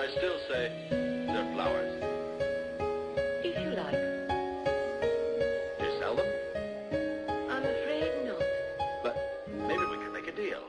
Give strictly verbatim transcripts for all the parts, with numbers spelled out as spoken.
still say they're flowers. If you like. Do you sell them? I'm afraid not. But maybe we could make a deal.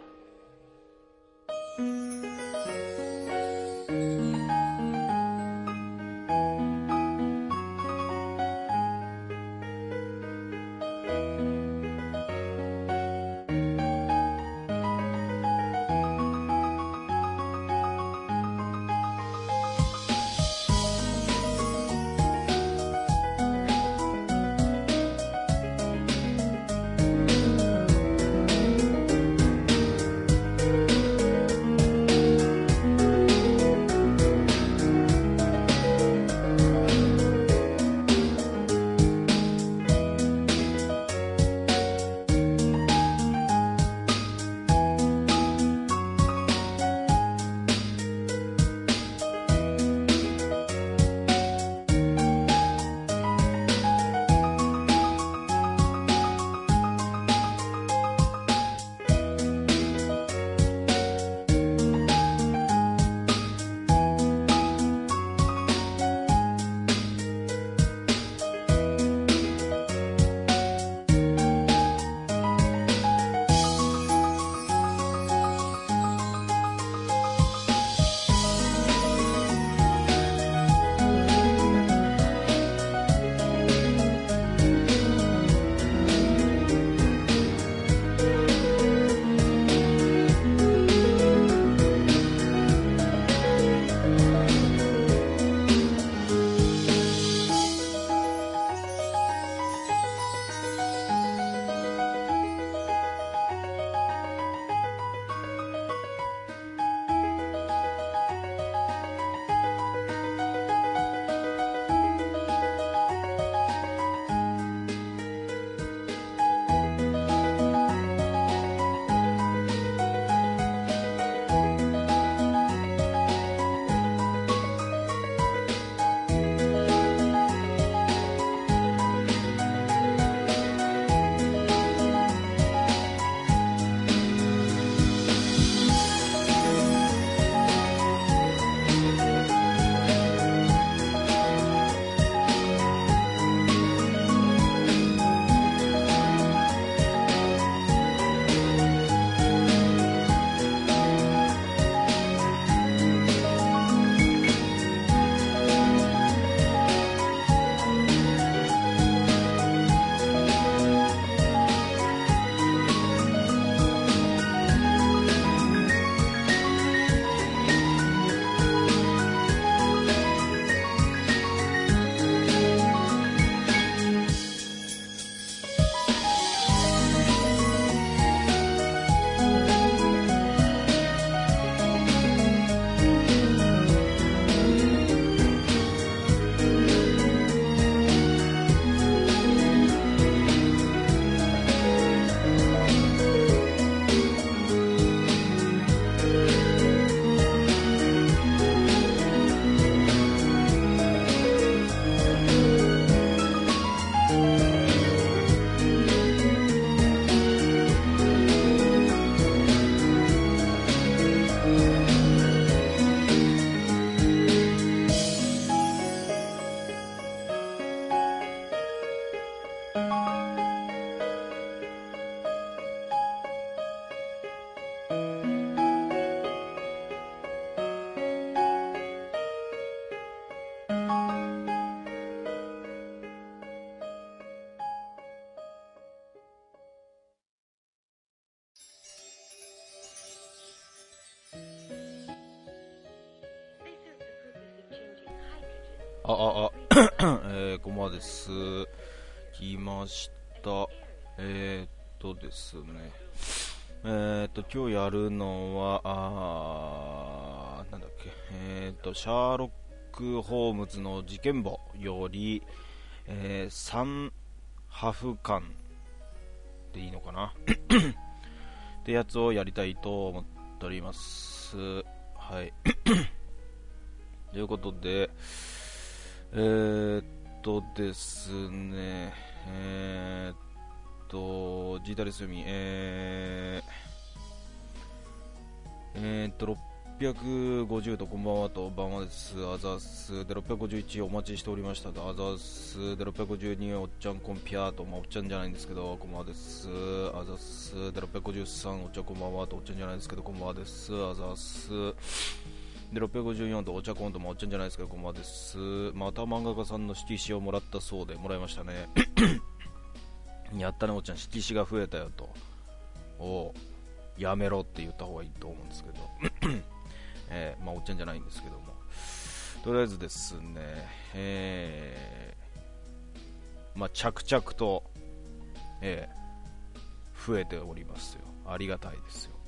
あ、あ、あ、えー、こんばんはです。来ました。えーっとですね。えーっと、今日やるのは、あー、なんだっけ。えーっと、シャーロック・ホームズの事件簿より、えー、さんハフ間でいいのかなってやつをやりたいと思っております。はい。ということで、えーっとですね、えーっと、ジータレス読み、えー、えーっと、ろっぴゃくごじゅうとこんばんはと、ばんはです。あざっす。で、ろっぴゃくごじゅういちお待ちしておりましたと、あざっす。で、ろっぴゃくごじゅうにおっちゃんこんぴゃーと、まあ、おっちゃんじゃないんですけど、こんばんはです。あざっす。で、ろっぴゃくごじゅうさんおっちゃんこんばんはと、おっちゃんじゃないですけど、こんばんはです。あざっす。で、ろっぴゃくごじゅうよんと、お茶コンと、まあ、おっちゃんじゃないですけど、こんばんはです。また漫画家さんの色紙をもらったそうで、もらいましたね。やったね、おっちゃん、色紙が増えたよと。おう、やめろって言った方がいいと思うんですけど。えー、まあおっちゃんじゃないんですけども、とりあえずですね、えー、まあ着々と、えー、増えておりますよ。ありがたいですよ。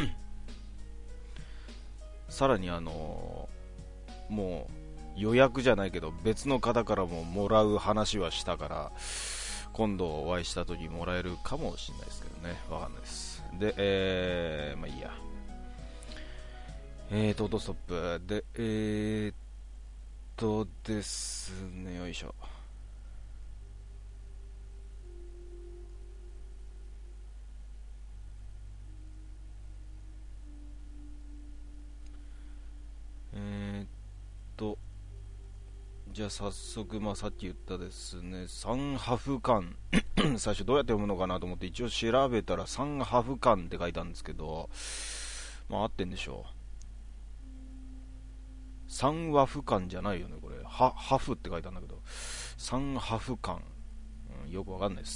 さらにあのー、もう予約じゃないけど別の方からももらう話はしたから、今度お会いした時もらえるかもしれないですけどね、わかんないです。で、えー、まあいいや。えーと、オートストップで、えーっとですね、よいしょ。えーっと、じゃあ早速、まあさっき言ったですね、サンハフ館、最初どうやって読むのかなと思って一応調べたらサンハフ館って書いたんですけど、まあ合ってんでしょう。サンワフ館じゃないよね、これ。ハ、ハフって書いたんだけど。サンハフ館。うん、よくわかんないです。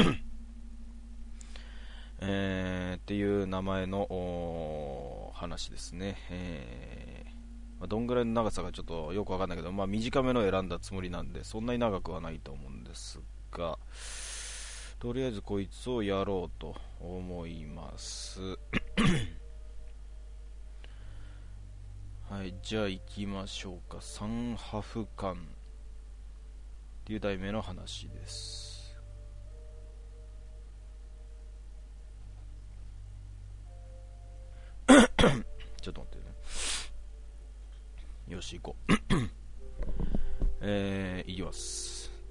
えー、っていう名前の話ですね。えーまあ、どんぐらいの長さがちょっとよくわかんないけど、まあ短めの選んだつもりなんで、そんなに長くはないと思うんですが、とりあえずこいつをやろうと思います。はい、じゃあ行きましょうか。サンハフ館っていう題名の話です。ちょっと待ってね。よし、行こう。えー、いきます。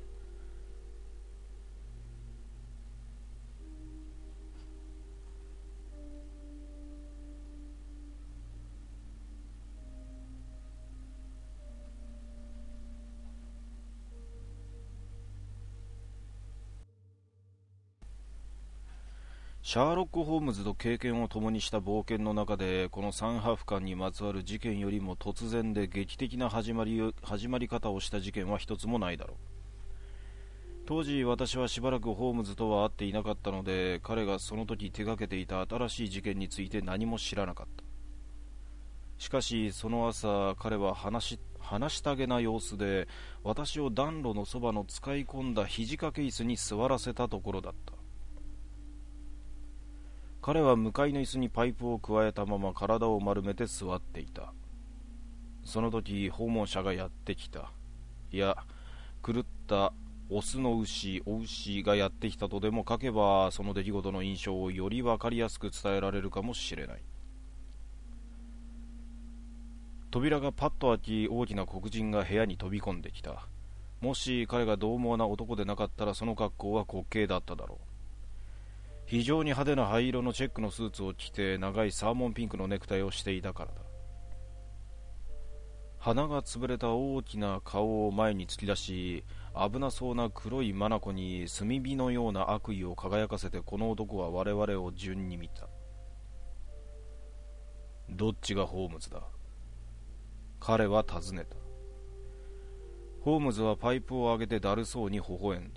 シャーロック・ホームズと経験を共にした冒険の中で、このサンハフ館にまつわる事件よりも突然で劇的な始まり始まり方をした事件は一つもないだろう。当時私はしばらくホームズとは会っていなかったので、彼がその時手がけていた新しい事件について何も知らなかった。しかしその朝、彼は話し話したげな様子で私を暖炉のそばの使い込んだ肘掛け椅子に座らせたところだった。彼は向かいの椅子にパイプを加えたまま体を丸めて座っていた。その時訪問者がやってきた。いや、狂ったオスの牛、お牛がやってきたとでも書けば、その出来事の印象をより分かりやすく伝えられるかもしれない。扉がパッと開き、大きな黒人が部屋に飛び込んできた。もし彼が獰猛な男でなかったら、その格好は滑稽だっただろう。非常に派手な灰色のチェックのスーツを着て、長いサーモンピンクのネクタイをしていたからだ。鼻が潰れた大きな顔を前に突き出し、危なそうな黒い眼に炭火のような悪意を輝かせて、この男は我々を順に見た。どっちがホームズだ？彼は尋ねた。ホームズはパイプを上げてだるそうに微笑んだ。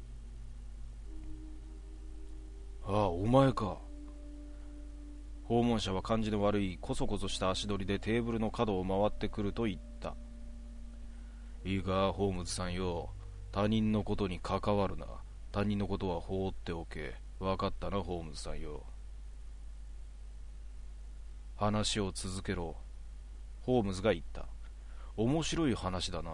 ああ、お前か。訪問者は感じの悪いコソコソした足取りでテーブルの角を回ってくると言った。いいか、ホームズさんよ。他人のことに関わるな。他人のことは放っておけ。わかったな、ホームズさんよ。話を続けろ。ホームズが言った。面白い話だな。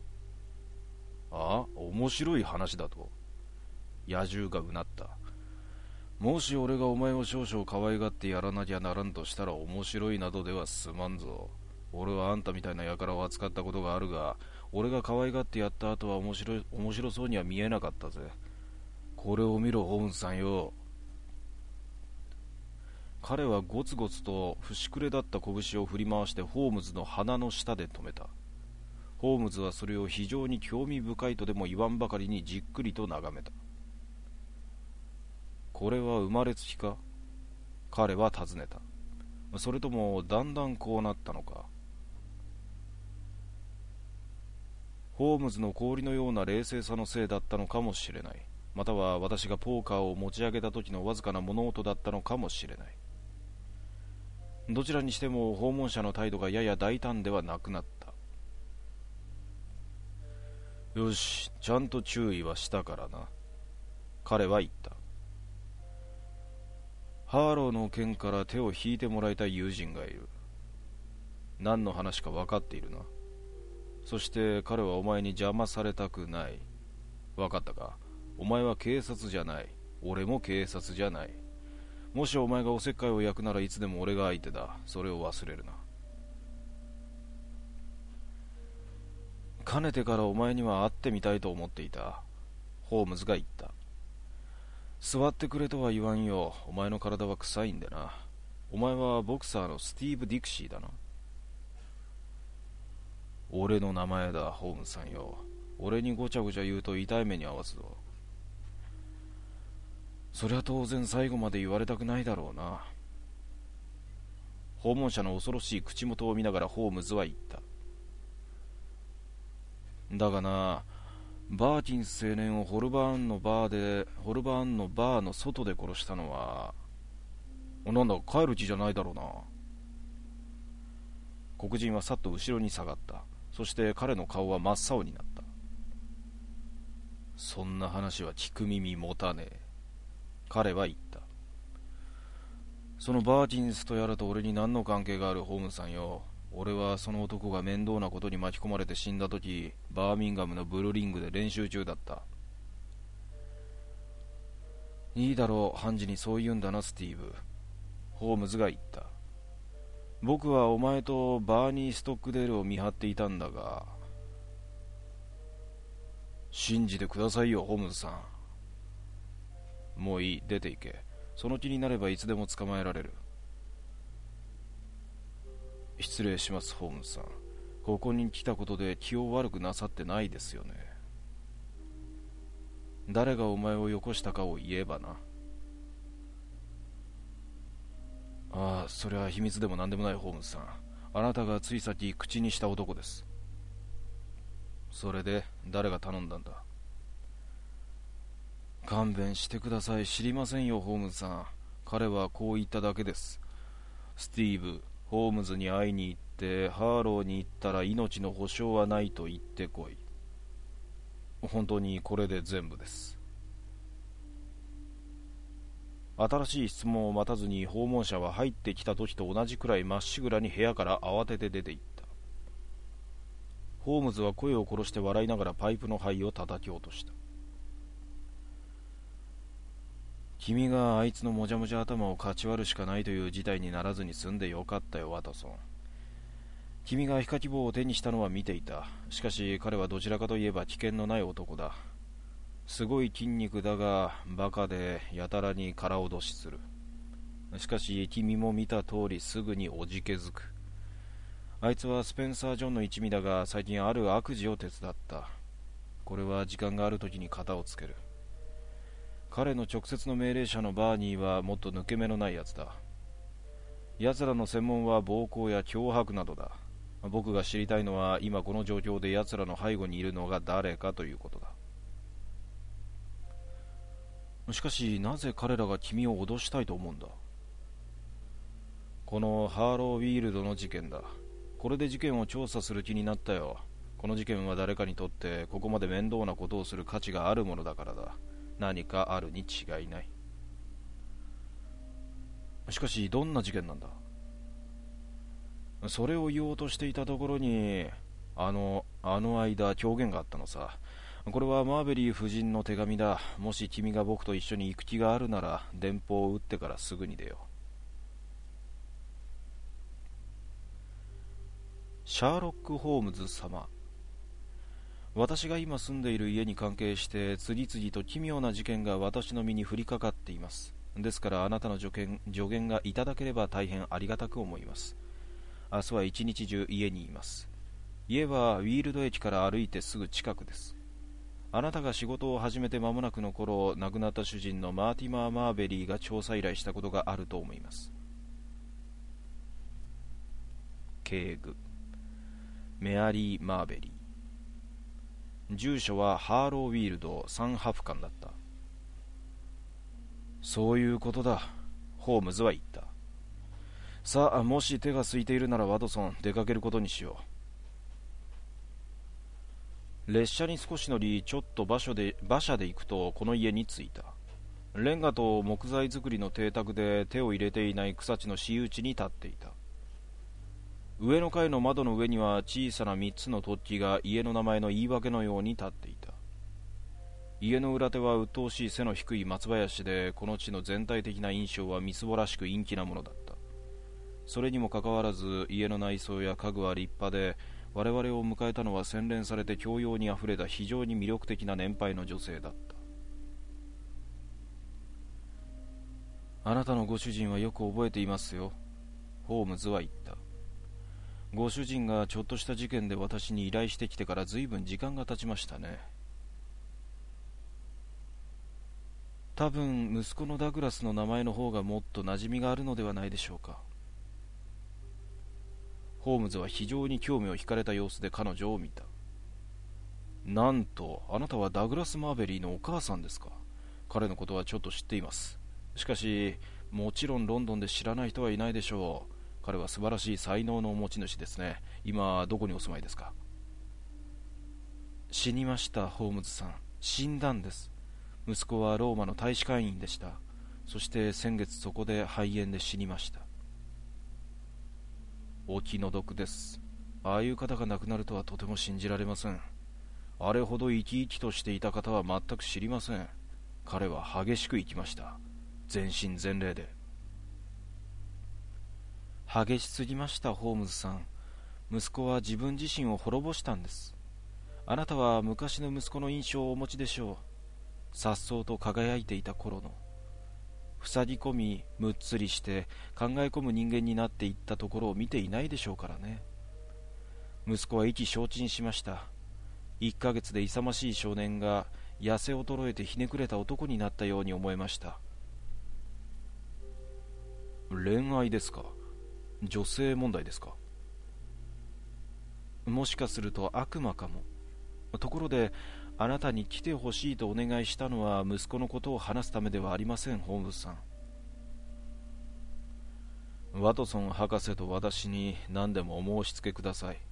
ああ、面白い話だと。野獣がうなった。もし俺がお前を少々可愛がってやらなきゃならんとしたら、面白いなどでは済まんぞ。俺はあんたみたいな輩を扱ったことがあるが、俺が可愛がってやった後は面白い、面白そうには見えなかったぜ。これを見ろ、ホームズさんよ。 彼はゴツゴツと節くれだった拳を振り回してホームズの鼻の下で止めた。ホームズはそれを非常に興味深いとでも言わんばかりにじっくりと眺めた。これは生まれつきか？彼は尋ねた。それともだんだんこうなったのか。ホームズの氷のような冷静さのせいだったのかもしれない。または私がポーカーを持ち上げた時のわずかな物音だったのかもしれない。どちらにしても訪問者の態度がやや大胆ではなくなった。よし、ちゃんと注意はしたからな。彼は言った。ハーローの件から手を引いてもらいたい友人がいる。何の話か分かっているな。そして彼はお前に邪魔されたくない。分かったか？お前は警察じゃない。俺も警察じゃない。もしお前がおせっかいを焼くならいつでも俺が相手だ。それを忘れるな。かねてからお前には会ってみたいと思っていた。ホームズが言った。座ってくれとは言わんよ。お前の体は臭いんでな。お前はボクサーのスティーブ・ディクシーだな。俺の名前だ、ホームズさんよ。俺にごちゃごちゃ言うと痛い目に遭わすぞ。そりゃ当然最後まで言われたくないだろうな。訪問者の恐ろしい口元を見ながらホームズは言った。だがな、バーキンス青年をホルバーンのバーでホルバーンのバーの外で殺したのは、なんだ帰る気じゃないだろうな。黒人はさっと後ろに下がった。そして彼の顔は真っ青になった。そんな話は聞く耳持たねえ。彼は言った。そのバーキンスとやらと俺に何の関係がある、ホームズさんよ。俺はその男が面倒なことに巻き込まれて死んだ時、バーミンガムのブルーリングで練習中だった。いいだろう、判事にそう言うんだな、スティーブ。ホームズが言った。僕はお前とバーニー・ストックデールを見張っていたんだが、信じてくださいよ、ホームズさん。もういい、出て行け。その気になればいつでも捕まえられる。失礼します、ホームズさん。ここに来たことで気を悪くなさってないですよね。誰がお前をよこしたかを言えばな。ああ、それは秘密でも何でもない、ホームズさん。あなたがついさっき口にした男です。それで誰が頼んだんだ？勘弁してください。知りませんよ、ホームズさん。彼はこう言っただけです。スティーブ、ホームズに会いに行ってハーローに行ったら命の保証はないと言ってこい。本当にこれで全部です。新しい質問を待たずに訪問者は入ってきた時と同じくらいまっしぐらに部屋から慌てて出て行った。ホームズは声を殺して笑いながらパイプの灰を叩き落とした。君があいつのもじゃもじゃ頭をかち割るしかないという事態にならずに済んでよかったよ、ワトソン。君が皮下希望を手にしたのは見ていた。しかし彼はどちらかといえば危険のない男だ。すごい筋肉だがバカでやたらに空脅しする。しかし君も見た通りすぐにおじけづく。あいつはスペンサー・ジョンの一味だが最近ある悪事を手伝った。これは時間がある時に片をつける。彼の直接の命令者のバーニーはもっと抜け目のないやつだ。奴らの専門は暴行や脅迫などだ。僕が知りたいのは今この状況で奴らの背後にいるのが誰かということだ。しかしなぜ彼らが君を脅したいと思うんだ？このハーロー・ウィールドの事件だ。これで事件を調査する気になったよ。この事件は誰かにとってここまで面倒なことをする価値があるものだからだ。何かあるに違いない。しかしどんな事件なんだ？それを言おうとしていたところにあのあの間狂言があったのさ。これはマーベリー夫人の手紙だ。もし君が僕と一緒に行く気があるなら電報を打ってからすぐに出よう。シャーロック・ホームズ様、私が今住んでいる家に関係して次々と奇妙な事件が私の身に降りかかっています。 ですからあなたの助言、助言がいただければ大変ありがたく思います。明日は一日中家にいます。家はウィールド駅から歩いてすぐ近くです。あなたが仕事を始めて間もなくの頃、亡くなった主人のマーティマー・マーベリーが調査依頼したことがあると思います。警具メアリー・マーベリー。住所はハーローウィールドサンハフ館だった。そういうことだ、ホームズは言った。さあ、もし手が空いているならワトソン、出かけることにしよう。列車に少し乗り、ちょっと馬車で、馬車で行くとこの家に着いた。レンガと木材作りの邸宅で手を入れていない草地の私有地に立っていた。上の階の窓の上には小さな三つの突起が家の名前の言い訳のように立っていた。家の裏手は鬱陶しい背の低い松林で、この地の全体的な印象はみすぼらしく陰気なものだった。それにもかかわらず家の内装や家具は立派で、我々を迎えたのは洗練されて教養にあふれた非常に魅力的な年配の女性だった。あなたのご主人はよく覚えていますよ、ホームズは言った。ご主人がちょっとした事件で私に依頼してきてからずいぶん時間が経ちましたね。多分息子のダグラスの名前の方がもっと馴染みがあるのではないでしょうか。ホームズは非常に興味を惹かれた様子で彼女を見た。なんと、あなたはダグラス・マーベリーのお母さんですか。彼のことはちょっと知っています。しかし、もちろんロンドンで知らない人はいないでしょう。彼は素晴らしい才能の持ち主ですね。今、どこにお住まいですか。死にました、ホームズさん。死んだんです。息子はローマの大使館員でした。そして先月そこで肺炎で死にました。お気の毒です。ああいう方が亡くなるとはとても信じられません。あれほど生き生きとしていた方は全く知りません。彼は激しく生きました。全身全霊で。激しすぎました、ホームズさん。息子は自分自身を滅ぼしたんです。あなたは昔の息子の印象をお持ちでしょう。颯爽と輝いていた頃の。塞ぎ込みむっつりして考え込む人間になっていったところを見ていないでしょうからね。息子は意気消沈しました。一ヶ月で勇ましい少年が痩せ衰えてひねくれた男になったように思えました。恋愛ですか。女性問題ですか。もしかすると悪魔かも。ところであなたに来てほしいとお願いしたのは息子のことを話すためではありません、ホームズさん。ワトソン博士と私に何でもお申し付けください。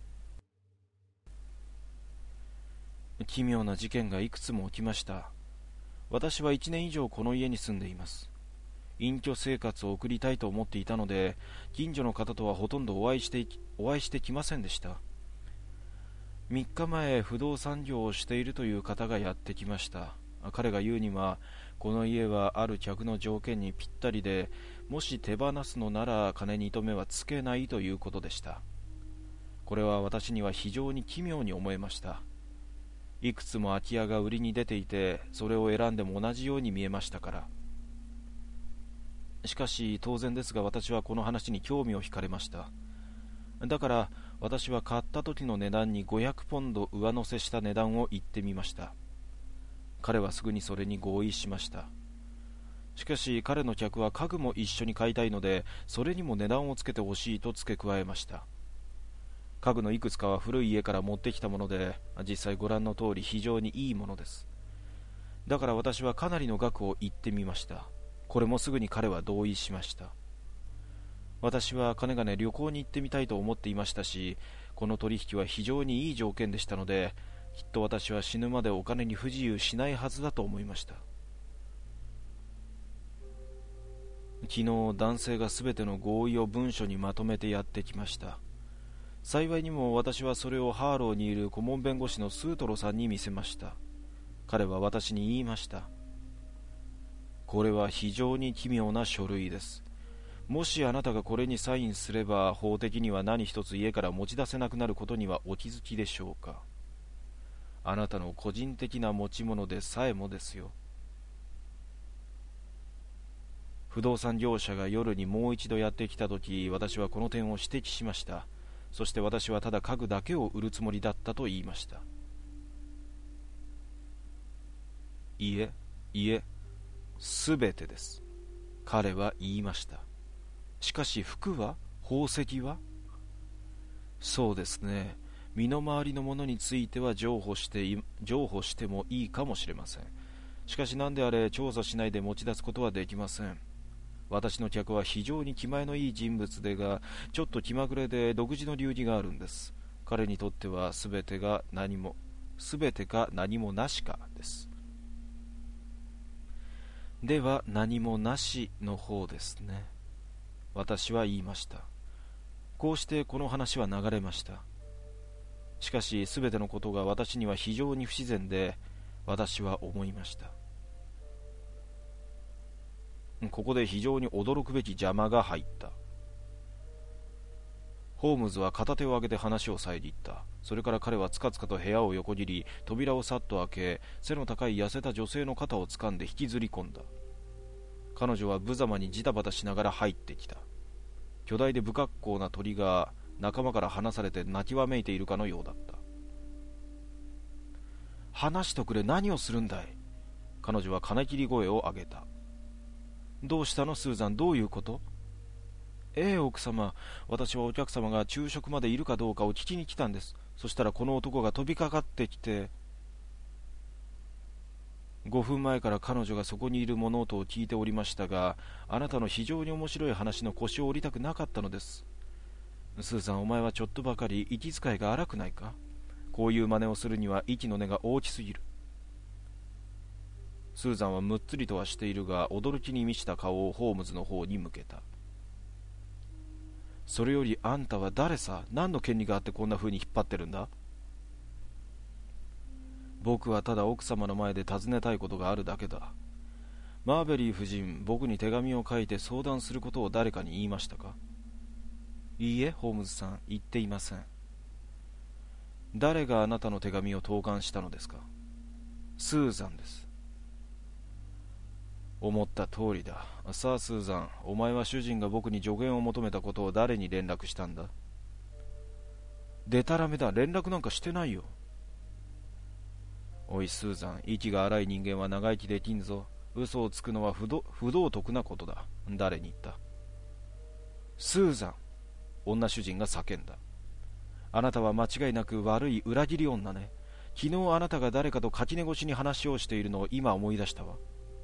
奇妙な事件がいくつも起きました。私はいちねん以上この家に住んでいます。隠居生活を送りたいと思っていたので、近所の方とはほとんどお会いしてお会いしてきませんでした。みっかまえ、不動産業をしているという方がやってきました。彼が言うには、この家はある客の条件にぴったりで、もし手放すのなら金に糸目はつけないということでした。これは私には非常に奇妙に思えました。いくつも空き家が売りに出ていて、それを選んでも同じように見えましたから。しかし当然ですが、私はこの話に興味を惹かれました。だから私は買った時の値段にごひゃくポンド上乗せした値段を言ってみました。彼はすぐにそれに合意しました。しかし彼の客は家具も一緒に買いたいので、それにも値段をつけてほしいと付け加えました。家具のいくつかは古い家から持ってきたもので、実際ご覧の通り非常にいいものです。だから私はかなりの額を言ってみました。これもすぐに彼は同意しました。私はかねがね旅行に行ってみたいと思っていましたし、この取引は非常にいい条件でしたので、きっと私は死ぬまでお金に不自由しないはずだと思いました。昨日男性がすべての合意を文書にまとめてやってきました。幸いにも私はそれをハーローにいる顧問弁護士のスートロさんに見せました。彼は私に言いました。これは非常に奇妙な書類です。もしあなたがこれにサインすれば、法的には何一つ家から持ち出せなくなることにはお気づきでしょうか。あなたの個人的な持ち物でさえもですよ。 不動産業者が夜にもう一度やってきたとき、私はこの点を指摘しました。そして私はただ家具だけを売るつもりだったと言いました。いえ、いえ、すべてです。彼は言いました。しかし服は？宝石は？そうですね。身の回りのものについては譲歩して、譲歩してもいいかもしれません。しかし何であれ調査しないで持ち出すことはできません。私の客は非常に気前のいい人物でが、ちょっと気まぐれで独自の流儀があるんです。彼にとってはすべてが何も、すべてか何もなしかです。では何もなしの方ですね。私は言いました。こうしてこの話は流れました。しかしすべてのことが私には非常に不自然で、私は思いました。ここで非常に驚くべき邪魔が入った。ホームズは片手を上げて話を遮った。それから彼はつかつかと部屋を横切り、扉をさっと開け、背の高い痩せた女性の肩を掴んで引きずり込んだ。彼女は無様にジタバタしながら入ってきた。巨大で不格好な鳥が仲間から離されて泣きわめいているかのようだった。話しとくれ、何をするんだい。彼女は金切り声を上げた。どうしたのスーザン、どういうこと？ええ、奥様、私はお客様が昼食までいるかどうかを聞きに来たんです。そしたらこの男が飛びかかってきて。ごふんまえから彼女がそこにいる物音を聞いておりましたが、あなたの非常に面白い話の腰を折りたくなかったのです。スーザン、お前はちょっとばかり息遣いが荒くないか？こういう真似をするには息の根が大きすぎる。スーザンはむっつりとはしているが、驚きに満ちた顔をホームズの方に向けた。それよりあんたは誰さ？何の権利があってこんな風に引っ張ってるんだ？僕はただ奥様の前で尋ねたいことがあるだけだ。マーベリー夫人、僕に手紙を書いて相談することを誰かに言いましたか？いいえ、ホームズさん、言っていません。誰があなたの手紙を投函したのですか？スーザンです。思った通りだ。さあスーザン、お前は主人が僕に助言を求めたことを誰に連絡したんだ？でたらめだ、連絡なんかしてないよ。おいスーザン、息が荒い人間は長生きできんぞ。嘘をつくのは不道、不道徳なことだ。誰に言った？スーザン、女主人が叫んだ。あなたは間違いなく悪い裏切り女ね。昨日あなたが誰かと垣根越しに話をしているのを今思い出したわ。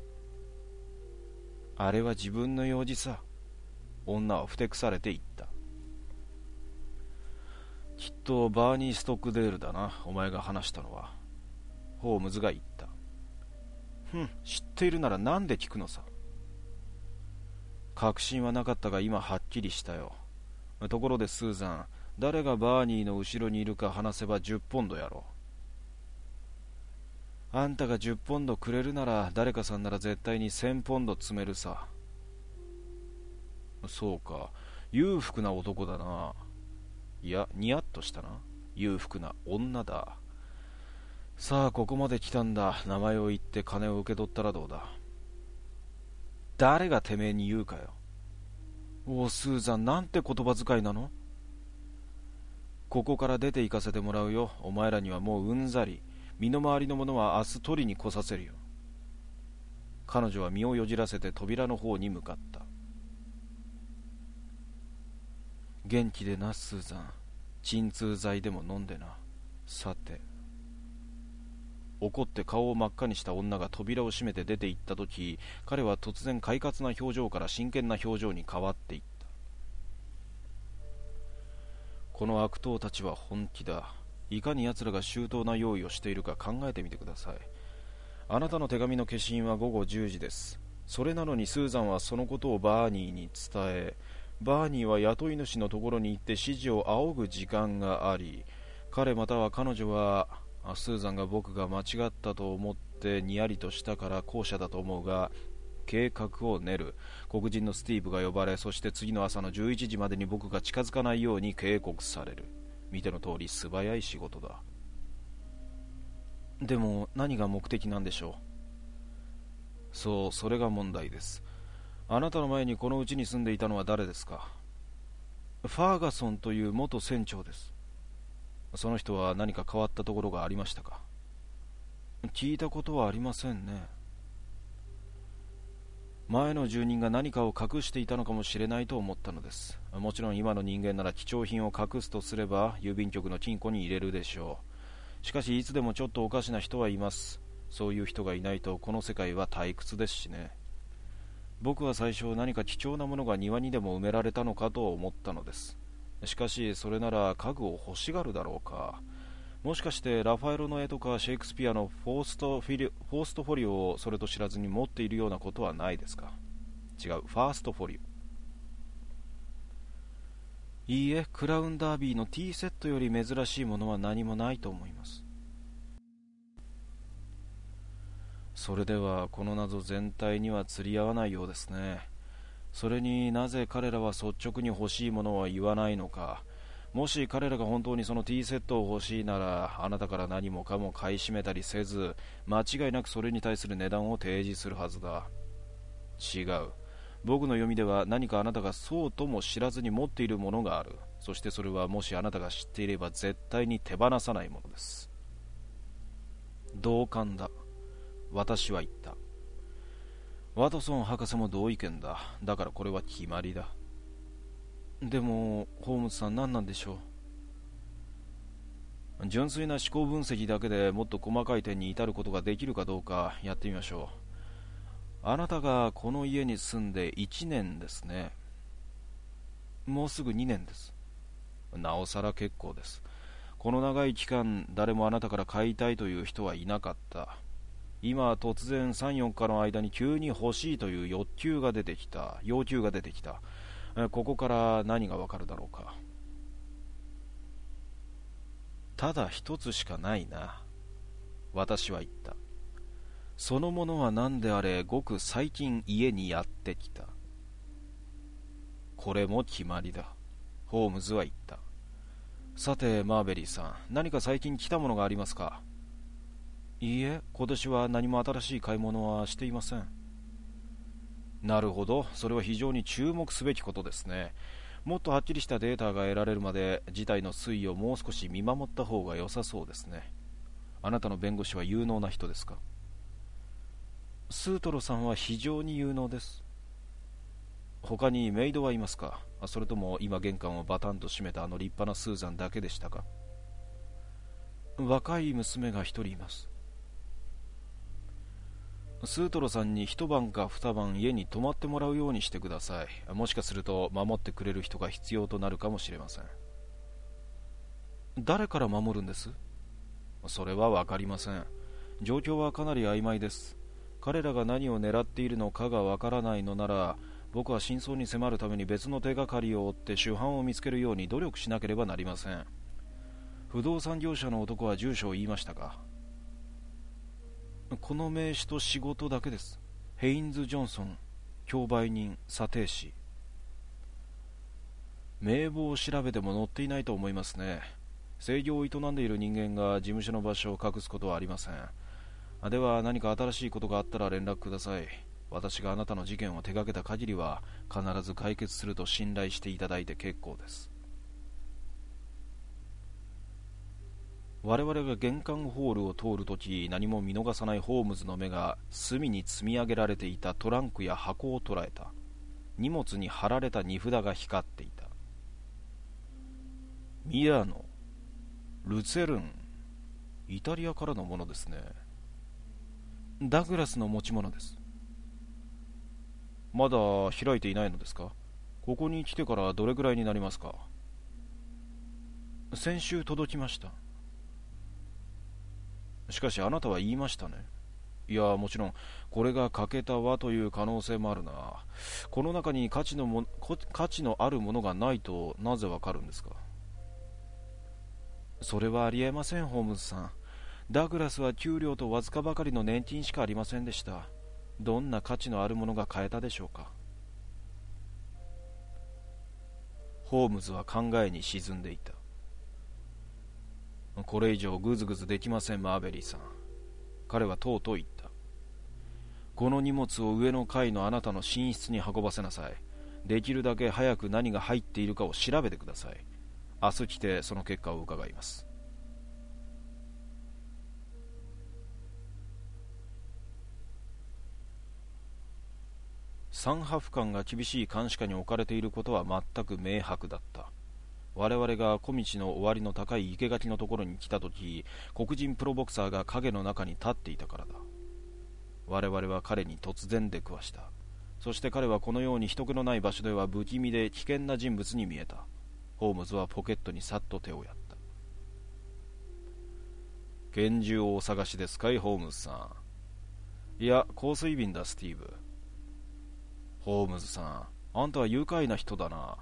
あれは自分の用事さ。女はふてくされて言った。きっとバーニー・ストックデールだな、お前が話したのは。ホームズが言った。ふん、知っているならなんで聞くのさ。確信はなかったが今はっきりしたよ。ところでスーザン、誰がバーニーの後ろにいるか話せばじゅっポンドやろう。あんたがじゅっポンドくれるなら誰かさんなら絶対にせんポンド詰めるさ。そうか、裕福な男だな。いや、ニヤッとしたな。裕福な女だ。さあここまで来たんだ。名前を言って金を受け取ったらどうだ。誰がてめえに言うかよ。おおスーザン、なんて言葉遣いなの。ここから出て行かせてもらうよ。お前らにはもううんざり。身の回りのものは明日取りに来させるよ。彼女は身をよじらせて扉の方に向かった。元気でなスーザン。鎮痛剤でも飲んでな。さて。怒って顔を真っ赤にした女が扉を閉めて出て行ったとき、彼は突然快活な表情から真剣な表情に変わっていった。この悪党たちは本気だ。いかに奴らが周到な用意をしているか考えてみてください。あなたの手紙の消印は午後じゅうじです。それなのにスーザンはそのことをバーニーに伝え、バーニーは雇い主のところに行って指示を仰ぐ時間があり、彼または彼女はスーザンが僕が間違ったと思ってにやりとしたから後者だと思うが、計画を練る。黒人のスティーブが呼ばれ、そして次の朝のじゅういちじまでに僕が近づかないように警告される。見ての通り素早い仕事だ。でも何が目的なんでしょう。そう、それが問題です。 あなたの前にこの家に住んでいたのは誰ですか？ファーガソンという元船長です。その人は何か変わったところがありましたか？聞いたことはありませんね。前の住人が何かを隠していたのかもしれないと思ったのです。もちろん今の人間なら貴重品を隠すとすれば郵便局の金庫に入れるでしょう。しかしいつでもちょっとおかしな人はいます。そういう人がいないとこの世界は退屈ですしね。僕は最初何か貴重なものが庭にでも埋められたのかと思ったのです。しかしそれなら家具を欲しがるだろうか。もしかしてラファエロの絵とかシェイクスピアのフォーストフィリフォーストフォリオをそれと知らずに持っているようなことはないですか？違う、ファーストフォリオ。いいえ、クラウンダービーのティーセットより珍しいものは何もないと思います。それではこの謎全体には釣り合わないようですね。それになぜ彼らは率直に欲しいものは言わないのか。もし彼らが本当にそのティーセットを欲しいなら、あなたから何もかも買い占めたりせず、間違いなくそれに対する値段を提示するはずだ。違う。僕の読みでは何かあなたがそうとも知らずに持っているものがある。そしてそれはもしあなたが知っていれば絶対に手放さないものです。同感だ。私は言った。ワトソン博士も同意見だ。だからこれは決まりだ。でもホームズさん、何なんでしょう。純粋な思考分析だけでもっと細かい点に至ることができるかどうかやってみましょう。あなたがこの家に住んでいちねんですね。もうすぐにねんです。なおさら結構です。この長い期間誰もあなたから買いたいという人はいなかった。今突然さん、よっかの間に急に欲しいという欲求が出てきた要求が出てきた。ここから何がわかるだろうか。ただ一つしかないな。私は言った。そのものは何であれごく最近家にやってきた。これも決まりだ。ホームズは言った。さてマーベリーさん、何か最近来たものがありますか？いいえ、今年は何も新しい買い物はしていません。なるほど、それは非常に注目すべきことですね。もっとはっきりしたデータが得られるまで事態の推移をもう少し見守った方が良さそうですね。あなたの弁護士は有能な人ですか？スートロさんは非常に有能です。他にメイドはいますか？それとも今玄関をバタンと閉めたあの立派なスーザンだけでしたか？若い娘が一人います。スートロさんに一晩か二晩家に泊まってもらうようにしてください。もしかすると守ってくれる人が必要となるかもしれません。誰から守るんです？それは分かりません。状況はかなり曖昧です。彼らが何を狙っているのかが分からないのなら、僕は真相に迫るために別の手がかりを追って主犯を見つけるように努力しなければなりません。不動産業者の男は住所を言いましたか？この名刺と仕事だけです。ヘインズ・ジョンソン、競売人、査定士。名簿を調べても載っていないと思いますね。制御を営んでいる人間が事務所の場所を隠すことはありません。では何か新しいことがあったら連絡ください。私があなたの事件を手掛けた限りは必ず解決すると信頼していただいて結構です。我々が玄関ホールを通るとき、何も見逃さないホームズの目が隅に積み上げられていたトランクや箱を捉えた。荷物に貼られた荷札が光っていた。ミラノ、ルツェルン、イタリアからのものですね。ダグラスの持ち物です。まだ開いていないのですか？ここに来てからどれぐらいになりますか？先週届きました。しかしあなたは言いましたね。いや、もちろんこれが欠けた輪という可能性もあるな。この中に価値のも価値のあるものがないとなぜわかるんですか？それはありえません、ホームズさん。ダグラスは給料とわずかばかりの年金しかありませんでした。どんな価値のあるものが買えたでしょうか？ホームズは考えに沈んでいた。これ以上グズグズできません、マーベリーさん。彼はとうとう言った。 この荷物を上の階のあなたの寝室に運ばせなさい。できるだけ早く何が入っているかを調べてください。明日来てその結果を伺います。三ハフ間が厳しい監視下に置かれていることは全く明白だった。我々が小道の終わりの高い生垣のところに来たとき、黒人プロボクサーが影の中に立っていたからだ。我々は彼に突然出くわした。そして彼はこのように人気のない場所では不気味で危険な人物に見えた。ホームズはポケットにさっと手をやった。拳銃をお探しですかい、ホームズさん。いや、香水瓶だ、スティーブ。ホームズさん、あんたは愉快な人だな。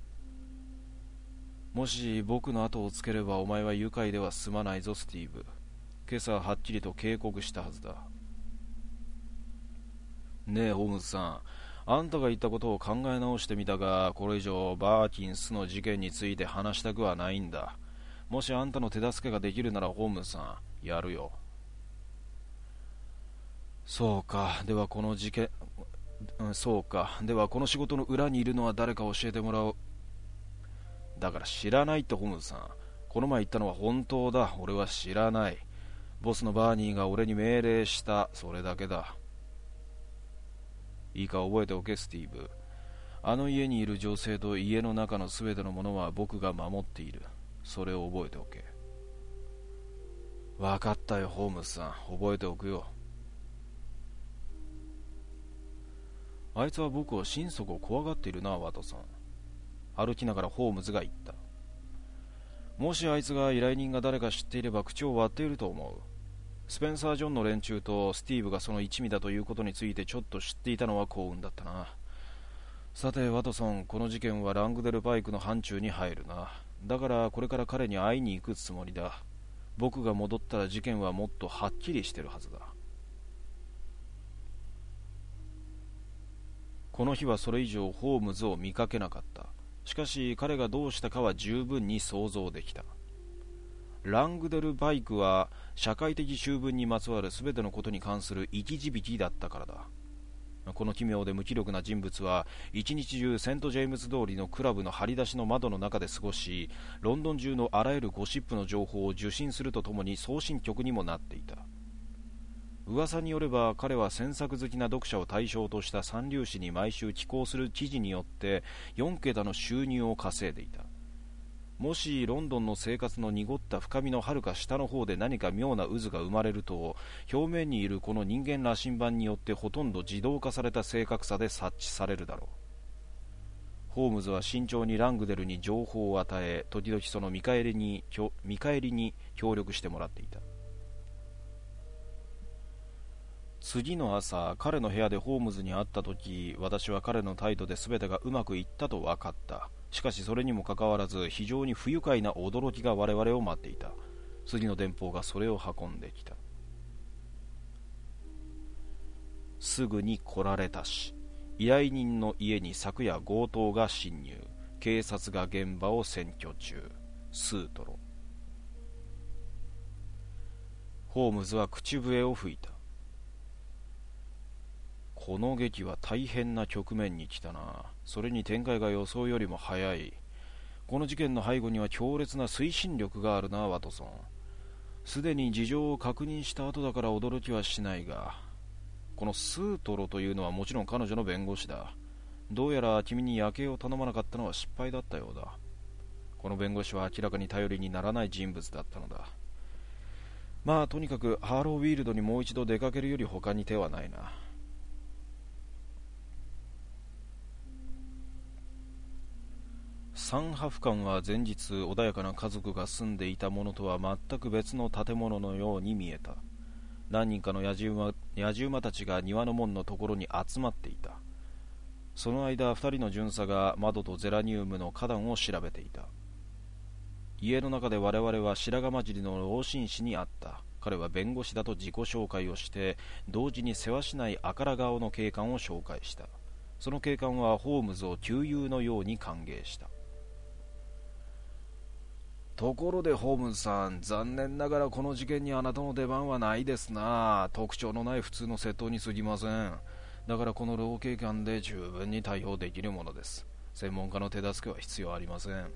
もし僕の後をつければお前は愉快では済まないぞ、スティーブ。今朝はっきりと警告したはずだ。ねえ、ホームズさん、あんたが言ったことを考え直してみたが、これ以上バーキンスの事件について話したくはないんだ。もしあんたの手助けができるならホームズさん、やるよ。そうか、ではこの事件、うん、そうか、ではこの仕事の裏にいるのは誰か教えてもらおう。だから知らないって、ホームズさん。この前言ったのは本当だ。俺は知らない。ボスのバーニーが俺に命令した。それだけだ。いいか覚えておけ、スティーブ。あの家にいる女性と家の中のすべてのものは僕が守っている。それを覚えておけ。わかったよ、ホームズさん。覚えておくよ。あいつは僕を心底怖がっているな、ワトソン。歩きながらホームズが言った。もしあいつが依頼人が誰か知っていれば口を割っていると思う。スペンサー・ジョンの連中とスティーブがその一味だということについてちょっと知っていたのは幸運だったな。さてワトソン、この事件はラングデルバイクの範疇に入るな。だからこれから彼に会いに行くつもりだ。僕が戻ったら事件はもっとはっきりしてるはずだ。この日はそれ以上ホームズを見かけなかった。しかし彼がどうしたかは十分に想像できた。ラングデルバイクは社会的醜聞にまつわる全てのことに関する生き字引だったからだ。この奇妙で無気力な人物は一日中セントジェームズ通りのクラブの張り出しの窓の中で過ごし、ロンドン中のあらゆるゴシップの情報を受信するとともに送信局にもなっていた。噂によれば彼は詮索好きな読者を対象とした三流誌に毎週寄稿する記事によってよんけたの収入を稼いでいた。もしロンドンの生活の濁った深みのはるか下の方で何か妙な渦が生まれると、表面にいるこの人間羅針盤によってほとんど自動化された正確さで察知されるだろう。ホームズは慎重にラングデルに情報を与え、時々その見返りに見返りに協力してもらっていた。次の朝、彼の部屋でホームズに会ったとき、私は彼の態度で全てがうまくいったと分かった。しかしそれにもかかわらず、非常に不愉快な驚きが我々を待っていた。次の電報がそれを運んできた。すぐに来られたし、依頼人の家に昨夜強盗が侵入。警察が現場を占拠中。スートロ。ホームズは口笛を吹いた。この劇は大変な局面に来たな。それに展開が予想よりも早い。この事件の背後には強烈な推進力があるな、ワトソン。すでに事情を確認した後だから驚きはしないが、このスートロというのはもちろん彼女の弁護士だ。どうやら君に夜景を頼まなかったのは失敗だったようだ。この弁護士は明らかに頼りにならない人物だったのだ。まあとにかくハーローウィールドにもう一度出かけるより他に手はないな。サンハフ間は前日穏やかな家族が住んでいたものとは全く別の建物のように見えた。何人かの野じ馬、野じ馬たちが庭の門のところに集まっていた。その間二人の巡査が窓とゼラニウムの花壇を調べていた。家の中で我々は白髪混じりの老紳士に会った。彼は弁護士だと自己紹介をして、同時にせわしない赤ら顔の警官を紹介した。その警官はホームズを旧友のように歓迎した。 ところでホームズさん、残念ながらこの事件にあなたの出番はないですな。特徴のない普通の窃盗に過ぎません。だからこの老警官で十分に対応できるものです。専門家の手助けは必要ありません。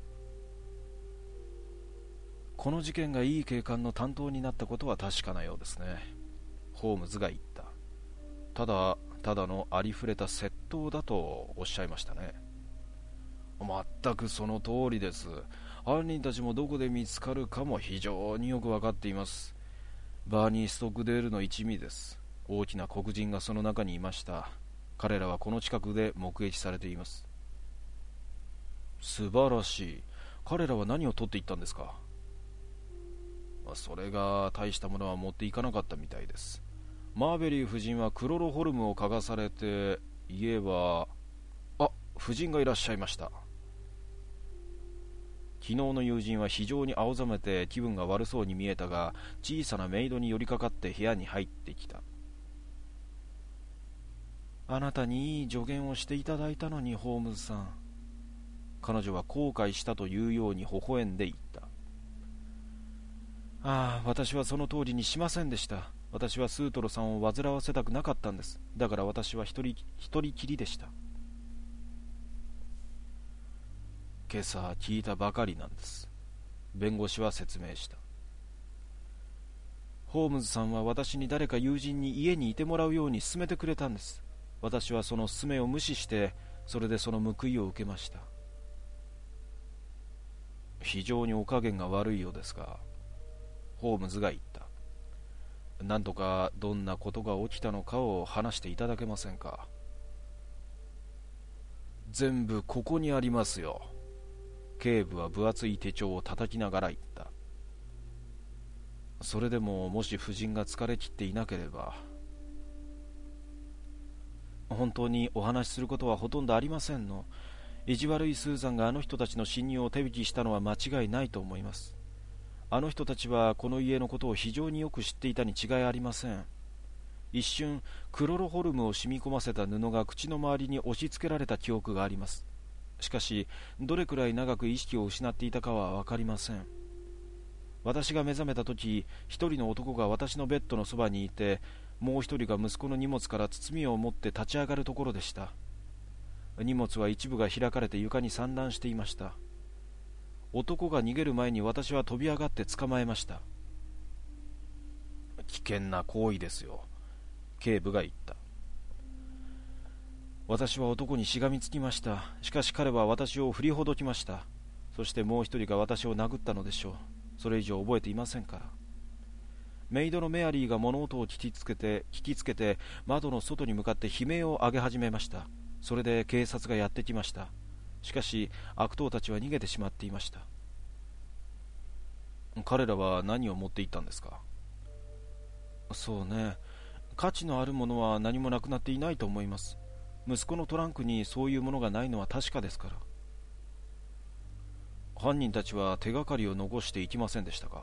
この事件がいい警官の担当になったことは確かなようですね。ホームズが言った。ただただのありふれた窃盗だとおっしゃいましたね。全くその通りです。犯人たちもどこで見つかるかも非常によく分かっています。バーニー・ストックデールの一味です。大きな黒人がその中にいました。彼らはこの近くで目撃されています。素晴らしい。彼らは何を取っていったんですか？それが大したものは持っていかなかったみたいです。マーベリー夫人はクロロホルムを嗅がされて、言えば、あ、夫人がいらっしゃいました。昨日の友人は非常に青ざめて気分が悪そうに見えたが、小さなメイドに寄りかかって部屋に入ってきた。あなたにいい助言をしていただいたのに、ホームズさん。彼女は後悔したというように微笑んで言った。ああ、私はその通りにしませんでした。私はスートロさんを煩わせたくなかったんです。だから私は一人一人きりでした。今朝聞いたばかりなんです。弁護士は説明した。ホームズさんは私に誰か友人に家にいてもらうように勧めてくれたんです。私はその勧めを無視して、それでその報いを受けました。非常にお加減が悪いようですが、ホームズが言った。なんとかどんなことが起きたのかを話していただけませんか？全部ここにありますよ。警部は分厚い手帳を叩きながら言った。それでももし夫人が疲れ切っていなければ。本当にお話しすることはほとんどありませんの。意地悪いスーザンがあの人たちの侵入を手引きしたのは間違いないと思います。あの人たちはこの家のことを非常によく知っていたに違いありません。一瞬クロロホルムを染み込ませた布が口の周りに押し付けられた記憶があります。しかしどれくらい長く意識を失っていたかは分かりません。私が目覚めた時、一人の男が私のベッドのそばにいて、もう一人が息子の荷物から包みを持って立ち上がるところでした。荷物は一部が開かれて床に散乱していました。男が逃げる前に私は飛び上がって捕まえました。危険な行為ですよ、警部が言った。私は男にしがみつきました。しかし彼は私を振りほどきました。そしてもう一人が私を殴ったのでしょう。それ以上覚えていませんから。メイドのメアリーが物音を聞きつけて聞きつけて窓の外に向かって悲鳴を上げ始めました。それで警察がやってきました。しかし悪党たちは逃げてしまっていました。彼らは何を持っていったんですか？そうね、価値のあるものは何もなくなっていないと思います。息子のトランクにそういうものがないのは確かですから。犯人たちは手がかりを残していきませんでしたか？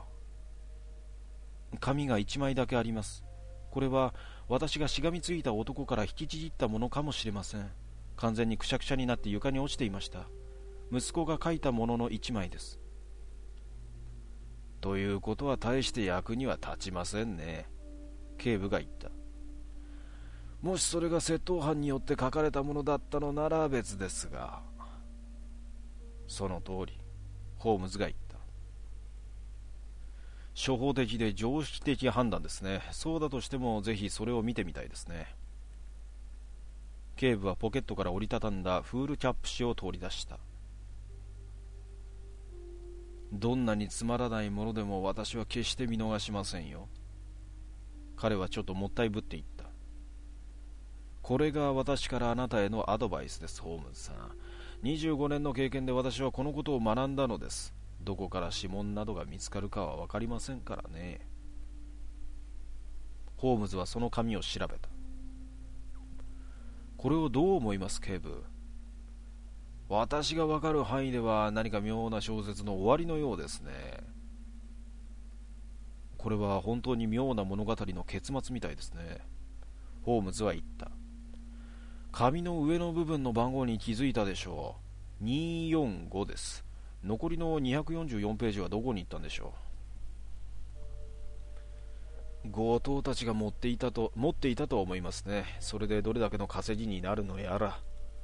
紙が一枚だけあります。これは私がしがみついた男から引きちぎったものかもしれません。完全にくしゃくしゃになって床に落ちていました。息子が書いたものの一枚です。ということは大して役には立ちませんね、警部が言った。もしそれが窃盗犯によって書かれたものだったのなら別ですが。その通り、ホームズが言った。初歩的で常識的判断ですね。そうだとしてもぜひそれを見てみたいですね。警部はポケットから折りたたんだフールキャップ紙を取り出した。どんなにつまらないものでも私は決して見逃しませんよ。彼はちょっともったいぶって言った。これが私からあなたへのアドバイスです、ホームズさん。にじゅうごねんの経験で私はこのことを学んだのです。どこから指紋などが見つかるかは分かりませんからね。ホームズはその紙を調べた。これをどう思います、警部？私が分かる範囲では何か妙な小説の終わりのようですね。これは本当に妙な物語の結末みたいですね。ホームズは言った。紙の上の部分の番号に気づいたでしょう。にーよんごです。 残りのにひゃくよんじゅうよんページはどこに行ったんでしょう。強盗たちが持っていたと持っていたと思いますね。それでどれだけの稼ぎになるのやら。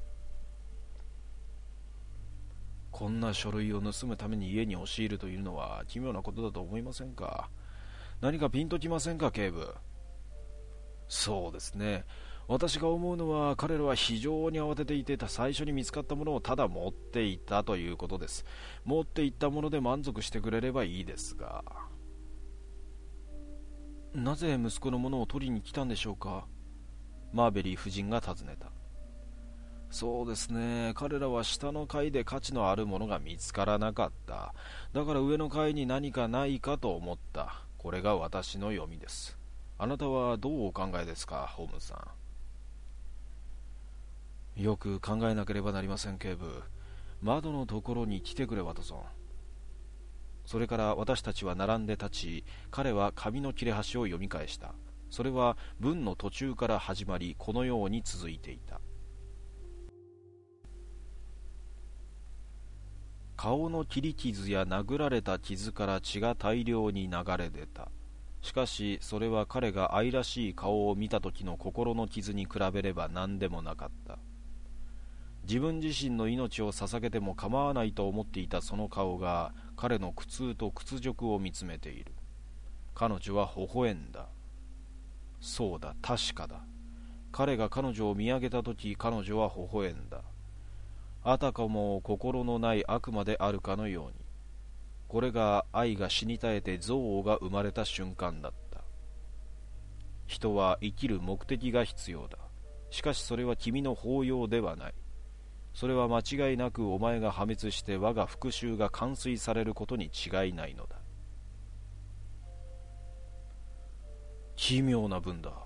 こんな書類を盗むために家に押し入るというのは奇妙なことだと思いませんか。何かピンときませんか、警部。そうですね。私が思うのは彼らは非常に慌てていて最初に見つかったものをただ持っていたということです。持っていったもので満足してくれればいいですが。なぜ息子のものを取りに来たんでしょうか。マーベリー夫人が尋ねた。そうですね、彼らは下の階で価値のあるものが見つからなかった。だから上の階に何かないかと思った。これが私の読みです。あなたはどうお考えですか、ホームズさん。よく考えなければなりません、警部。窓のところに来てくれ、ワトソン。それから私たちは並んで立ち、彼は紙の切れ端を読み返した。それは文の途中から始まり、このように続いていた。顔の切り傷や殴られた傷から血が大量に流れ出た。しかしそれは彼が愛らしい顔を見た時の心の傷に比べれば何でもなかった。自分自身の命を捧げても構わないと思っていたその顔が彼の苦痛と屈辱を見つめている。彼女は微笑んだ。そうだ、確かだ。彼が彼女を見上げた時、彼女は微笑んだ。あたかも心のない悪魔であるかのように。これが愛が死に絶えて憎悪が生まれた瞬間だった。人は生きる目的が必要だ。しかしそれは君の法要ではない。それは間違いなくお前が破滅して我が復讐が完遂されることに違いないのだ。奇妙な文だ。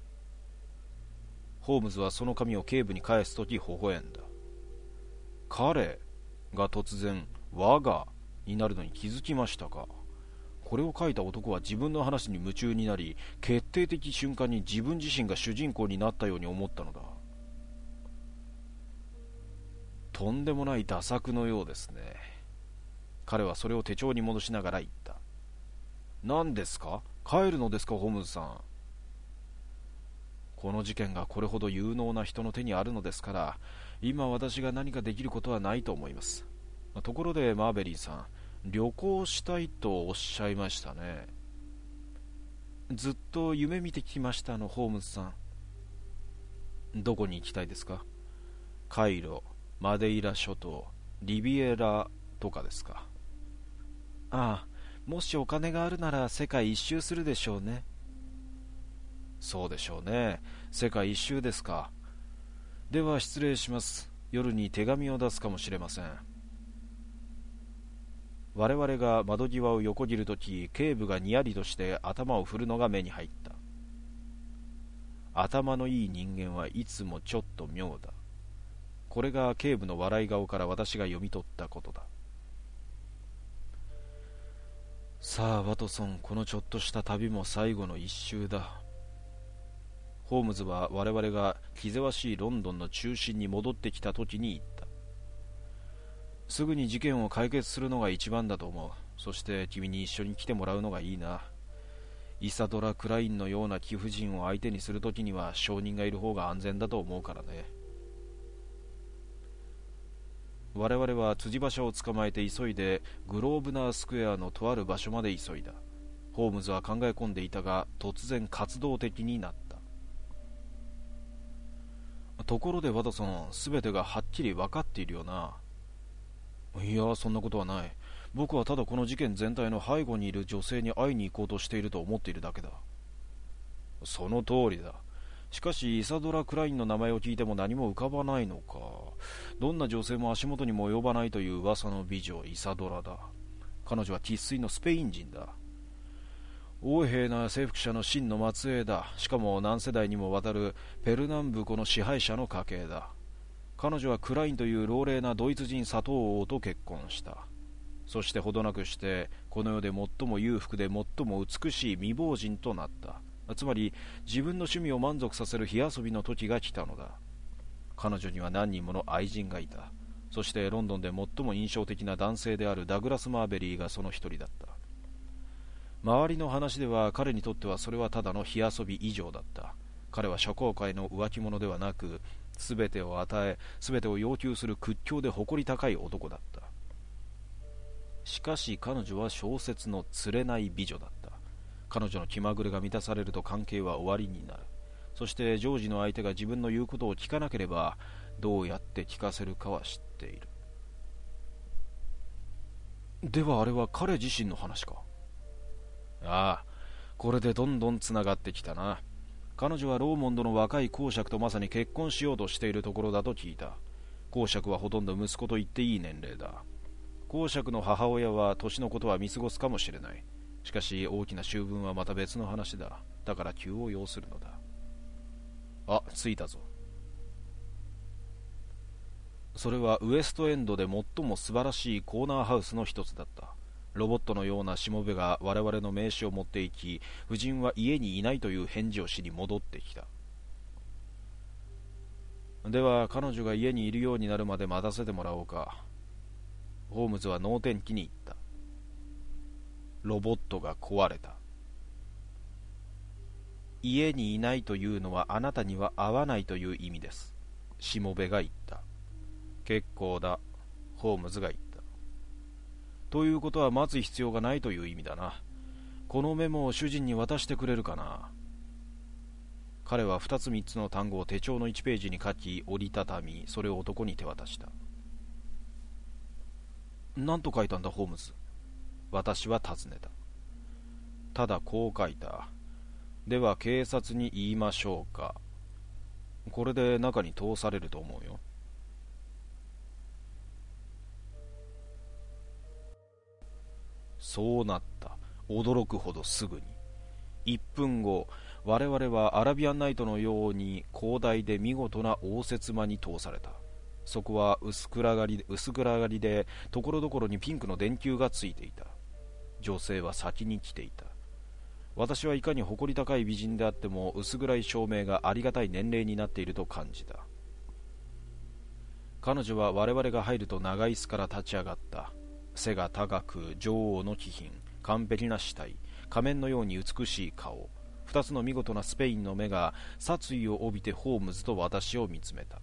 ホームズはその紙を警部に返すとき微笑んだ。彼が突然我がになるのに気づきましたか。これを書いた男は自分の話に夢中になり、決定的瞬間に自分自身が主人公になったように思ったのだ。とんでもない駄作のようですね。彼はそれを手帳に戻しながら言った。何ですか、帰るのですか、ホームズさん。この事件がこれほど有能な人の手にあるのですから、今私が何かできることはないと思います。ところでマーベリーさん、旅行したいとおっしゃいましたね。ずっと夢見てきましたの、ホームズさん。どこに行きたいですか。カイロ、マデイラ諸島、リビエラとかですか。ああ、もしお金があるなら世界一周するでしょうね。そうでしょうね。世界一周ですか。では失礼します。夜に手紙を出すかもしれません。我々が窓際を横切るとき、警部がにやりとして頭を振るのが目に入った。頭のいい人間はいつもちょっと妙だ。これが警部の笑い顔から私が読み取ったことだ。さあワトソン、このちょっとした旅も最後の一周だ。ホームズは我々が気ぜわしいロンドンの中心に戻ってきた時に言った。すぐに事件を解決するのが一番だと思う。そして君に一緒に来てもらうのがいいな。イサドラ・クラインのような貴婦人を相手にするときには証人がいる方が安全だと思うからね。我々は辻馬車を捕まえて急いでグローブナースクエアのとある場所まで急いだ。ホームズは考え込んでいたが突然活動的になった。ところでワトソン、すべてがはっきり分かっているよな。いや、そんなことはない。僕はただこの事件全体の背後にいる女性に会いに行こうとしていると思っているだけだ。その通りだ。しかしイサドラ・クラインの名前を聞いても何も浮かばないのか。どんな女性も足元にも及ばないという噂の美女イサドラだ。彼女は生粋のスペイン人だ。横柄な征服者の真の末裔だ。しかも何世代にもわたるペルナンブコの支配者の家系だ。彼女はクラインという老齢なドイツ人砂糖王と結婚した。そしてほどなくしてこの世で最も裕福で最も美しい未亡人となった。つまり自分の趣味を満足させる火遊びの時が来たのだ。彼女には何人もの愛人がいた。 そしてロンドンで最も印象的な男性であるダグラス・マーベリーがその一人だった。周りの話では彼にとってはそれはただの火遊び以上だった。彼は社交界の浮気者ではなく、すべてを与え、すべてを要求する屈強で誇り高い男だった。しかし彼女は小説の釣れない美女だった。彼女の気まぐれが満たされると関係は終わりになる。そしてジョージの相手が自分の言うことを聞かなければ、どうやって聞かせるかは知っている。ではあれは彼自身の話か。ああ、これでどんどんつながってきたな。彼女はローモンドの若い公爵とまさに結婚しようとしているところだと聞いた。公爵はほとんど息子と言っていい年齢だ。公爵の母親は年のことは見過ごすかもしれない。しかし大きな醜聞はまた別の話だ。だから急を要するのだ。あ、着いたぞ。それはウエストエンドで最も素晴らしいコーナーハウスの一つだった。ロボットのようなしもべが我々の名刺を持って行き、夫人は家にいないという返事をしに戻ってきた。では彼女が家にいるようになるまで待たせてもらおうか。ホームズは能天気に言った。ロボットが壊れた。家にいないというのはあなたには合わないという意味です。しもべが言った。結構だ、ホームズが言った。ということは待つ必要がないという意味だな。このメモを主人に渡してくれるかな。彼は二つ三つの単語を手帳の一ページに書き、折りたたみ、それを男に手渡した。何と書いたんだ、ホームズ。私は尋ねた。ただこう書いた。では警察に言いましょうか。これで中に通されると思うよ。そうなった。驚くほどすぐに。いっぷんご、我々はアラビアンナイトのように広大で見事な応接間に通された。そこは薄暗がり、薄暗がりで、ところどころにピンクの電球がついていた。女性は先に来ていた。私はいかに誇り高い美人であっても薄暗い照明がありがたい年齢になっていると感じた。彼女は我々が入ると長い椅子から立ち上がった。背が高く、女王の気品、完璧な死体、仮面のように美しい顔、二つの見事なスペインの目が殺意を帯びてホームズと私を見つめた。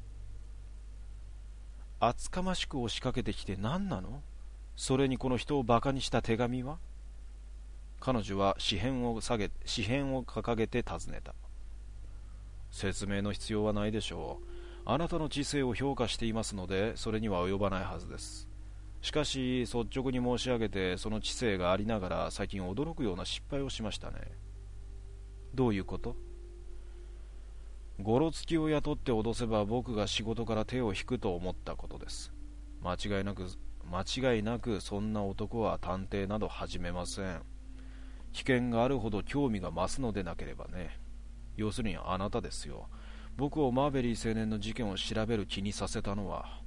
厚かましく押しかけてきて何なの？それにこの人をバカにした手紙は？彼女は紙片を下げ、紙片を掲げて尋ねた。説明の必要はないでしょう。あなたの知性を評価していますので、それには及ばないはずです。しかし率直に申し上げて、その知性がありながら最近驚くような失敗をしましたね。どういうこと？ゴロつきを雇って脅せば僕が仕事から手を引くと思ったことです。間違いなく間違いなくそんな男は探偵など始めません。危険があるほど興味が増すのでなければね。要するにあなたですよ。僕をマーベリー青年の事件を調べる気にさせたのは。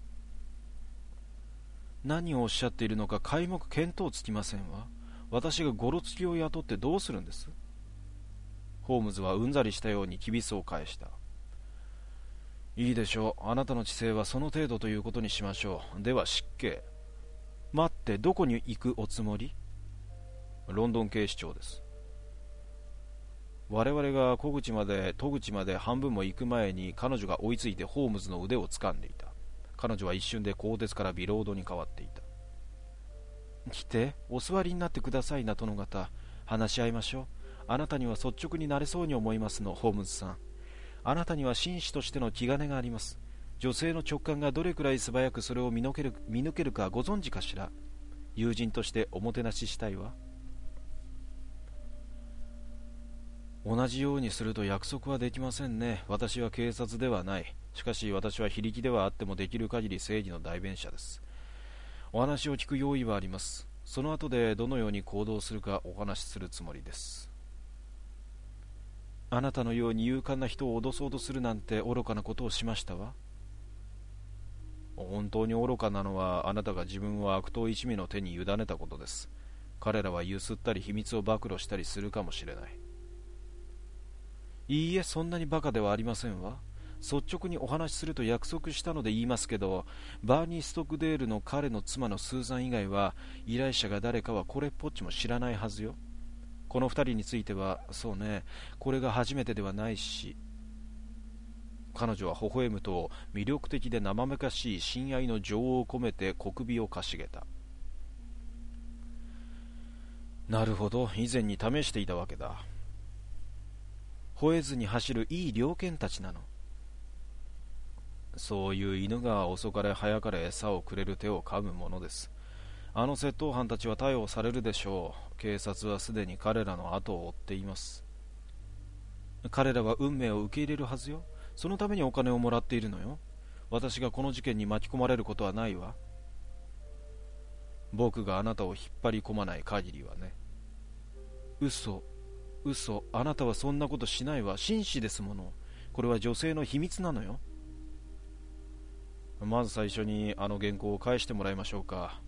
何をおっしゃっているのか皆目見当つきませんわ。私がゴロつきを雇ってどうするんです？ホームズはうんざりしたようにきびすを返した。いいでしょう。あなたの知性はその程度ということにしましょう。では失敬。待って、どこに行くおつもり？ロンドン警視庁です。我々が小口まで戸口まで半分も行く前に彼女が追いついてホームズの腕を掴んでいた。彼女は一瞬で鋼鉄からビロードに変わっていた。来て、お座りになってくださいな、殿方。話し合いましょう。あなたには率直になれそうに思いますの、ホームズさん。あなたには紳士としての気兼ねがあります。女性の直感がどれくらい素早くそれを見抜ける、見抜けるかご存知かしら。友人としておもてなししたいわ。同じようにすると約束はできませんね。私は警察ではない。しかし私は非力ではあってもできる限り正義の代弁者です。お話を聞く用意はあります。その後でどのように行動するかお話しするつもりです。あなたのように勇敢な人を脅そうとするなんて愚かなことをしましたわ。本当に愚かなのはあなたが自分を悪党一味の手に委ねたことです。彼らはゆすったり秘密を暴露したりするかもしれない。いいえ、そんなにバカではありませんわ。 率直にお話しすると約束したので言いますけど、バーニー・ストックデールの彼の妻のスーザン以外は依頼者が誰かはこれっぽっちも知らないはずよ。この二人については、そうね、これが初めてではないし。彼女は微笑むと魅力的で生めかしい親愛の情を込めて小首をかしげた。なるほど、以前に試していたわけだ。吠えずに走るいい猟犬たちなの。そういう犬が遅かれ早かれ餌をくれる手を噛むものです。あの窃盗犯たちは逮捕されるでしょう。警察はすでに彼らの後を追っています。彼らは運命を受け入れるはずよ。そのためにお金をもらっているのよ。私がこの事件に巻き込まれることはないわ。僕があなたを引っ張り込まない限りはね。嘘、嘘、あなたはそんなことしないわ。紳士ですもの。これは女性の秘密なのよ。まず最初にあの原稿を返してもらいましょうか。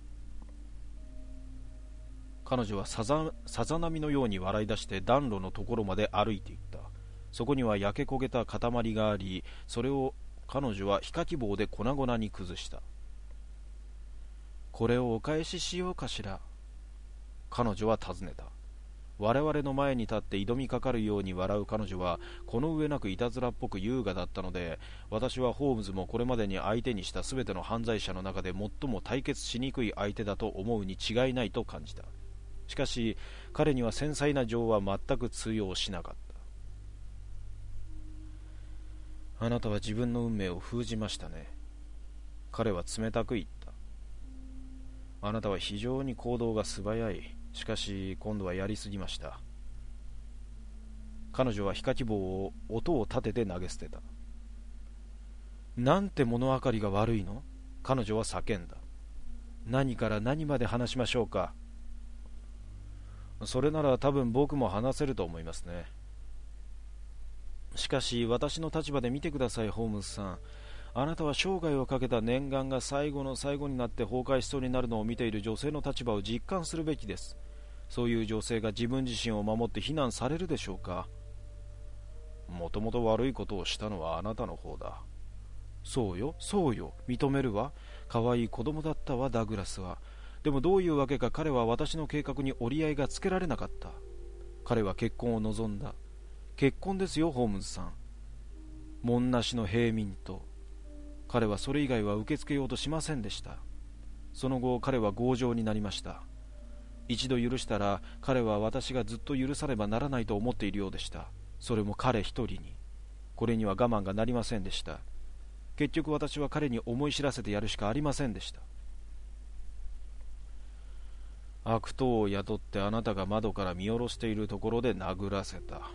彼女はさざ、さざ波のように笑い出して暖炉のところまで歩いていった。そこには焼け焦げた塊があり、それを彼女は火かき棒で粉々に崩した。これをお返ししようかしら。彼女は尋ねた。我々の前に立って挑みかかるように笑う彼女はこの上なくいたずらっぽく優雅だったので、私はホームズもこれまでに相手にしたすべての犯罪者の中で最も対決しにくい相手だと思うに違いないと感じた。しかし彼には繊細な情は全く通用しなかった。あなたは自分の運命を封じましたね。彼は冷たく言った。あなたは非常に行動が素早い。しかし今度はやりすぎました。彼女は火かき棒を音を立てて投げ捨てた。なんて物分かりが悪いの？彼女は叫んだ。何から何まで話しましょうか。それなら多分僕も話せると思いますね。しかし私の立場で見てください、ホームズさん。あなたは生涯をかけた念願が最後の最後になって崩壊しそうになるのを見ている女性の立場を実感するべきです。そういう女性が自分自身を守って非難されるでしょうか。もともと悪いことをしたのはあなたの方だ。そうよ、そうよ、認めるわ。可愛い子供だったわ、ダグラスは。でもどういうわけか彼は私の計画に折り合いがつけられなかった。彼は結婚を望んだ。結婚ですよ、ホームズさん。門なしの平民と。彼はそれ以外は受け付けようとしませんでした。その後彼は強情になりました。一度許したら彼は私がずっと許さねばならないと思っているようでした。それも彼一人に。これには我慢がなりませんでした。結局私は彼に思い知らせてやるしかありませんでした。悪党を雇ってあなたが窓から見下ろしているところで殴らせた。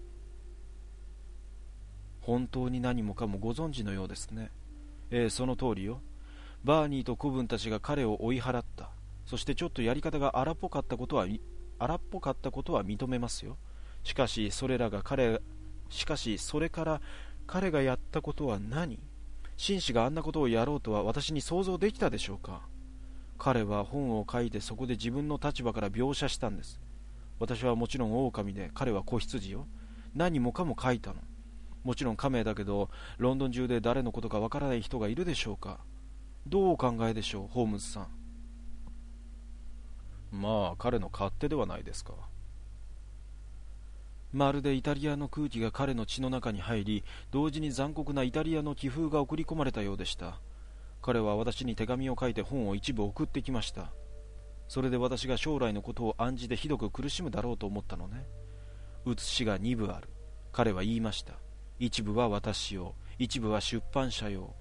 本当に何もかもご存知のようですね。ええ、その通りよ。バーニーと子分たちが彼を追い払った。そしてちょっとやり方が荒っぽかったことは荒っぽかったことは認めますよ。しかしそれらが彼しかしそれから彼がやったことは何？紳士があんなことをやろうとは私に想像できたでしょうか。彼は本を書いてそこで自分の立場から描写したんです。私はもちろん狼で彼は子羊よ。何もかも書いたの。もちろん仮名だけどロンドン中で誰のことかわからない人がいるでしょうか。どうお考えでしょう、ホームズさん。まあ彼の勝手ではないですか。まるでイタリアの空気が彼の血の中に入り、同時に残酷なイタリアの気風が送り込まれたようでした。彼は私に手紙を書いて本を一部送ってきました。それで私が将来のことを案じてひどく苦しむだろうと思ったのね。写しがに部ある。彼は言いました。一部は私用、一部は出版社用。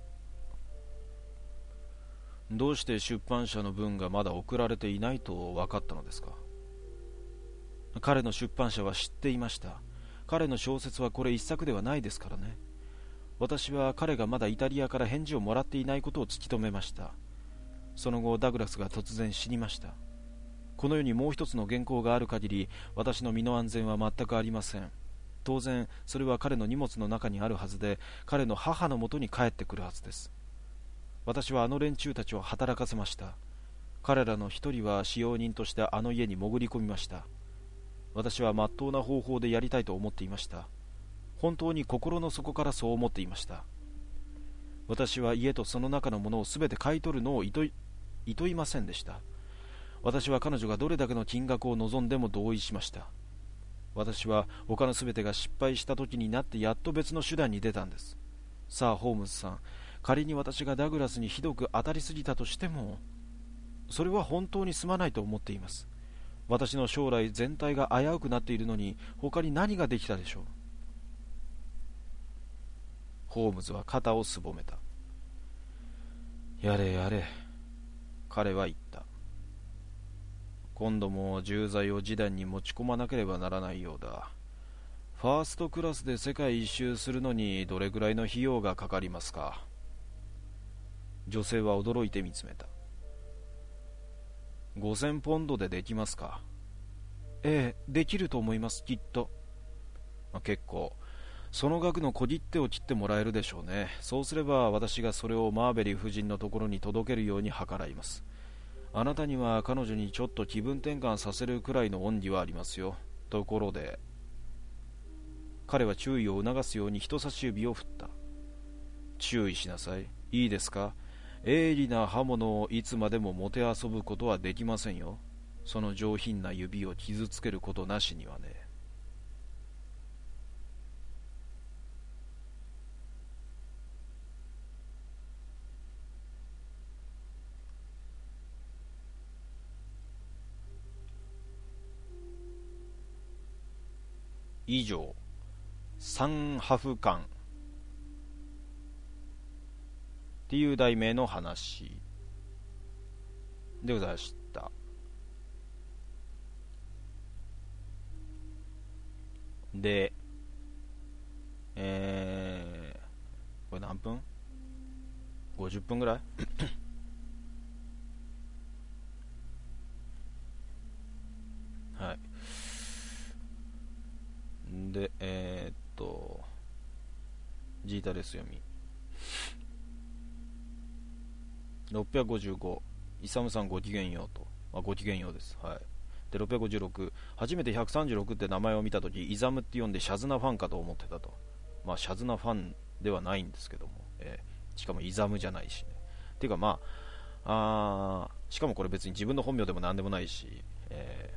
どうして出版社の分がまだ送られていないと分かったのですか。彼の出版社は知っていました。彼の小説はこれ一作ではないですからね。私は彼がまだイタリアから返事をもらっていないことを突き止めました。その後ダグラスが突然死にました。この世にもう一つの原稿がある限り、私の身の安全は全くありません。当然それは彼の荷物の中にあるはずで、彼の母のもとに帰ってくるはずです。私はあの連中たちを働かせました。彼らの一人は使用人としてあの家に潜り込みました。私は真っ当な方法でやりたいと思っていました。 本当に心の底からそう思っていました。私は家とその中のものをすべて買い取るのをいとい、いといませんでした。私は彼女がどれだけの金額を望んでも同意しました。私は他のすべてが失敗した時になってやっと別の手段に出たんです。さあホームズさん、仮に私がダグラスにひどく当たりすぎたとしても、それは本当にすまないと思っています。私の将来全体が危うくなっているのに他に何ができたでしょう。ホームズは肩をすぼめた。やれやれ、彼は言った。今度も重罪を示談に持ち込まなければならないようだ。ファーストクラスで世界一周するのにどれくらいの費用がかかりますか。女性は驚いて見つめた。ごせんポンドでできますか。ええ、できると思います、きっと。まあ、結構その額の小切手を切ってもらえるでしょうね。そうすれば私がそれをマーベリー夫人のところに届けるように計らいます。あなたには彼女にちょっと気分転換させるくらいの恩義はありますよ。ところで、彼は注意を促すように人差し指を振った。注意しなさい。いいですか。鋭利な刃物をいつまでももてあそぶことはできませんよ。その上品な指を傷つけることなしにはね。以上、三ハフ館っていう題名の話でございました。で、えー、これ何分 ?ごじゅっ 分ぐらいはい。で、えー、っと、ジータレス読み。ろっぴゃくごじゅうご、イサムさんごきげんようと。あ、ごきげんようです。はい。で、ろっぴゃくごじゅうろく、初めてひゃくさんじゅうろくって名前を見たとき、イザムって呼んでシャズナファンかと思ってたと。まあ、シャズナファンではないんですけども、えー、しかもイザムじゃないしね。ていうか、まあ、あしかもこれ別に自分の本名でも何でもないし、え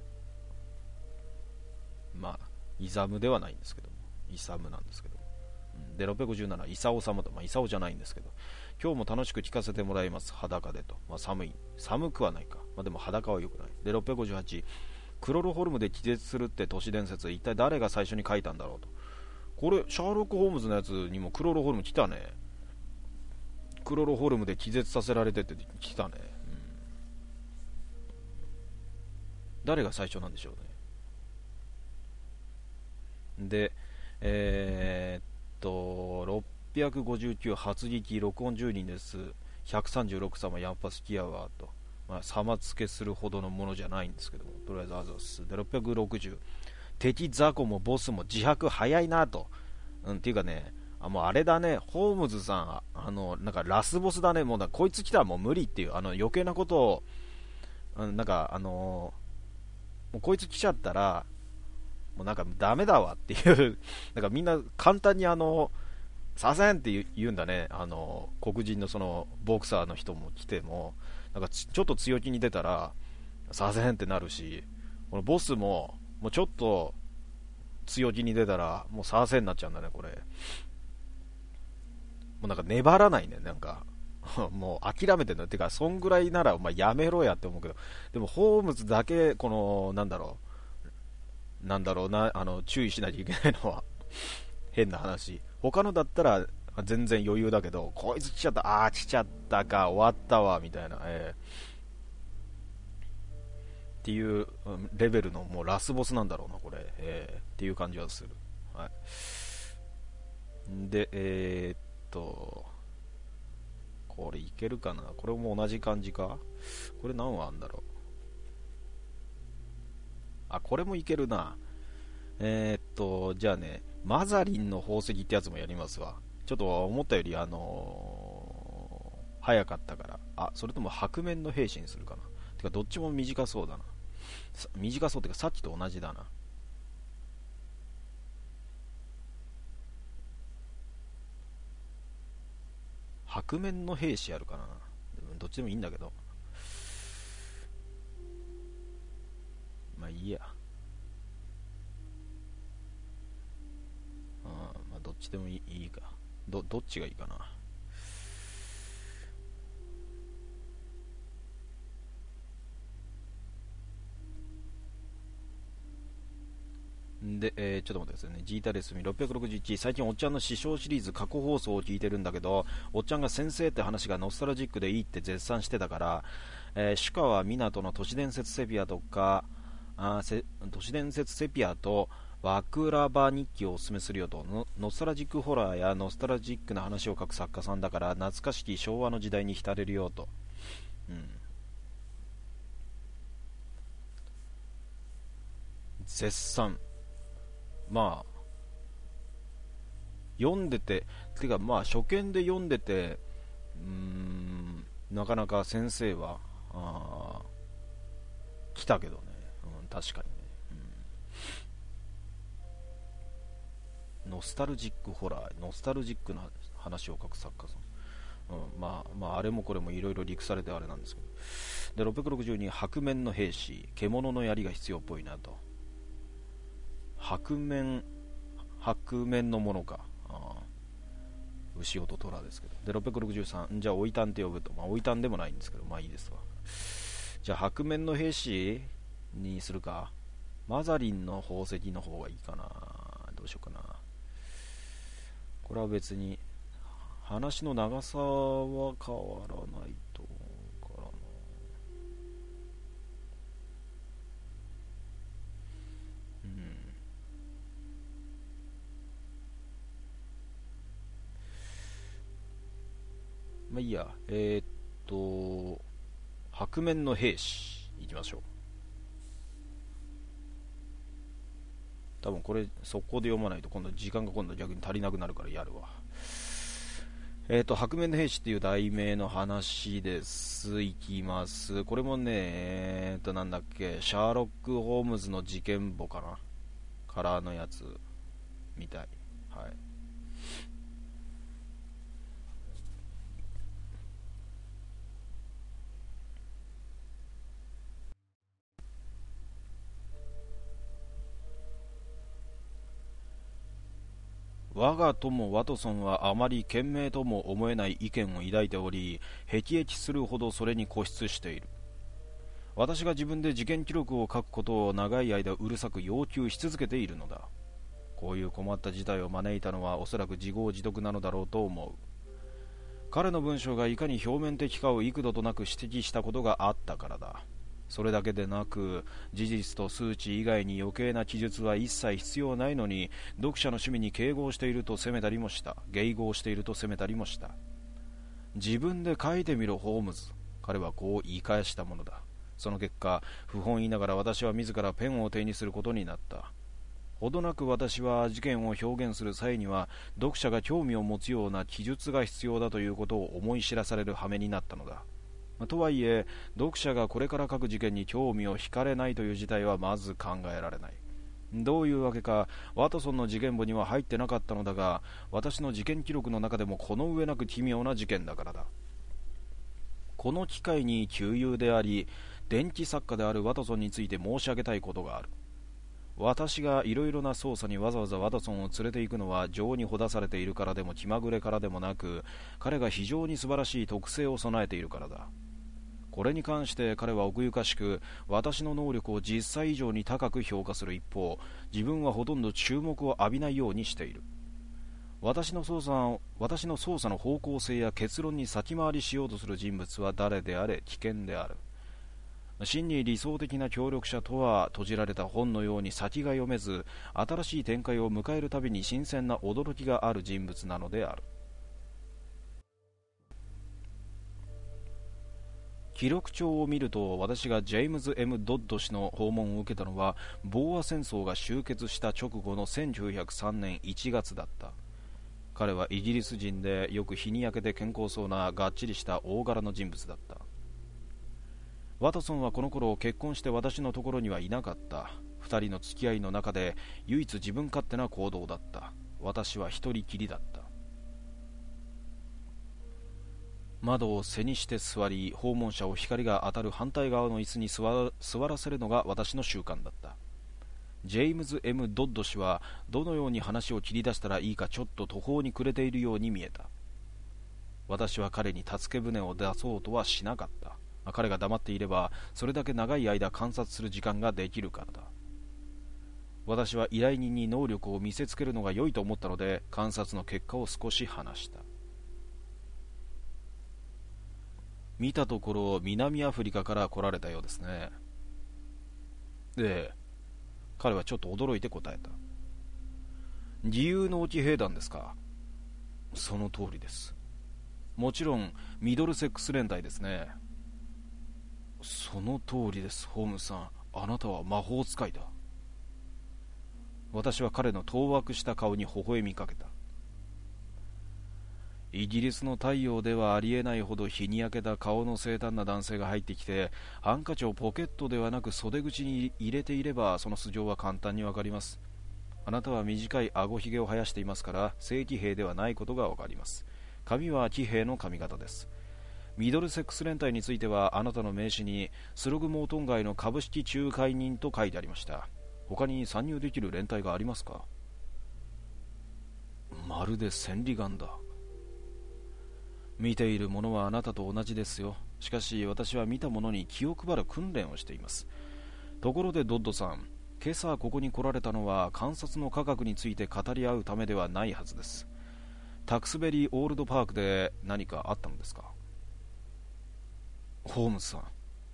ー、まあ、イザムではないんですけども、イサムなんですけども。で、ろっぴゃくごじゅうなな、イサオ様と、まあ、イサオじゃないんですけど、今日も楽しく聞かせてもらいます、裸でと。まあ、寒い。寒くはないか。まあ、でも裸は良くない。で、ろっぴゃくごじゅうはち、クロロホルムで気絶するって都市伝説、一体誰が最初に書いたんだろうと。これ、シャーロック・ホームズのやつにもクロロホルム来たね。クロロホルムで気絶させられてって来たね。うん、誰が最初なんでしょうね。で、えー、っと、ろっぴゃくごじゅうきゅう発撃録音じゅうにんです。ひゃくさんじゅうろく様やっぱ好きやわと。まあ、様付けするほどのものじゃないんですけども、とりあえずあざっす。で、ろっぴゃくろくじゅう、敵雑魚もボスも自白早いなと。うん、っていうかね、あ、もうあれだね、ホームズさん、あの、なんかラスボスだね、もうだこいつ来たらもう無理っていう、あの余計なことを、うん、なんかあのー、もうこいつ来ちゃったら、もうなんかダメだわっていうなんかみんな簡単にあの、させんって言うんだね、あの、黒人のそのボクサーの人も来ても、なんかちょっと強気に出たら、させんってなるし、このボスも、もうちょっと強気に出たら、もうさせんになっちゃうんだね、これ。もうなんか粘らないね、なんか。もう諦めてんだ。てか、そんぐらいならお前やめろやって思うけど、でもホームズだけ、この、なんだろう、なんだろうな、あの、注意しなきゃいけないのは、変な話。他のだったら全然余裕だけど、こいつ来ちゃった、あー来ちゃったか、終わったわ、みたいな、えー、っていうレベルのもうラスボスなんだろうな、これ、えー、っていう感じはする。はい。で、えー、っと、これいけるかな、これも同じ感じか、これ何話あんだろう。あ、これもいけるな。えー、っと、じゃあね、マザリンの宝石ってやつもやりますわ。ちょっと思ったより、あのー、早かったから。あ、それとも白面の兵士にするかな。てか、どっちも短そうだな。短そうってか、さっきと同じだな。 白面の兵士やるかな。どっちでもいいんだけど、まあいいや。あまあどっちでもいい、いいか。どどっちがいいかな。で、えー、ちょっと待ってくださいね。ジータレスミろっぴゃくろくじゅういち、最近おっちゃんの師匠シリーズ過去放送を聞いてるんだけど、おっちゃんが先生って話がノスタルジックでいいって絶賛してたから、えー、主川湊の都市伝説セピアとか、あせ都市伝説セピアとワクラバ日記をおすすめするよと。ノノスタルジックホラーやノスタルジックな話を書く作家さんだから、懐かしき昭和の時代に浸れるよと。うん。絶賛。まあ読んでて、てかまあ初見で読んでて、うーんなかなか先生はあ来たけどね、うん、確かにね、うん、ノスタルジックホラー、ノスタルジックな話を書く作家さん、うん、まあまああれもこれもいろいろ陸されてあれなんですけど、でろっぴゃくろくじゅうに、白面の兵士、獣の槍が必要っぽいなと。白面、白面のものか、あ牛音虎ですけど。でろっぴゃくろくじゅうさん、じゃあおいたんって呼ぶと、まあおいたんでもないんですけど、まあいいですわ。じゃあ白面の兵士にするか。マザリンの宝石の方がいいかな。どうしようかな。これは別に話の長さは変わらないと思うからな。うん。まあいいや。えー、っと白面の兵士いきましょう。多分これ速攻で読まないと今度時間が今度逆に足りなくなるからやるわ。えっ、と白面の兵士っていう題名の話です。いきます。これもね、えっ、となんだっけ、シャーロック・ホームズの事件簿かな、カラーのやつみたい。はい。我が友ワトソンはあまり賢明とも思えない意見を抱いており、辟易するほどそれに固執している。私が自分で事件記録を書くことを長い間うるさく要求し続けているのだ。こういう困った事態を招いたのはおそらく自業自得なのだろうと思う。彼の文章がいかに表面的かを幾度となく指摘したことがあったからだ。それだけでなく、事実と数値以外に余計な記述は一切必要ないのに、読者の趣味に迎合していると責めたりもした。迎合していると責めたりもした。自分で書いてみろ、ホームズ。彼はこう言い返したものだ。その結果、不本意ながら私は自らペンを手にすることになった。ほどなく私は事件を表現する際には、読者が興味を持つような記述が必要だということを思い知らされる羽目になったのだ。とはいえ、読者がこれから書く事件に興味を惹かれないという事態はまず考えられない。どういうわけか、ワトソンの事件簿には入ってなかったのだが、私の事件記録の中でもこの上なく奇妙な事件だからだ。この機会に旧友であり、伝記作家であるワトソンについて申し上げたいことがある。私がいろいろな捜査にわざわざワトソンを連れて行くのは情にほだされているからでも気まぐれからでもなく、彼が非常に素晴らしい特性を備えているからだ。これに関して彼は奥ゆかしく、私の能力を実際以上に高く評価する一方、自分はほとんど注目を浴びないようにしている。私の捜査、私の捜査の方向性や結論に先回りしようとする人物は誰であれ危険である。真に理想的な協力者とは閉じられた本のように先が読めず、新しい展開を迎えるたびに新鮮な驚きがある人物なのである。記録帳を見ると、私がジェームズ・ エム・ドッド氏の訪問を受けたのはボーア戦争が終結した直後のせんきゅうひゃくさんねんいちがつだった。彼はイギリス人でよく日に焼けて健康そうながっちりした大柄の人物だった。ワトソンはこの頃結婚して私のところにはいなかった。二人の付き合いの中で唯一自分勝手な行動だった。私は一人きりだった。 窓を背にして座り、訪問者を光が当たる反対側の椅子に座座らせるのが私の習慣だった。ジェームズ・ エム・ドッド氏はどのように話を切り出したらいいかちょっと途方に暮れているように見えた。私は彼に助け舟を出そうとはしなかった。彼が黙っていればそれだけ長い間観察する時間ができるからだ。私は依頼人に能力を見せつけるのが良いと思ったので、観察の結果を少し話した。見たところ南アフリカから来られたようですね。ええ、彼はちょっと驚いて答えた。自由農機兵団ですか。その通りです。もちろんミドルセックス連隊ですね。その通りです、ホームズさん。あなたは魔法使いだ。私は彼の当惑した顔に微笑みかけた。イギリスの太陽ではありえないほど日に焼けた顔の清淡な男性が入ってきて、ハンカチをポケットではなく袖口に入れていれば、その素性は簡単にわかります。あなたは短い顎ひげを生やしていますから、正規兵ではないことがわかります。髪は騎兵の髪型です。ミドルセックス連隊については、あなたの名刺にスログモートン街の株式仲介人と書いてありました。他に参入できる連隊がありますか。まるで千里眼だ。見ているものはあなたと同じですよ。しかし私は見たものに気を配る訓練をしています。ところでドッドさん、今朝ここに来られたのは観察の科学について語り合うためではないはずです。タクスベリーオールドパークで何かあったのですか。ホームズさん、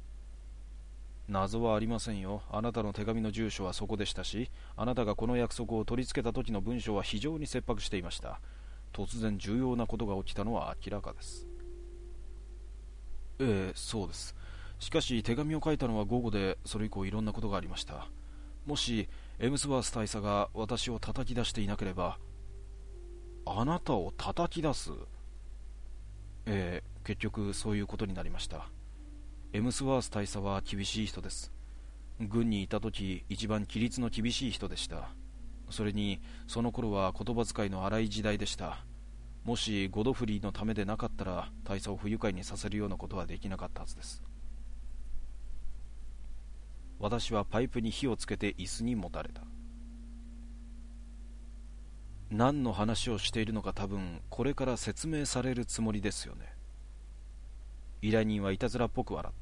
謎はありませんよ。あなたの手紙の住所はそこでしたし、あなたがこの約束を取り付けた時の文章は非常に切迫していました。突然重要なことが起きたのは明らかです。ええ、そうです。しかし手紙を書いたのは午後で、それ以降いろんなことがありました。もしエムスワース大佐が私を叩き出していなければ。あなたを叩き出す。ええ、結局そういうことになりました。エムスワース大佐は厳しい人です。軍にいた時一番規律の厳しい人でした。それにその頃は言葉遣いの荒い時代でした。もしゴドフリーのためでなかったら、大佐を不愉快にさせるようなことはできなかったはずです。私はパイプに火をつけて椅子にもたれた。何の話をしているのか多分これから説明されるつもりですよね。依頼人はいたずらっぽく笑った。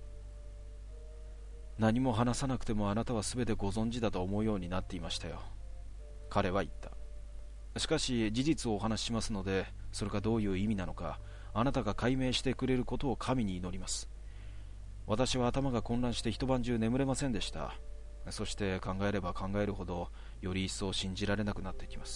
何も話さなくてもあなたは全てご存知だと思うようになっていましたよ。彼は言った。しかし事実をお話ししますので、それがどういう意味なのかあなたが解明してくれることを神に祈ります。私は頭が混乱して一晩中眠れませんでした。そして考えれば考えるほどより一層信じられなくなってきます。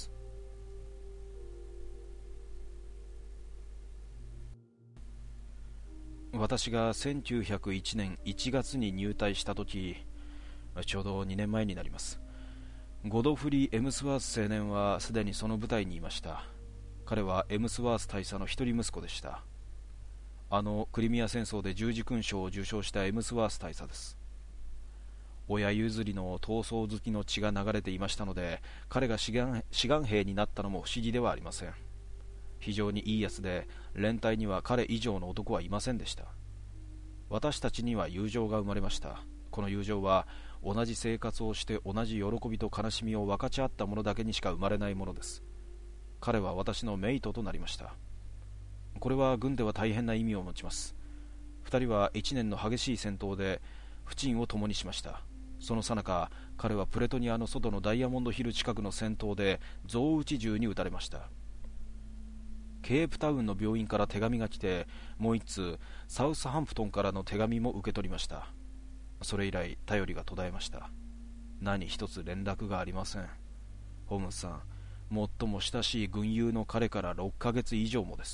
私がせんきゅうひゃくいちねんいちがつに入隊した時、ちょうどにねんまえになります。ゴドフリー・エムスワース青年はすでにその部隊にいました。彼はエムスワース大佐の一人息子でした。あのクリミア戦争で十字勲章を受章したエムスワース大佐です。親譲りの闘争好きの血が流れていましたので、彼が志願、志願兵になったのも不思議ではありません。非常にいいやつで、連隊には彼以上の男はいませんでした。私たちには友情が生まれました。この友情は同じ生活をして同じ喜びと悲しみを分かち合った者だけにしか生まれないものです。彼は私のメイトとなりました。これは軍では大変な意味を持ちます。二人は一年の激しい戦闘で不沈を共にしました。その最中、彼はプレトニアの外のダイヤモンドヒル近くの戦闘で象打ち銃に撃たれました。ケープタウンの病院から手紙が来て、もう一通サウスハンプトンからの手紙も受け取りました。それ以来頼りが途絶えました。何一つ連絡がありません。ホームズさん、最も親しい軍友の彼からろっかげつ以上もです。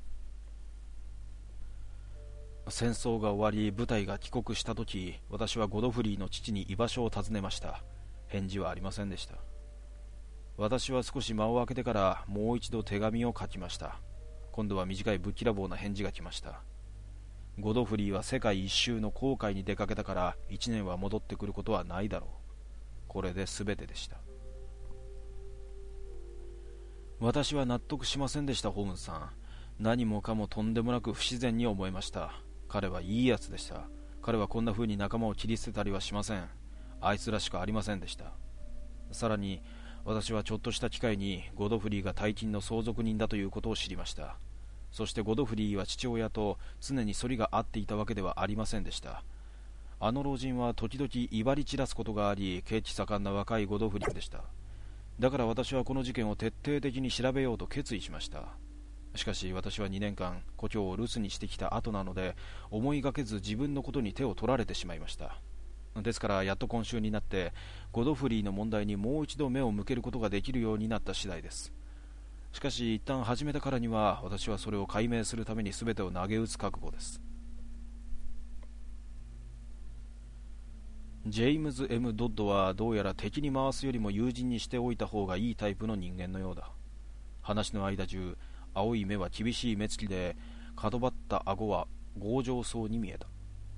戦争が終わり部隊が帰国した時、私はゴドフリーの父に居場所を尋ねました。返事はありませんでした。私は少し間を空けてからもう一度手紙を書きました。今度は短いぶっきらぼうな返事が来ました。ゴドフリーは世界一周の航海に出かけたから一年は戻ってくることはないだろう。これで全てでした。私は納得しませんでした。ホームズさん、 何もかもとんでもなく不自然に思えました。彼はいいやつでした。彼はこんな風に仲間を切り捨てたりはしません。あいつらしかありませんでした。さらに私はちょっとした機会にゴドフリーが大金の相続人だということを知りました。そしてゴドフリーは父親と常に反りが合っていたわけではありませんでした。あの老人は時々威張り散らすことがあり、血気盛んな若いゴドフリーでした。だから私はこの事件を徹底的に調べようと決意しました。しかし私はにねんかん故郷を留守にしてきた後なので、思いがけず自分のことに手を取られてしまいました。ですからやっと今週になってゴドフリーの問題にもう一度目を向けることができるようになった次第です。しかし一旦始めたからには、私はそれを解明するために全てを投げ打つ覚悟です。ジェームズ・ M・ドッドはどうやら敵に回すよりも友人にしておいた方がいいタイプの人間のようだ。話の間中、青い目は厳しい目つきで、角張った顎は強情そうに見えた。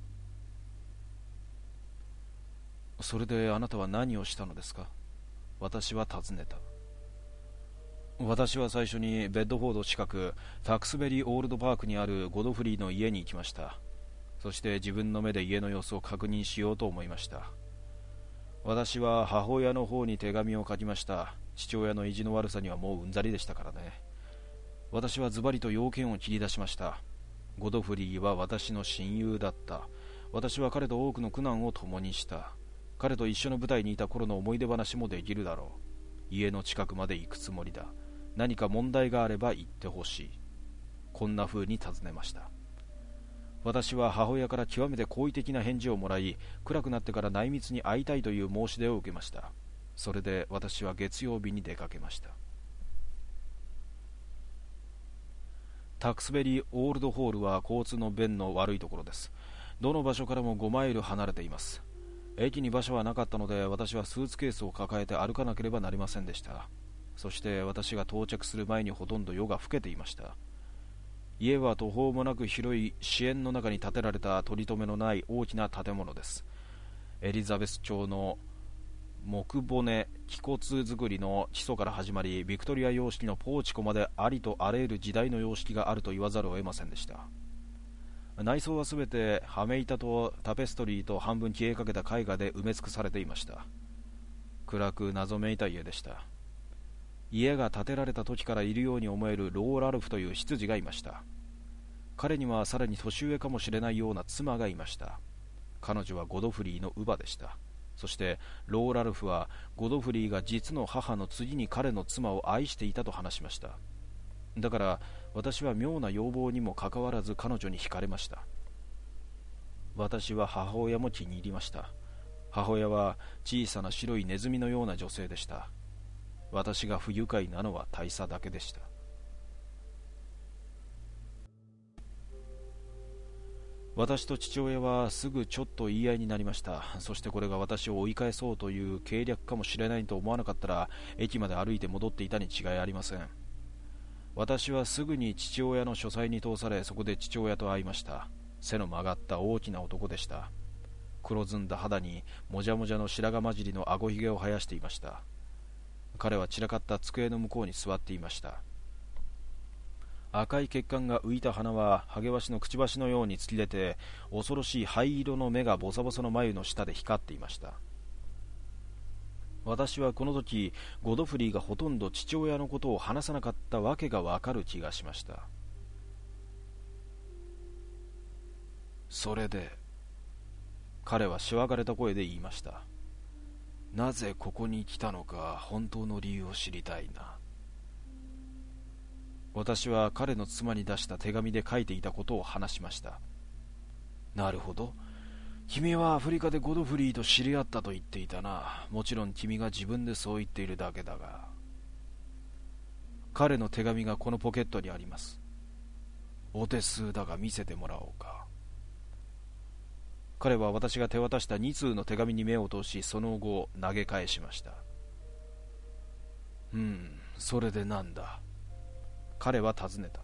それであなたは何をしたのですか？私は尋ねた。私は最初にベッドフォード近くタクスベリーオールドパークにあるゴドフリーの家に行きました。そして自分の目で家の様子を確認しようと思いました。私は母親の方に手紙を書きました。父親の意地の悪さにはもううんざりでしたからね。私はズバリと要件を切り出しました。ゴドフリーは私の親友だった。私は彼と多くの苦難を共にした。彼と一緒の舞台にいた頃の思い出話もできるだろう。家の近くまで行くつもりだ。何か問題があれば言ってほしい。こんな風に尋ねました。私は母親から極めて好意的な返事をもらい、暗くなってから内密に会いたいという申し出を受けました。それで私は月曜日に出かけました。タクスベリーオールドホールは交通の便の悪いところです。どの場所からもごマイル離れています。駅に場所はなかったので、私はスーツケースを抱えて歩かなければなりませんでした。そして私が到着する前にほとんど夜が更けていました。家は途方もなく広い支園の中に建てられた取り留めのない大きな建物です。エリザベス朝の木骨気骨造りの基礎から始まり、ビクトリア様式のポーチコまでありとあらゆる時代の様式があると言わざるを得ませんでした。内装はすべて羽目板とタペストリーと半分消えかけた絵画で埋め尽くされていました。暗く謎めいた家でした。家が建てられた時からいるように思えるローラルフという執事がいました。彼にはさらに年上かもしれないような妻がいました。彼女はゴドフリーの乳母でした。そしてローラルフはゴドフリーが実の母の次に彼の妻を愛していたと話しました。だから私は妙な要望にもかかわらず彼女に惹かれました。私は母親も気に入りました。母親は小さな白いネズミのような女性でした。私が不愉快なのは大佐だけでした。私と父親はすぐちょっと言い合いになりました。そしてこれが私を追い返そうという計略かもしれないと思わなかったら、駅まで歩いて戻っていたに違いありません。私はすぐに父親の書斎に通され、そこで父親と会いました。背の曲がった大きな男でした。黒ずんだ肌にもじゃもじゃの白髪混じりのあごひげを生やしていました。彼は散らかった机の向こうに座っていました。赤い血管が浮いた鼻はハゲワシのくちばしのように突き出て、恐ろしい灰色の目がボサボサの眉の下で光っていました。私はこの時ゴドフリーがほとんど父親のことを話さなかったわけがわかる気がしました。それで彼はしわがれた声で言いました。なぜここに来たのか本当の理由を知りたいな。私は彼の妻に出した手紙で書いていたことを話しました。なるほど。君はアフリカでゴドフリーと知り合ったと言っていたな。もちろん君が自分でそう言っているだけだが。彼の手紙がこのポケットにあります。お手数だが見せてもらおうか。彼は私が手渡したに通の手紙に目を通し、その後投げ返しました。うん、それでなんだ。彼は尋ねた。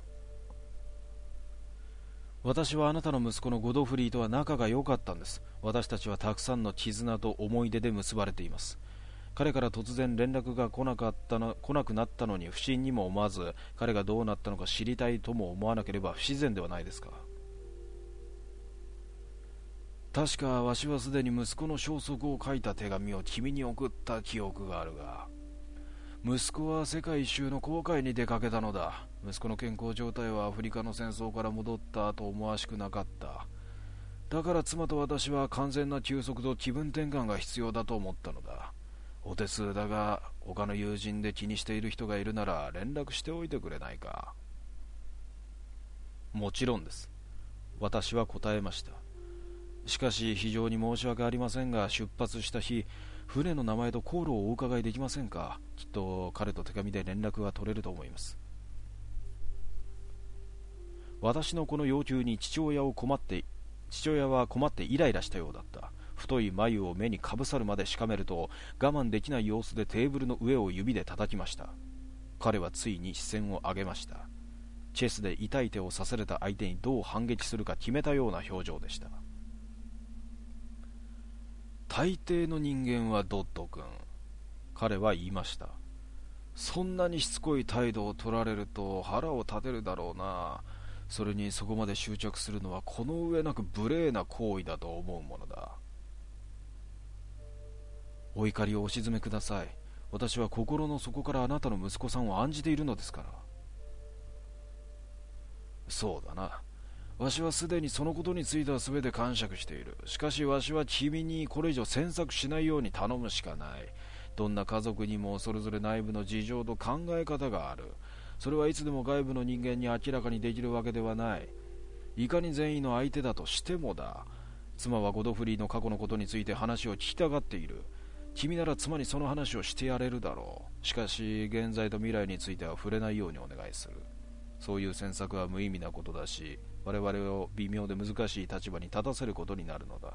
私はあなたの息子のゴドフリーとは仲が良かったんです。私たちはたくさんの絆と思い出で結ばれています。 彼から突然連絡が来なかったの、来なくなったのに不審にも思わず、彼がどうなったのか知りたいとも思わなければ不自然ではないですか。確かわしはすでに息子の消息を書いた手紙を君に送った記憶があるが、息子は世界一周の航海に出かけたのだ。息子の健康状態はアフリカの戦争から戻ったと思わしくなかった。だから妻と私は完全な休息と気分転換が必要だと思ったのだ。お手数だが、他の友人で気にしている人がいるなら連絡しておいてくれないか。もちろんです。私は答えました。しかし非常に申し訳ありませんが、出発した日、船の名前と航路をお伺いできませんか。きっと彼と手紙で連絡が取れると思います。私のこの要求に父親を困って父親は困ってイライラしたようだった。太い眉を目にかぶさるまでしかめると、我慢できない様子でテーブルの上を指で叩きました。彼はついに視線を上げました。チェスで痛い手を刺された相手にどう反撃するか決めたような表情でした。大抵の人間はドッド君、彼は言いました。そんなにしつこい態度を取られると腹を立てるだろうな。それにそこまで執着するのはこの上なく無礼な行為だと思うものだ。お怒りをお鎮めください。私は心の底からあなたの息子さんを案じているのですから。そうだな。わしはすでにそのことについては全て感謝している。しかしわしは君にこれ以上詮索しないように頼むしかない。どんな家族にもそれぞれ内部の事情と考え方がある。それはいつでも外部の人間に明らかにできるわけではない。いかに善意の相手だとしてもだ。妻はゴドフリーの過去のことについて話を聞きたがっている。君なら妻にその話をしてやれるだろう。しかし現在と未来については触れないようにお願いする。そういう詮索は無意味なことだし、我々を微妙で難しい立場に立たせることになるのだ。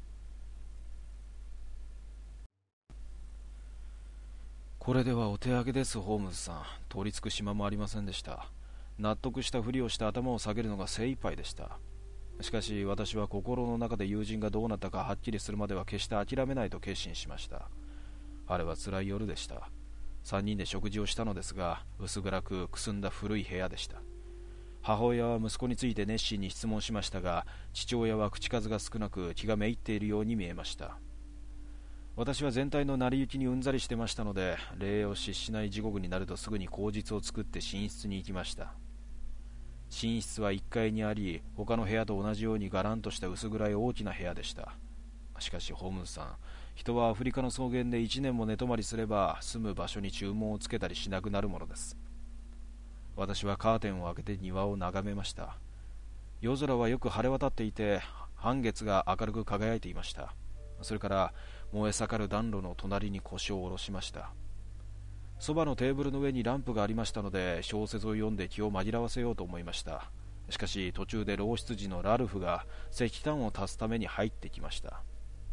これではお手上げです、ホームズさん。通りつく島もありませんでした。納得したふりをして頭を下げるのが精一杯でした。しかし私は心の中で友人がどうなったかはっきりするまでは決して諦めないと決心しました。あれは辛い夜でした。三人で食事をしたのですが、薄暗くくすんだ古い部屋でした。母親は息子について熱心に質問しましたが、父親は口数が少なく気がめいっているように見えました。私は全体の成り行きにうんざりしてましたので、礼を失しない地獄になるとすぐに口実を作って寝室に行きました。寝室はいっかいにあり、他の部屋と同じようにがらんとした薄暗い大きな部屋でした。しかしホームズさん、人はアフリカの草原でいちねんも寝泊まりすれば住む場所に注文をつけたりしなくなるものです。私はカーテンを開けて庭を眺めました。夜空はよく晴れ渡っていて、半月が明るく輝いていました。それから燃え盛る暖炉の隣に腰を下ろしました。そばのテーブルの上にランプがありましたので、小説を読んで気を紛らわせようと思いました。しかし途中で老執事のラルフが石炭を足すために入ってきました。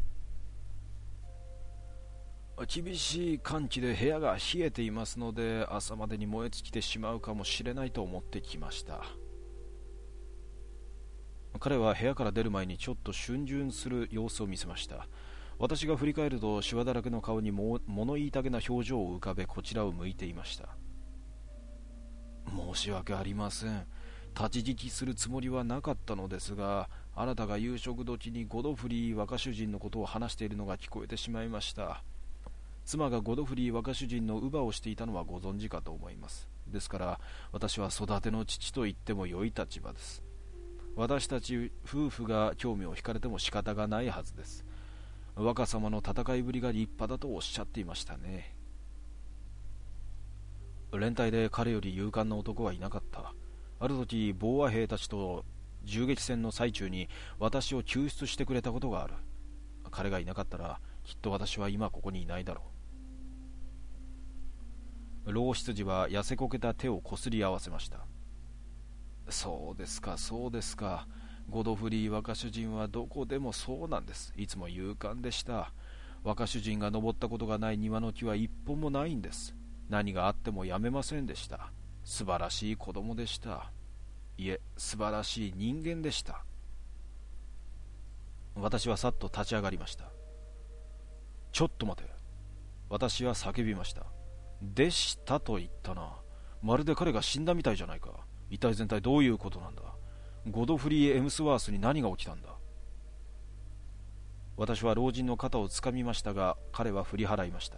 厳しい寒気で部屋が冷えていますので、朝までに燃え尽きてしまうかもしれないと思ってきました。彼は部屋から出る前にちょっと逡巡する様子を見せました。私が振り返ると、シワだらけの顔にも物言いたげな表情を浮かべ、こちらを向いていました。申し訳ありません。立ち聞きするつもりはなかったのですが、あなたが夕食時にゴドフリー若主人のことを話しているのが聞こえてしまいました。妻がゴドフリー若主人の乳母をしていたのはご存知かと思います。ですから私は育ての父と言っても良い立場です。私たち夫婦が興味を惹かれても仕方がないはずです。若様の戦いぶりが立派だとおっしゃっていましたね。連隊で彼より勇敢な男はいなかった。ある時、防和兵たちと銃撃戦の最中に私を救出してくれたことがある。彼がいなかったらきっと私は今ここにいないだろう。老執事は痩せこけた手をこすり合わせました。そうですか、そうですか。ゴドフリー若主人はどこでもそうなんです。いつも勇敢でした。若主人が登ったことがない庭の木は一本もないんです。何があってもやめませんでした。素晴らしい子供でした。いえ、素晴らしい人間でした。私はさっと立ち上がりました。ちょっと待て。 私は叫びました。でしたと言ったな。まるで彼が死んだみたいじゃないか。一体全体どういうことなんだ。ゴドフリー・エムスワースに何が起きたんだ。私は老人の肩をつかみましたが、彼は振り払いました。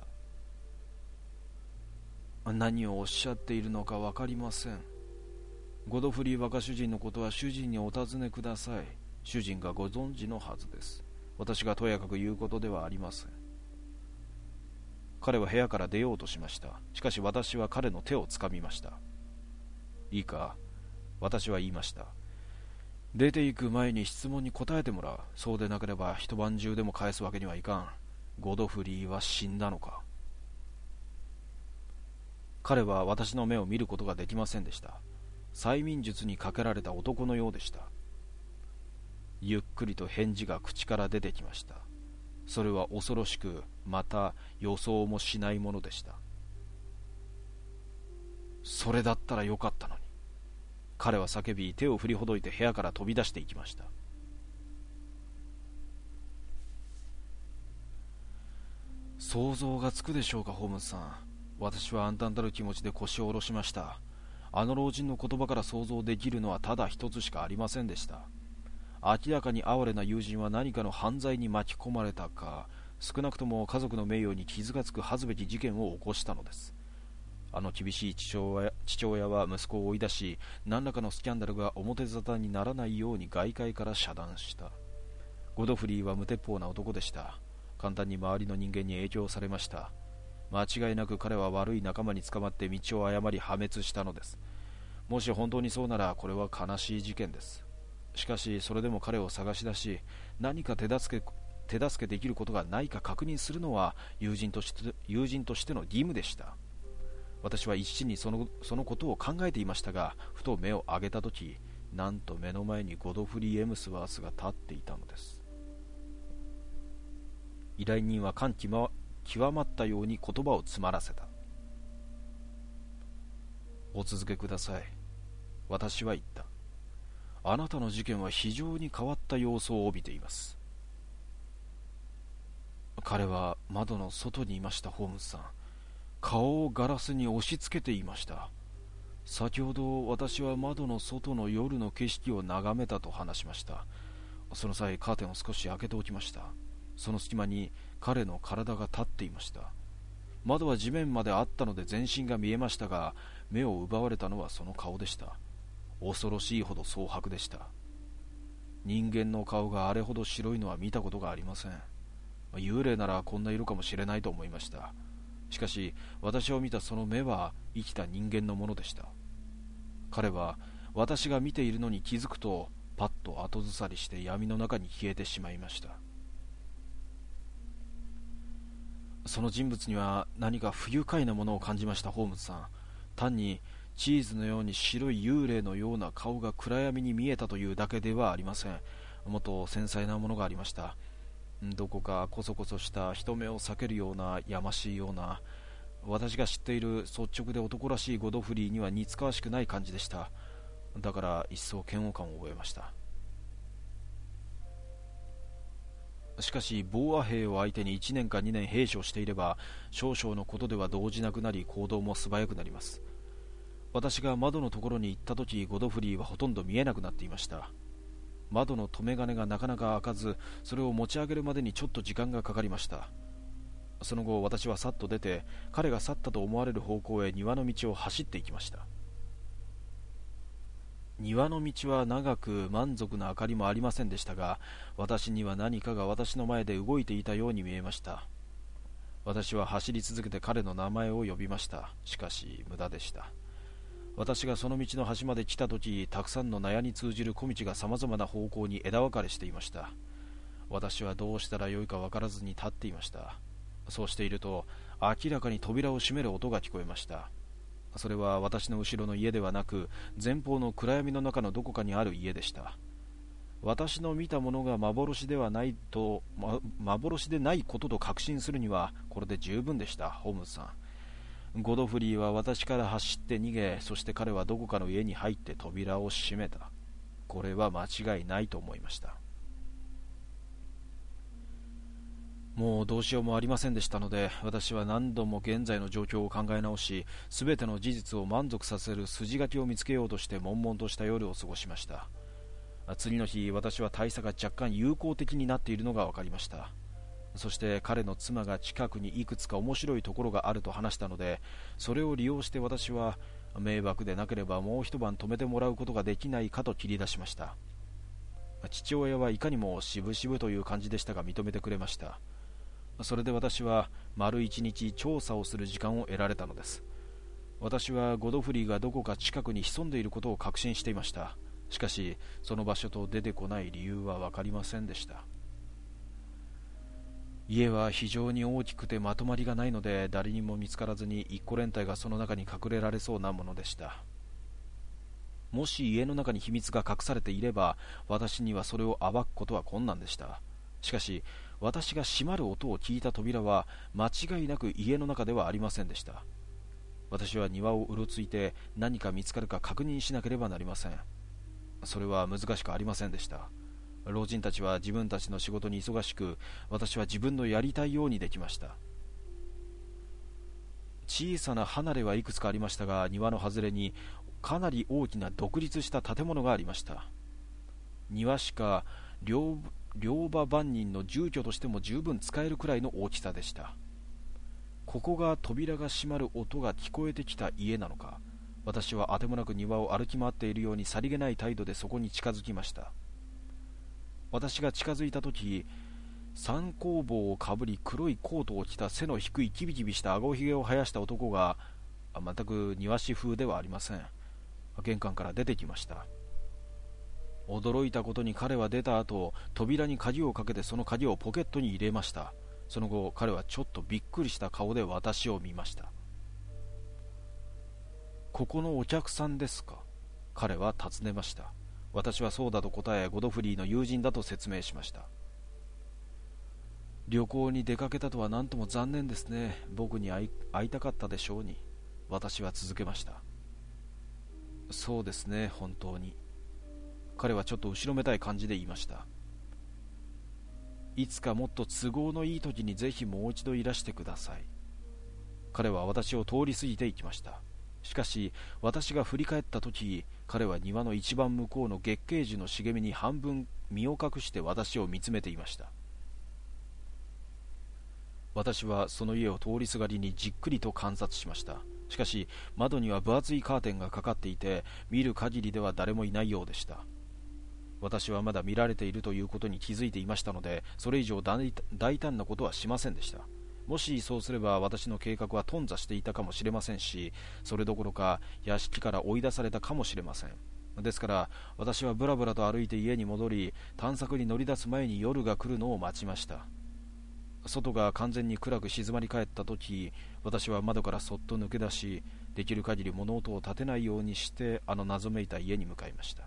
何をおっしゃっているのか分かりません。ゴドフリー若主人のことは主人にお尋ねください。主人がご存知のはずです。私がとやかく言うことではありません。彼は部屋から出ようとしました。しかし私は彼の手をつかみました。いいか、私は言いました。出て行く前に質問に答えてもらう。そうでなければ一晩中でも返すわけにはいかん。ゴドフリーは死んだのか。彼は私の目を見ることができませんでした。催眠術にかけられた男のようでした。ゆっくりと返事が口から出てきました。それは恐ろしく、また予想もしないものでした。それだったらよかったのに。彼は叫び、手を振りほどいて部屋から飛び出していきました。想像がつくでしょうか、ホームズさん。私は暗淡たる気持ちで腰を下ろしました。あの老人の言葉から想像できるのはただ一つしかありませんでした。明らかに哀れな友人は何かの犯罪に巻き込まれたか、少なくとも家族の名誉に傷がつく恥ずべき事件を起こしたのです。あの厳しい父親、父親は息子を追い出し、何らかのスキャンダルが表沙汰にならないように外界から遮断した。ゴドフリーは無鉄砲な男でした。簡単に周りの人間に影響されました。間違いなく彼は悪い仲間に捕まって道を誤り破滅したのです。もし本当にそうならこれは悲しい事件です。しかしそれでも彼を探し出し、何か手助け、手助けできることがないか確認するのは友人として、友人としての義務でした。私は一心にその、そのことを考えていましたが、ふと目を上げたとき、なんと目の前にゴドフリー・エムスワースが立っていたのです。依頼人は感極まったように言葉を詰まらせた。お続けください。私は言った。あなたの事件は非常に変わった様相を帯びています。彼は窓の外にいました、ホームズさん。顔をガラスに押し付けていました。先ほど私は窓の外の夜の景色を眺めたと話しました。その際カーテンを少し開けておきました。その隙間に彼の体が立っていました。窓は地面まであったので全身が見えましたが、目を奪われたのはその顔でした。恐ろしいほど蒼白でした。人間の顔があれほど白いのは見たことがありません。幽霊ならこんな色かもしれないと思いました。しかし私を見たその目は生きた人間のものでした。彼は私が見ているのに気づくとパッと後ずさりして闇の中に消えてしまいました。その人物には何か不愉快なものを感じました、ホームズさん。単にチーズのように白い幽霊のような顔が暗闇に見えたというだけではありません。もっと繊細なものがありました。どこかこそこそした人目を避けるようなやましいような、私が知っている率直で男らしいゴドフリーには似つかわしくない感じでした。だから一層嫌悪感を覚えました。しかしボーア兵を相手にいちねんかにねん兵士をしていれば、少々のことでは動じなくなり行動も素早くなります。私が窓のところに行った時、ゴドフリーはほとんど見えなくなっていました。窓の留め金がなかなか開かず、それを持ち上げるまでにちょっと時間がかかりました。その後私はさっと出て、彼が去ったと思われる方向へ庭の道を走っていきました。庭の道は長く満足な明かりもありませんでしたが、私には何かが私の前で動いていたように見えました。私は走り続けて彼の名前を呼びました。しかし無駄でした。私がその道の端まで来た時、たくさんの納屋に通じる小道がさまざまな方向に枝分かれしていました。私はどうしたらよいか分からずに立っていました。そうしていると、明らかに扉を閉める音が聞こえました。それは私の後ろの家ではなく、前方の暗闇の中のどこかにある家でした。私の見たものが幻ではないと、ま、幻でないことと確信するにはこれで十分でした、ホームズさん。ゴドフリーは私から走って逃げ、そして彼はどこかの家に入って扉を閉めた。これは間違いないと思いました。 もうどうしようもありませんでしたので、私は何度も現在の状況を考え直し、すべての事実を満足させる筋書きを見つけようとして悶々とした夜を過ごしました。次の日、私は大佐が若干友好的になっているのが分かりました。そして彼の妻が近くにいくつか面白いところがあると話したので、それを利用して私は迷惑でなければもう一晩泊めてもらうことができないかと切り出しました。父親はいかにも渋々という感じでしたが認めてくれました。それで私は丸一日調査をする時間を得られたのです。私はゴドフリーがどこか近くに潜んでいることを確信していました。しかしその場所と出てこない理由は分かりませんでした。家は非常に大きくてまとまりがないので、誰にも見つからずに一個連隊がその中に隠れられそうなものでした。もし家の中に秘密が隠されていれば、私にはそれを暴くことは困難でした。しかし私が閉まる音を聞いた扉は間違いなく家の中ではありませんでした。私は庭をうろついて何か見つかるか確認しなければなりません。それは難しくありませんでした。老人たちは自分たちの仕事に忙しく、私は自分のやりたいようにできました。小さな離れはいくつかありましたが、庭の外れにかなり大きな独立した建物がありました。庭しか両両馬番人の住居としても十分使えるくらいの大きさでした。ここが扉が閉まる音が聞こえてきた家なのか、私はあてもなく庭を歩き回っているようにさりげない態度でそこに近づきました。私が近づいたとき、三光帽をかぶり黒いコートを着た背の低いキビキビした顎ひげを生やした男が、全く庭師風ではありません。玄関から出てきました。驚いたことに彼は出た後、扉に鍵をかけてその鍵をポケットに入れました。その後、彼はちょっとびっくりした顔で私を見ました。ここのお客さんですか？彼は尋ねました。私はそうだと答え、ゴドフリーの友人だと説明しました。旅行に出かけたとは何とも残念ですね。僕に会い、会いたかったでしょうに。私は続けました。そうですね、本当に。彼はちょっと後ろめたい感じで言いました。いつかもっと都合のいい時にぜひもう一度いらしてください。彼は私を通り過ぎていきました。しかし私が振り返った時、彼は庭の一番向こうの月桂樹の茂みに半分身を隠して私を見つめていました。私はその家を通りすがりにじっくりと観察しました。しかし窓には分厚いカーテンがかかっていて、見る限りでは誰もいないようでした。私はまだ見られているということに気づいていましたので、それ以上大胆なことはしませんでした。もしそうすれば私の計画は頓挫していたかもしれませんし、それどころか屋敷から追い出されたかもしれません。ですから私はブラブラと歩いて家に戻り、探索に乗り出す前に夜が来るのを待ちました。外が完全に暗く静まり返った時、私は窓からそっと抜け出し、できる限り物音を立てないようにしてあの謎めいた家に向かいました。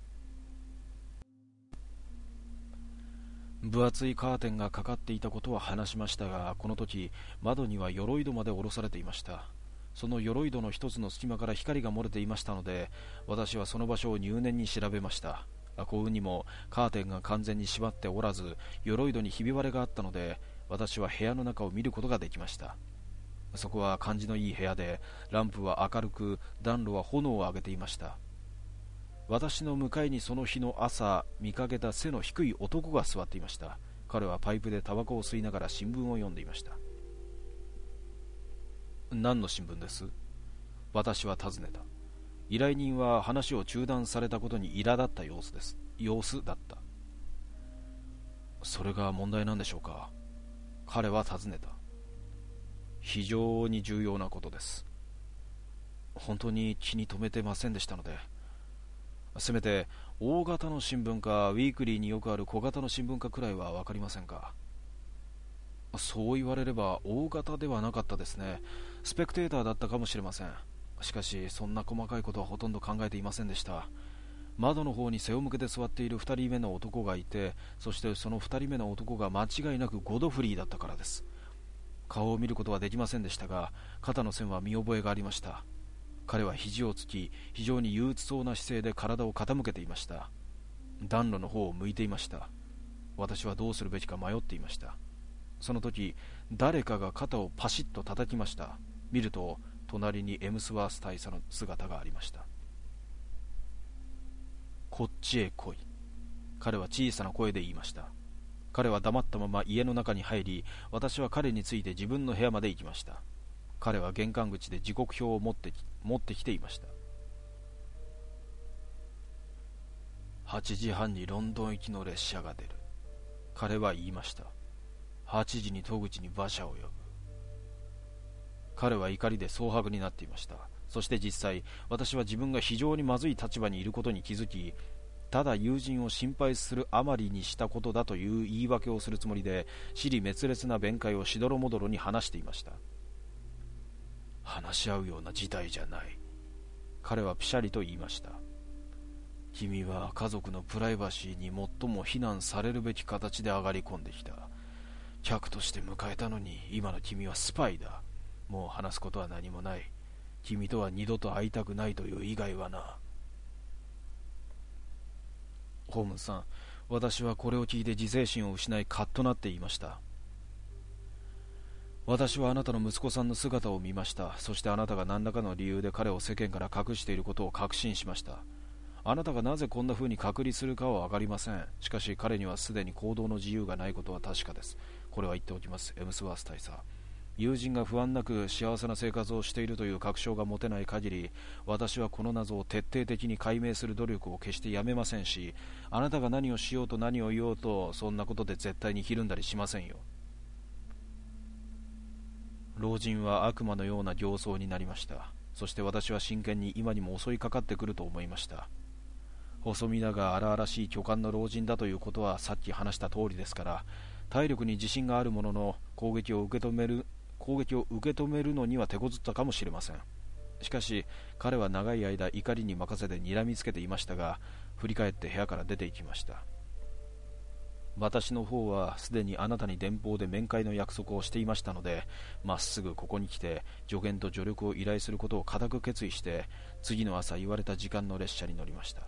分厚いカーテンがかかっていたことは話しましたが、この時窓には鎧戸まで下ろされていました。その鎧戸の一つの隙間から光が漏れていましたので、私はその場所を入念に調べました。幸運にもカーテンが完全に閉まっておらず、鎧戸にひび割れがあったので、私は部屋の中を見ることができました。そこは感じのいい部屋で、ランプは明るく、暖炉は炎を上げていました。私の向かいにその日の朝見かけた背の低い男が座っていました。彼はパイプでタバコを吸いながら新聞を読んでいました。何の新聞です？私は尋ねた。依頼人は話を中断されたことに苛立った様子です。様子だった。それが問題なんでしょうか？彼は尋ねた。非常に重要なことです。本当に気に留めてませんでしたので、せめて大型の新聞かウィークリーによくある小型の新聞かくらいは分かりませんか？そう言われれば大型ではなかったですね。スペクテーターだったかもしれません。しかしそんな細かいことはほとんど考えていませんでした。窓の方に背を向けて座っているふたりめの男がいて、そしてそのふたりめの男が間違いなくゴドフリーだったからです。顔を見ることはできませんでしたが、肩の線は見覚えがありました。彼は肘をつき、非常に憂鬱そうな姿勢で体を傾けていました。暖炉の方を向いていました。私はどうするべきか迷っていました。 その時、誰かが肩をパシッと叩きました。見ると、隣にエムスワース大佐の姿がありました。こっちへ来い。彼は小さな声で言いました。彼は黙ったまま家の中に入り、私は彼について自分の部屋まで行きました。彼は玄関口で時刻表を持ってき、持ってきていました。はちじはんにロンドン行きの列車が出る。彼は言いました。はちじに戸口に馬車を呼ぶ。彼は怒りで蒼白になっていました。そして実際、私は自分が非常にまずい立場にいることに気づき、ただ友人を心配するあまりにしたことだという言い訳をするつもりで、支離滅裂な弁解をしどろもどろに話していました。話し合うような事態じゃない。彼はピシャリと言いました。君は家族のプライバシーに最も非難されるべき形で上がり込んできた。客として迎えたのに、今の君はスパイだ。もう話すことは何もない。君とは二度と会いたくないという以外はな。ホームズさん、私はこれを聞いて自制心を失いカッとなって言いました。私はあなたの息子さんの姿を見ました。そしてあなたが何らかの理由で彼を世間から隠していることを確信しました。あなたがなぜこんな風に隔離するかは分かりません。しかし彼にはすでに行動の自由がないことは確かです。これは言っておきます、エムスワース大佐。友人が不安なく幸せな生活をしているという確証が持てない限り、私はこの謎を徹底的に解明する努力を決してやめませんし、あなたが何をしようと何を言おうと、そんなことで絶対にひるんだりしませんよ。老人は悪魔のような形相になりました。そして私は真剣に今にも襲いかかってくると思いました。細身だが荒々しい巨漢の老人だということはさっき話した通りですから、体力に自信があるものの攻撃を受け止める攻撃を受け止めるのには手こずったかもしれません。しかし彼は長い間怒りに任せて睨みつけていましたが、振り返って部屋から出て行きました。私の方はすでにあなたに電報で面会の約束をしていましたので、まっすぐここに来て助言と助力を依頼することを固く決意して、次の朝言われた時間の列車に乗りました。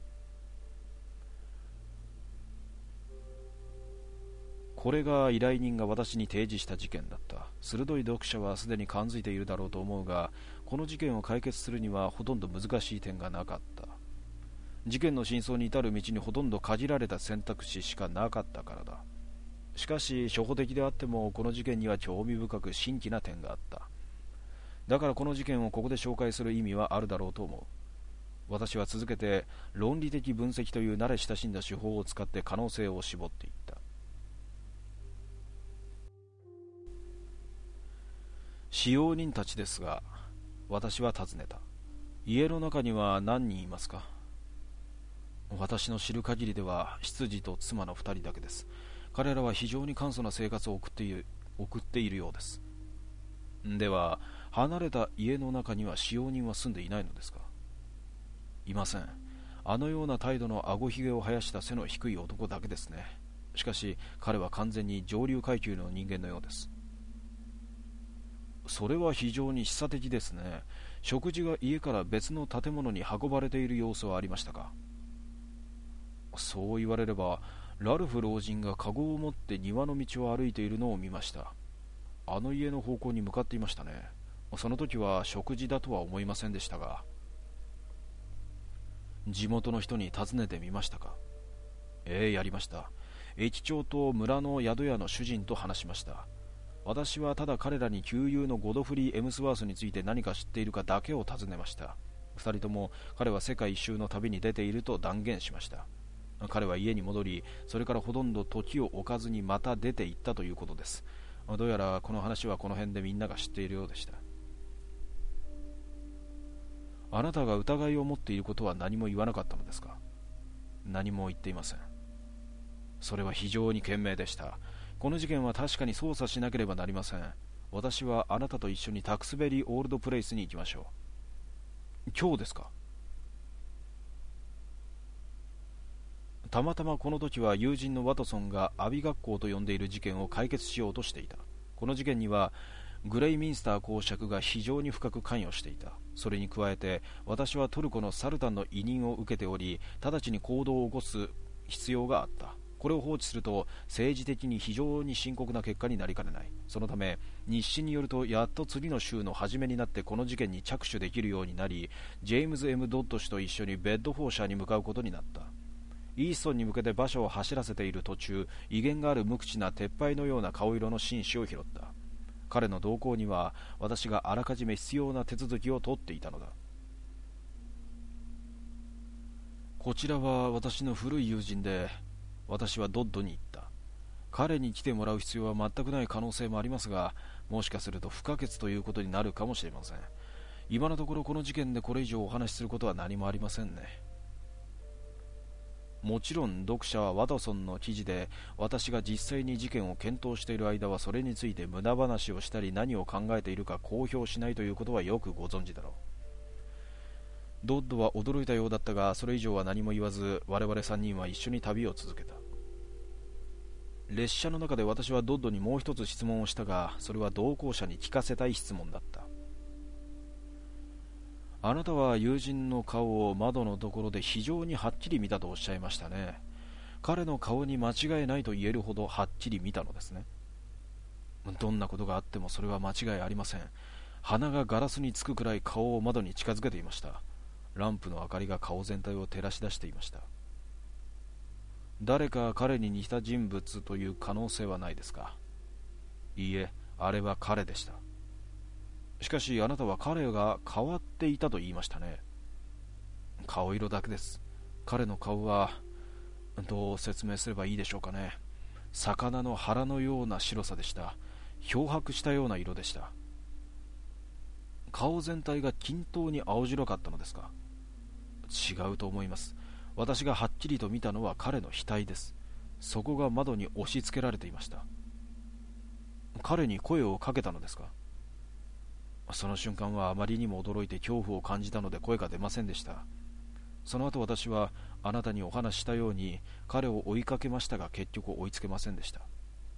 これが依頼人が私に提示した事件だった。鋭い読者はすでに感づいているだろうと思うが、この事件を解決するにはほとんど難しい点がなかった。事件の真相に至る道にほとんど限られた選択肢しかなかったからだ。しかし初歩的であってもこの事件には興味深く新奇な点があった。だからこの事件をここで紹介する意味はあるだろうと思う。私は続けて論理的分析という慣れ親しんだ手法を使って可能性を絞っていった。使用人たちですが、私は尋ねた。家の中には何人いますか？私の知る限りでは執事と妻の二人だけです。彼らは非常に簡素な生活を送っている、送っているようです。では離れた家の中には使用人は住んでいないのですか？いません。あのような態度のあごひげを生やした背の低い男だけですね。しかし彼は完全に上流階級の人間のようです。それは非常に示唆的ですね。食事が家から別の建物に運ばれている様子はありましたか？そう言われれば、ラルフ老人がカゴを持って庭の道を歩いているのを見ました。あの家の方向に向かっていましたね。その時は食事だとは思いませんでしたが。地元の人に尋ねてみましたか？ええ、やりました。駅長と村の宿屋の主人と話しました。私はただ彼らに旧友のゴドフリー・エムスワースについて何か知っているかだけを尋ねました。二人とも彼は世界一周の旅に出ていると断言しました。彼は家に戻り、それからほとんど時を置かずにまた出て行ったということです。どうやらこの話はこの辺でみんなが知っているようでした。あなたが疑いを持っていることは何も言わなかったのですか？何も言っていません。それは非常に賢明でした。この事件は確かに捜査しなければなりません。私はあなたと一緒にタクスベリーオールドプレイスに行きましょう。今日ですか？たまたまこの時は友人のワトソンがアビ学校と呼んでいる事件を解決しようとしていた。この事件にはグレイミンスター公爵が非常に深く関与していた。それに加えて私はトルコのサルタンの委任を受けており、直ちに行動を起こす必要があった。 これを放置すると政治的に非常に深刻な結果になりかねない。そのため日誌によると、やっと次の週の初めになってこの事件に着手できるようになり、ジェームズ エム ドッド氏と一緒にベッドフォーシャーに向かうことになった。イーストンに向けて馬車を走らせている途中、威厳がある無口な鉄牌のような顔色の紳士を拾った。彼の同行には私があらかじめ必要な手続きを取っていたのだ。こちらは私の古い友人で、私はドッドに言った。彼に来てもらう必要は全くない可能性もありますが、もしかすると不可欠ということになるかもしれません。今のところこの事件でこれ以上お話しすることは何もありませんね。もちろん読者はワトソンの記事で私が実際に事件を検討している間はそれについて無駄話をしたり何を考えているか公表しないということはよくご存知だろう。ドッドは驚いたようだったが、それ以上は何も言わず、我々さんにんは一緒に旅を続けた。列車の中で私はドッドにもう一つ質問をしたが、それは同行者に聞かせたい質問だった。あなたは友人の顔を窓のところで非常にはっきり見たとおっしゃいましたね。彼の顔に間違いないと言えるほどはっきり見たのですね。どんなことがあってもそれは間違いありません。鼻がガラスにつくくらい顔を窓に近づけていました。ランプの明かりが顔全体を照らし出していました。誰か彼に似た人物という可能性はないですか？いいえ、あれは彼でした。しかしあなたは彼が変わっていたと言いましたね。顔色だけです。彼の顔はどう説明すればいいでしょうかね。魚の腹のような白さでした。漂白したような色でした。顔全体が均等に青白かったのですか？違うと思います。私がはっきりと見たのは彼の額です。そこが窓に押し付けられていました。彼に声をかけたのですか？その瞬間はあまりにも驚いて恐怖を感じたので声が出ませんでした。その後私はあなたにお話ししたように彼を追いかけましたが、結局追いつけませんでした。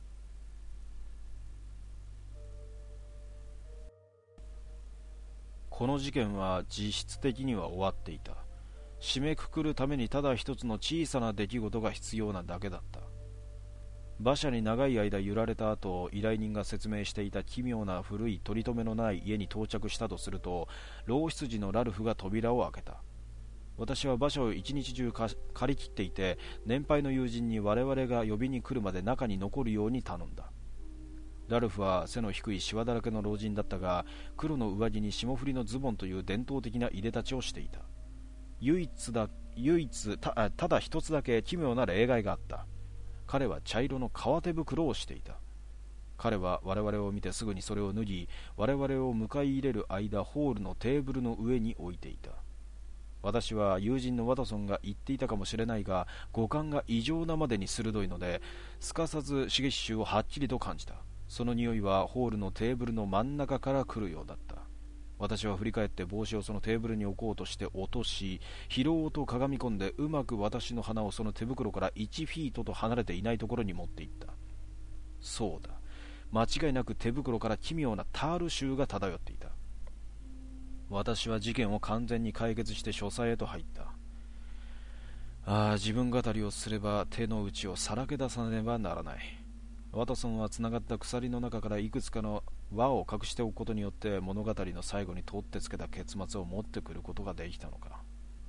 この事件は実質的には終わっていた。締めくくるためにただ一つの小さな出来事が必要なだけだった。馬車に長い間揺られた後、依頼人が説明していた奇妙な古い取り留めのない家に到着したとすると、老執事のラルフが扉を開けた。私は馬車を一日中借り切っていて、年配の友人に我々が呼びに来るまで中に残るように頼んだ。ラルフは背の低いシワだらけの老人だったが、黒の上着に霜降りのズボンという伝統的ないでたちをしていた。唯一だ唯一 た, ただ一つだけ奇妙な例外があった。彼は茶色の革手袋をしていた。彼は我々を見てすぐにそれを脱ぎ、我々を迎え入れる間、ホールのテーブルの上に置いていた。私は友人のワトソンが言っていたかもしれないが、五感が異常なまでに鋭いので、すかさず刺激臭をはっきりと感じた。その匂いはホールのテーブルの真ん中から来るようだった。私は振り返って帽子をそのテーブルに置こうとして落とし、拾おうとかがみ込んで、うまく私の鼻をその手袋からいちフィートと離れていないところに持っていった。そうだ、間違いなく手袋から奇妙なタール臭が漂っていた。私は事件を完全に解決して書斎へと入った。ああ、自分語りをすれば手の内をさらけ出さねばならない。ワトソンはつながった鎖の中からいくつかの輪を隠しておくことによって物語の最後に取ってつけた結末を持ってくることができたのか。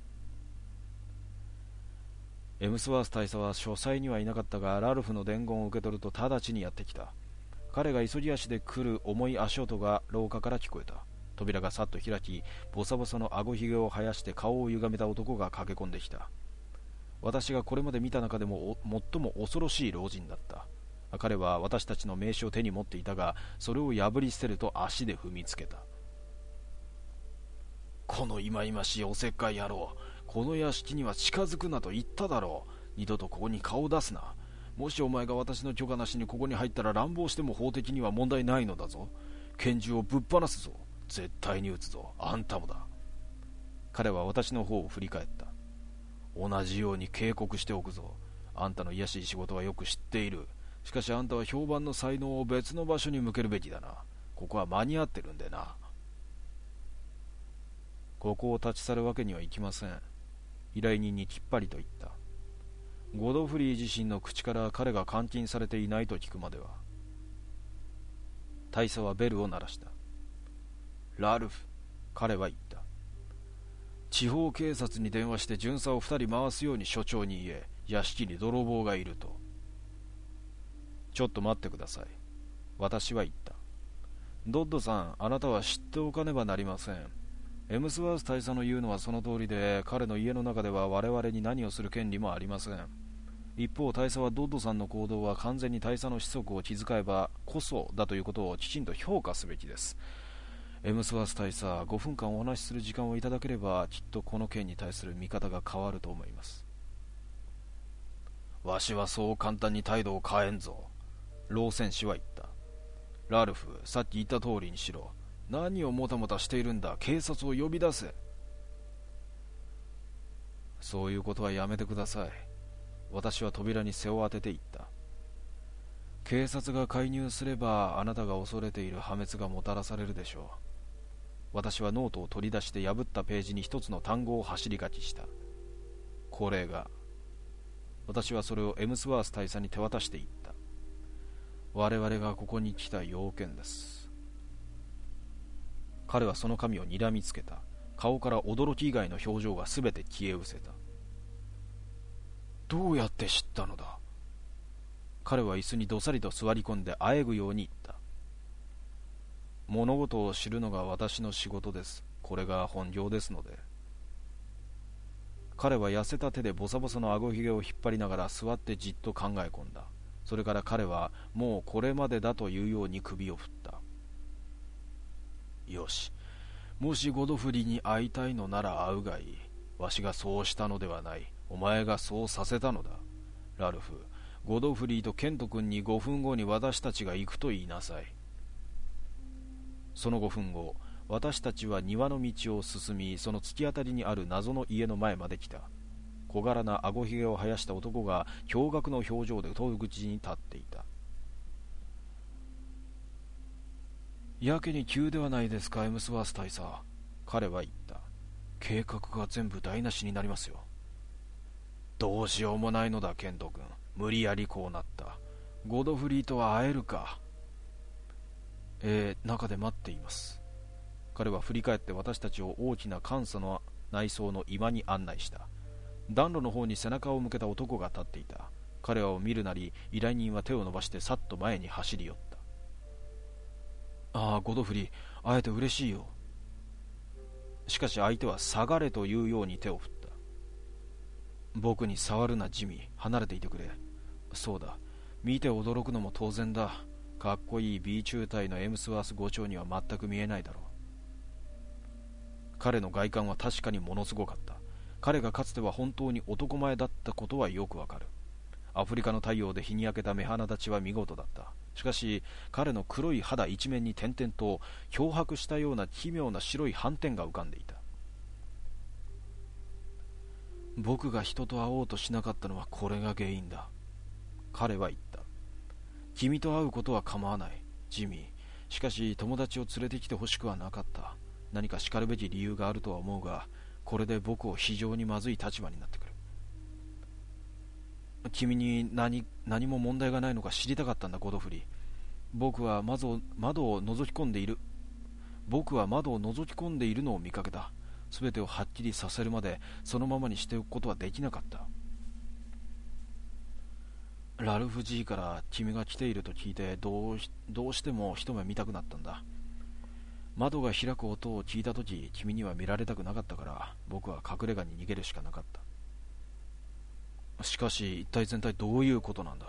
エムスワース大佐は書斎にはいなかったが、ラルフの伝言を受け取ると直ちにやってきた。彼が急ぎ足で来る重い足音が廊下から聞こえた。扉がさっと開き、ボサボサのあごひげを生やして顔を歪めた男が駆け込んできた。私がこれまで見た中でも最も恐ろしい老人だった。彼は私たちの名刺を手に持っていたが、それを破り捨てると足で踏みつけた。この忌々しいおせっかい野郎、この屋敷には近づくなと言っただろう。二度とここに顔を出すな。もしお前が私の許可なしにここに入ったら乱暴しても法的には問題ないのだぞ。拳銃をぶっ放すぞ。絶対に撃つぞ。あんたもだ。彼は私の方を振り返った。同じように警告しておくぞ。あんたの卑しい仕事はよく知っている。しかしあんたは評判の才能を別の場所に向けるべきだな。ここは間に合ってるんでな。ここを立ち去るわけにはいきません。依頼人にきっぱりと言った。 ゴドフリー自身の口から彼が監禁されていないと聞くまでは。大佐はベルを鳴らした。ラルフ、彼は言った。地方警察に電話して巡査を二人回すように所長に言え、屋敷に泥棒がいると。ちょっと待ってください。私は言った。ドッドさん、あなたは知っておかねばなりません。エムスワース大佐の言うのはその通りで、彼の家の中では我々に何をする権利もありません。一方、大佐はドッドさんの行動は完全に大佐の子息を気遣えばこそだということをきちんと評価すべきです。エムスワース大佐、ごふんかんお話しする時間をいただければ、きっとこの件に対する見方が変わると思います。わしはそう簡単に態度を変えんぞ。老戦士は言った。ラルフ、さっき言った通りにしろ。何をもたもたしているんだ。警察を呼び出せ。そういうことはやめてください。私は扉に背を当てて言った。警察が介入すればあなたが恐れている破滅がもたらされるでしょう。私はノートを取り出して破ったページに一つの単語を走り書きした。これが。私はそれをエムスワース大佐に手渡して言った。我々がここに来た要件です。彼はその紙を睨みつけた。顔から驚き以外の表情がすべて消え失せた。どうやって知ったのだ。彼は椅子にどさりと座り込んであえぐように言った。物事を知るのが私の仕事です。これが本業ですので。彼は痩せた手でボサボサの顎ひげを引っ張りながら座ってじっと考え込んだ。それから彼はもうこれまでだというように首を振った。よし、もしゴドフリーに会いたいのなら会うがいい。わしがそうしたのではない。お前がそうさせたのだ。ラルフ、ゴドフリーとケント君にごふんごに私たちが行くと言いなさい。そのごふんご、私たちは庭の道を進み、その突き当たりにある謎の家の前まで来た。小柄な顎ひげを生やした男が驚愕の表情で戸口に立っていた。やけに急ではないですか、エムスワース大佐。彼は言った。計画が全部台無しになりますよ。どうしようもないのだ、ケント君。無理やりこうなった。ゴドフリーとは会えるか。えー、中で待っています。彼は振り返って私たちを大きな簡素の内装の居間に案内した。暖炉の方に背中を向けた男が立っていた。彼らを見るなり依頼人は手を伸ばしてさっと前に走り寄った。ああ、ゴドフリー、会えて嬉しいよ。しかし相手は下がれというように手を振った。僕に触るな、ジミー。離れていてくれ。そうだ、見て驚くのも当然だ。かっこいい B 中隊のエムスワースご長には全く見えないだろう。彼の外観は確かにものすごかった。彼がかつては本当に男前だったことはよくわかる。アフリカの太陽で日に焼けた目鼻立ちは見事だった。しかし彼の黒い肌一面に点々と漂白したような奇妙な白い斑点が浮かんでいた。僕が人と会おうとしなかったのはこれが原因だ。彼は言った。君と会うことは構わない、ジミー。しかし友達を連れてきてほしくはなかった。何かしかるべき理由があるとは思うが、これで僕を非常にまずい立場になってくる。君に 何, 何も問題がないのか知りたかったんだ、ゴドフリー。僕は窓を窓を覗き込んでいる僕は窓を覗き込んでいるのを見かけた。すべてをはっきりさせるまでそのままにしておくことはできなかった。ラルフ G から君が来ていると聞いてどうし、どうしても一目見たくなったんだ。窓が開く音を聞いたとき、君には見られたくなかったから僕は隠れ家に逃げるしかなかった。しかし一体全体どういうことなんだ。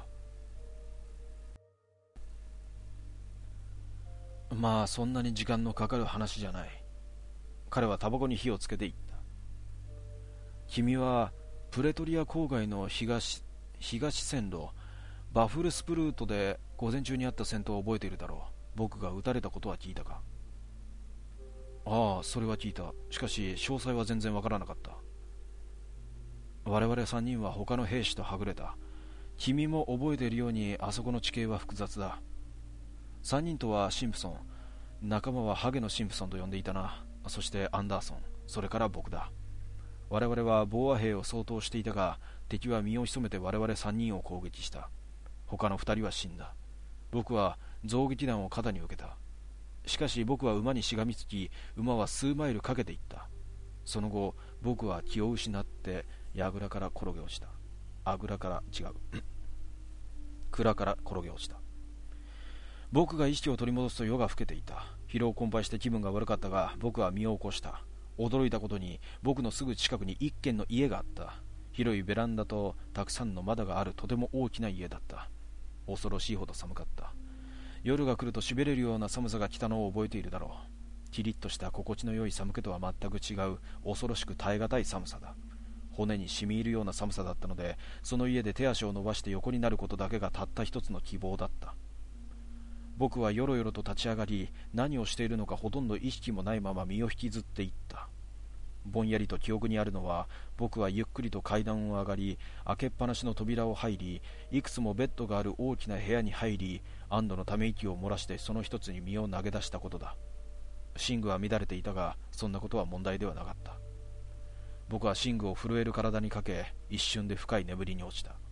まあそんなに時間のかかる話じゃない。彼はタバコに火をつけて言った。君はプレトリア郊外の東、東線路バフルスプルートで午前中にあった戦闘を覚えているだろう。僕が撃たれたことは聞いたか。ああ、それは聞いた。しかし詳細は全然わからなかった。我々三人は他の兵士とはぐれた。君も覚えているようにあそこの地形は複雑だ。三人とはシンプソン、仲間はハゲのシンプソンと呼んでいたな。そしてアンダーソン、それから僕だ。我々はボーア兵を相当していたが、 敵は身を潜めて我々三人を攻撃した。他の二人は死んだ。僕は増撃弾を肩に受けた。しかし僕は馬にしがみつき、馬は数マイルかけていった。その後僕は気を失って櫓から転げ落ちた。あぐらから違う蔵から転げ落ちた。僕が意識を取り戻すと夜が更けていた。疲労困憊して気分が悪かったが、僕は身を起こした。驚いたことに、僕のすぐ近くに一軒の家があった。広いベランダとたくさんの窓があるとても大きな家だった。恐ろしいほど寒かった。夜が来るとしびれるような寒さが来たのを覚えているだろう。キリッとした心地の良い寒気とは全く違う恐ろしく耐え難い寒さだ。骨に染み入るような寒さだったので、その家で手足を伸ばして横になることだけがたった一つの希望だった。僕はよろよろと立ち上がり、何をしているのかほとんど意識もないまま身を引きずっていった。ぼんやりと記憶にあるのは、僕はゆっくりと階段を上がり、開けっぱなしの扉を入り、いくつもベッドがある大きな部屋に入り、安堵のため息を漏らしてその一つに身を投げ出したことだ。寝具は乱れていたが、そんなことは問題ではなかった。僕は寝具を震える体にかけ、一瞬で深い眠りに落ちた。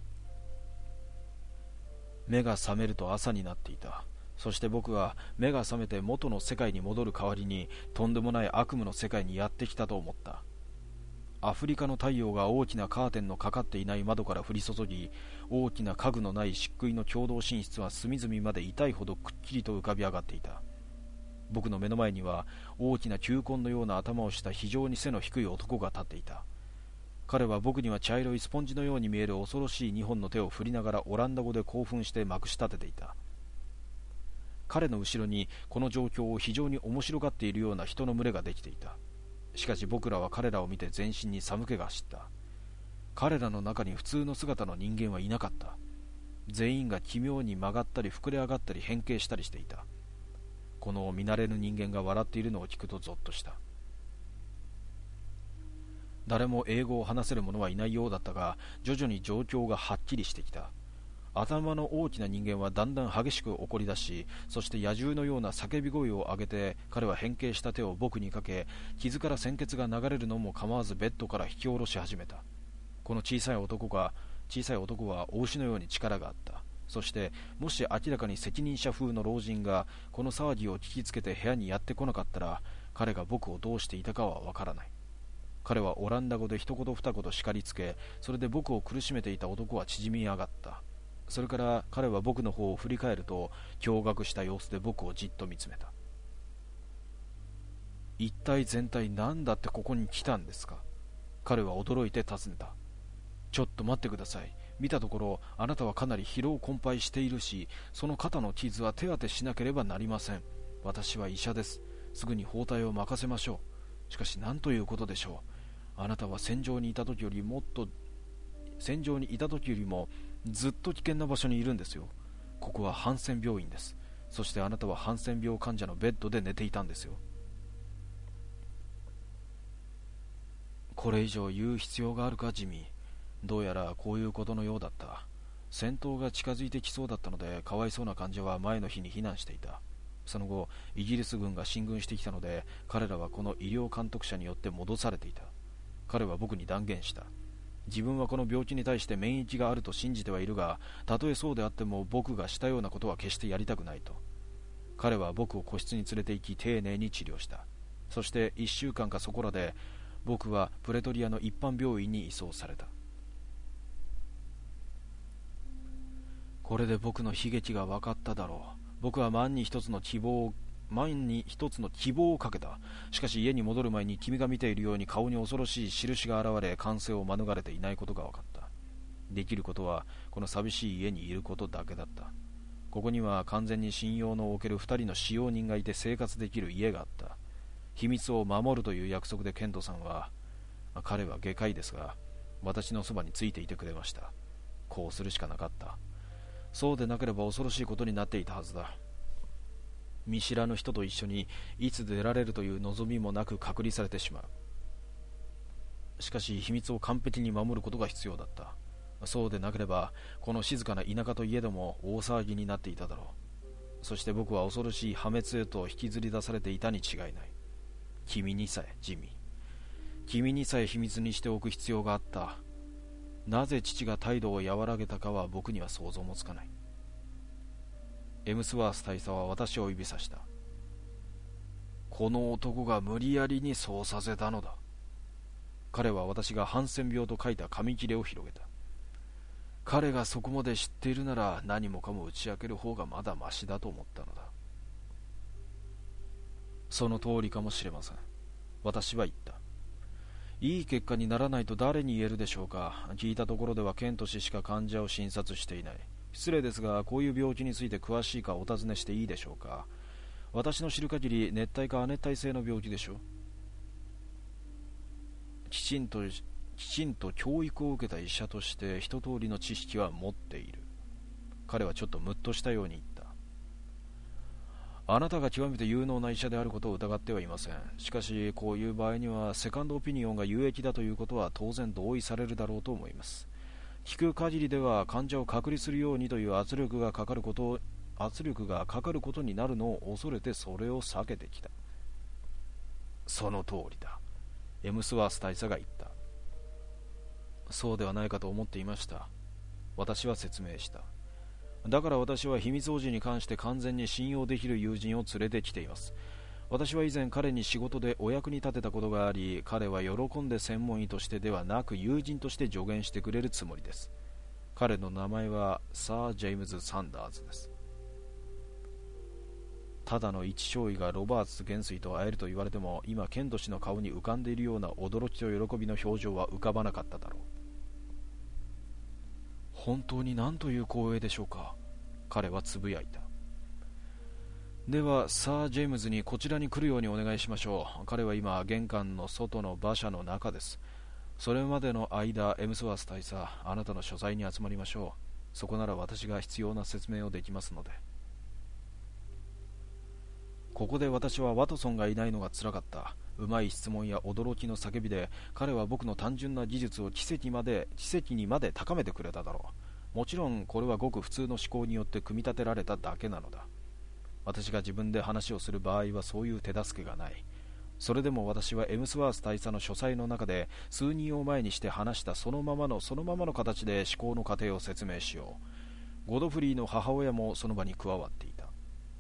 目が覚めると朝になっていた。そして僕は目が覚めて元の世界に戻る代わりに、とんでもない悪夢の世界にやってきたと思った。アフリカの太陽が大きなカーテンのかかっていない窓から降り注ぎ、大きな家具のない漆喰の共同寝室は隅々まで痛いほどくっきりと浮かび上がっていた。僕の目の前には大きな球根のような頭をした非常に背の低い男が立っていた。彼は僕には茶色いスポンジのように見える恐ろしい二本の手を振りながらオランダ語で興奮してまくし立てていた。彼の後ろにこの状況を非常に面白がっているような人の群れができていた。しかし僕らは彼らを見て全身に寒気が走った。彼らの中に普通の姿の人間はいなかった。全員が奇妙に曲がったり膨れ上がったり変形したりしていた。この見慣れぬ人間が笑っているのを聞くとゾッとした。誰も英語を話せる者はいないようだったが、徐々に状況がはっきりしてきた。頭の大きな人間はだんだん激しく怒り出し、そして野獣のような叫び声を上げて、彼は変形した手を僕にかけ、傷から鮮血が流れるのも構わずベッドから引き下ろし始めた。この小さい男が小さい男は大牛のように力があった。そしてもし明らかに責任者風の老人がこの騒ぎを聞きつけて部屋にやってこなかったら、彼が僕をどうしていたかはわからない。彼はオランダ語で一言二言叱りつけ、それで僕を苦しめていた男は縮み上がった。それから彼は僕の方を振り返ると、驚愕した様子で僕をじっと見つめた。一体全体何だってここに来たんですか？彼は驚いて尋ねた。ちょっと待ってください。見たところ、あなたはかなり疲労困憊しているし、その肩の傷は手当てしなければなりません。私は医者です。すぐに包帯を任せましょう。しかし何ということでしょう。あなたは戦場にいた時よりもっと戦場にいた時よりもずっと危険な場所にいるんですよ。ここはハンセン病院です。そしてあなたはハンセン病患者のベッドで寝ていたんですよ。これ以上言う必要があるか、ジミー。どうやらこういうことのようだった。戦闘が近づいてきそうだったので、かわいそうな患者は前の日に避難していた。その後イギリス軍が進軍してきたので、彼らはこの医療監督者によって戻されていた。彼は僕に断言した。自分はこの病気に対して免疫があると信じてはいるが、たとえそうであっても僕がしたようなことは決してやりたくないと。彼は僕を個室に連れて行き、丁寧に治療した。そしていっしゅうかんかそこらで僕はプレトリアの一般病院に移送された。これで僕の悲劇が分かっただろう。僕は万に一つの希望を万に一つの希望をかけた。しかし家に戻る前に君が見ているように顔に恐ろしい印が現れ、完成を免れていないことが分かった。できることはこの寂しい家にいることだけだった。ここには完全に信用のおける二人の使用人がいて生活できる家があった。秘密を守るという約束でケントさんは、彼は外科医ですが、私のそばについていてくれました。こうするしかなかった。そうでなければ恐ろしいことになっていたはずだ。見知らぬ人と一緒にいつ出られるという望みもなく隔離されてしまう。しかし秘密を完璧に守ることが必要だった。そうでなければこの静かな田舎といえども大騒ぎになっていただろう。そして僕は恐ろしい破滅へと引きずり出されていたに違いない。君にさえ、ジミー、君にさえ秘密にしておく必要があった。 なぜ父が態度を和らげたかは僕には想像もつかない。エムスワース大佐は私を指さした。この男が無理やりにそうさせたのだ。彼は私がハンセン病と書いた紙切れを広げた。彼がそこまで知っているなら何もかも打ち明ける方がまだマシだと思ったのだ。その通りかもしれません。私は言った。いい結果にならないと誰に言えるでしょうか。聞いたところではケント氏しか患者を診察していない。失礼ですが、こういう病気について詳しいかお尋ねしていいでしょうか。私の知る限り熱帯か亜熱帯性の病気でしょう。きちんときちんと教育を受けた医者として一通りの知識は持っている。彼はちょっとムッとしたように言った。あなたが極めて有能な医者であることを疑ってはいません。しかしこういう場合にはセカンドオピニオンが有益だということは当然同意されるだろうと思います。聞く限りでは患者を隔離するようにという圧力がかかること圧力がかかることになるのを恐れてそれを避けてきた。その通りだ。エムスワース大佐が言った。そうではないかと思っていました。私は説明した。だから私は秘密保持に関して完全に信用できる友人を連れてきています。私は以前彼に仕事でお役に立てたことがあり、彼は喜んで専門医としてではなく友人として助言してくれるつもりです。彼の名前はサー・ジェームズ・サンダーズです。ただの一少尉がロバーツ元帥と会えると言われても、今ケント氏の顔に浮かんでいるような驚きと喜びの表情は浮かばなかっただろう。本当に何という光栄でしょうか。彼はつぶやいた。ではサー・ジェームズにこちらに来るようにお願いしましょう。彼は今玄関の外の馬車の中です。それまでの間エムスワース大佐、あなたの所在に集まりましょう。そこなら私が必要な説明をできますので。ここで私はワトソンがいないのがつらかった。うまい質問や驚きの叫びで彼は僕の単純な技術を奇跡まで奇跡にまで高めてくれただろう。もちろんこれはごく普通の思考によって組み立てられただけなのだ。私が自分で話をする場合はそういう手助けがない。それでも私はエムスワース大佐の書斎の中で数人を前にして話したそのままのそのままの形で思考の過程を説明しよう。ゴドフリーの母親もその場に加わっていた。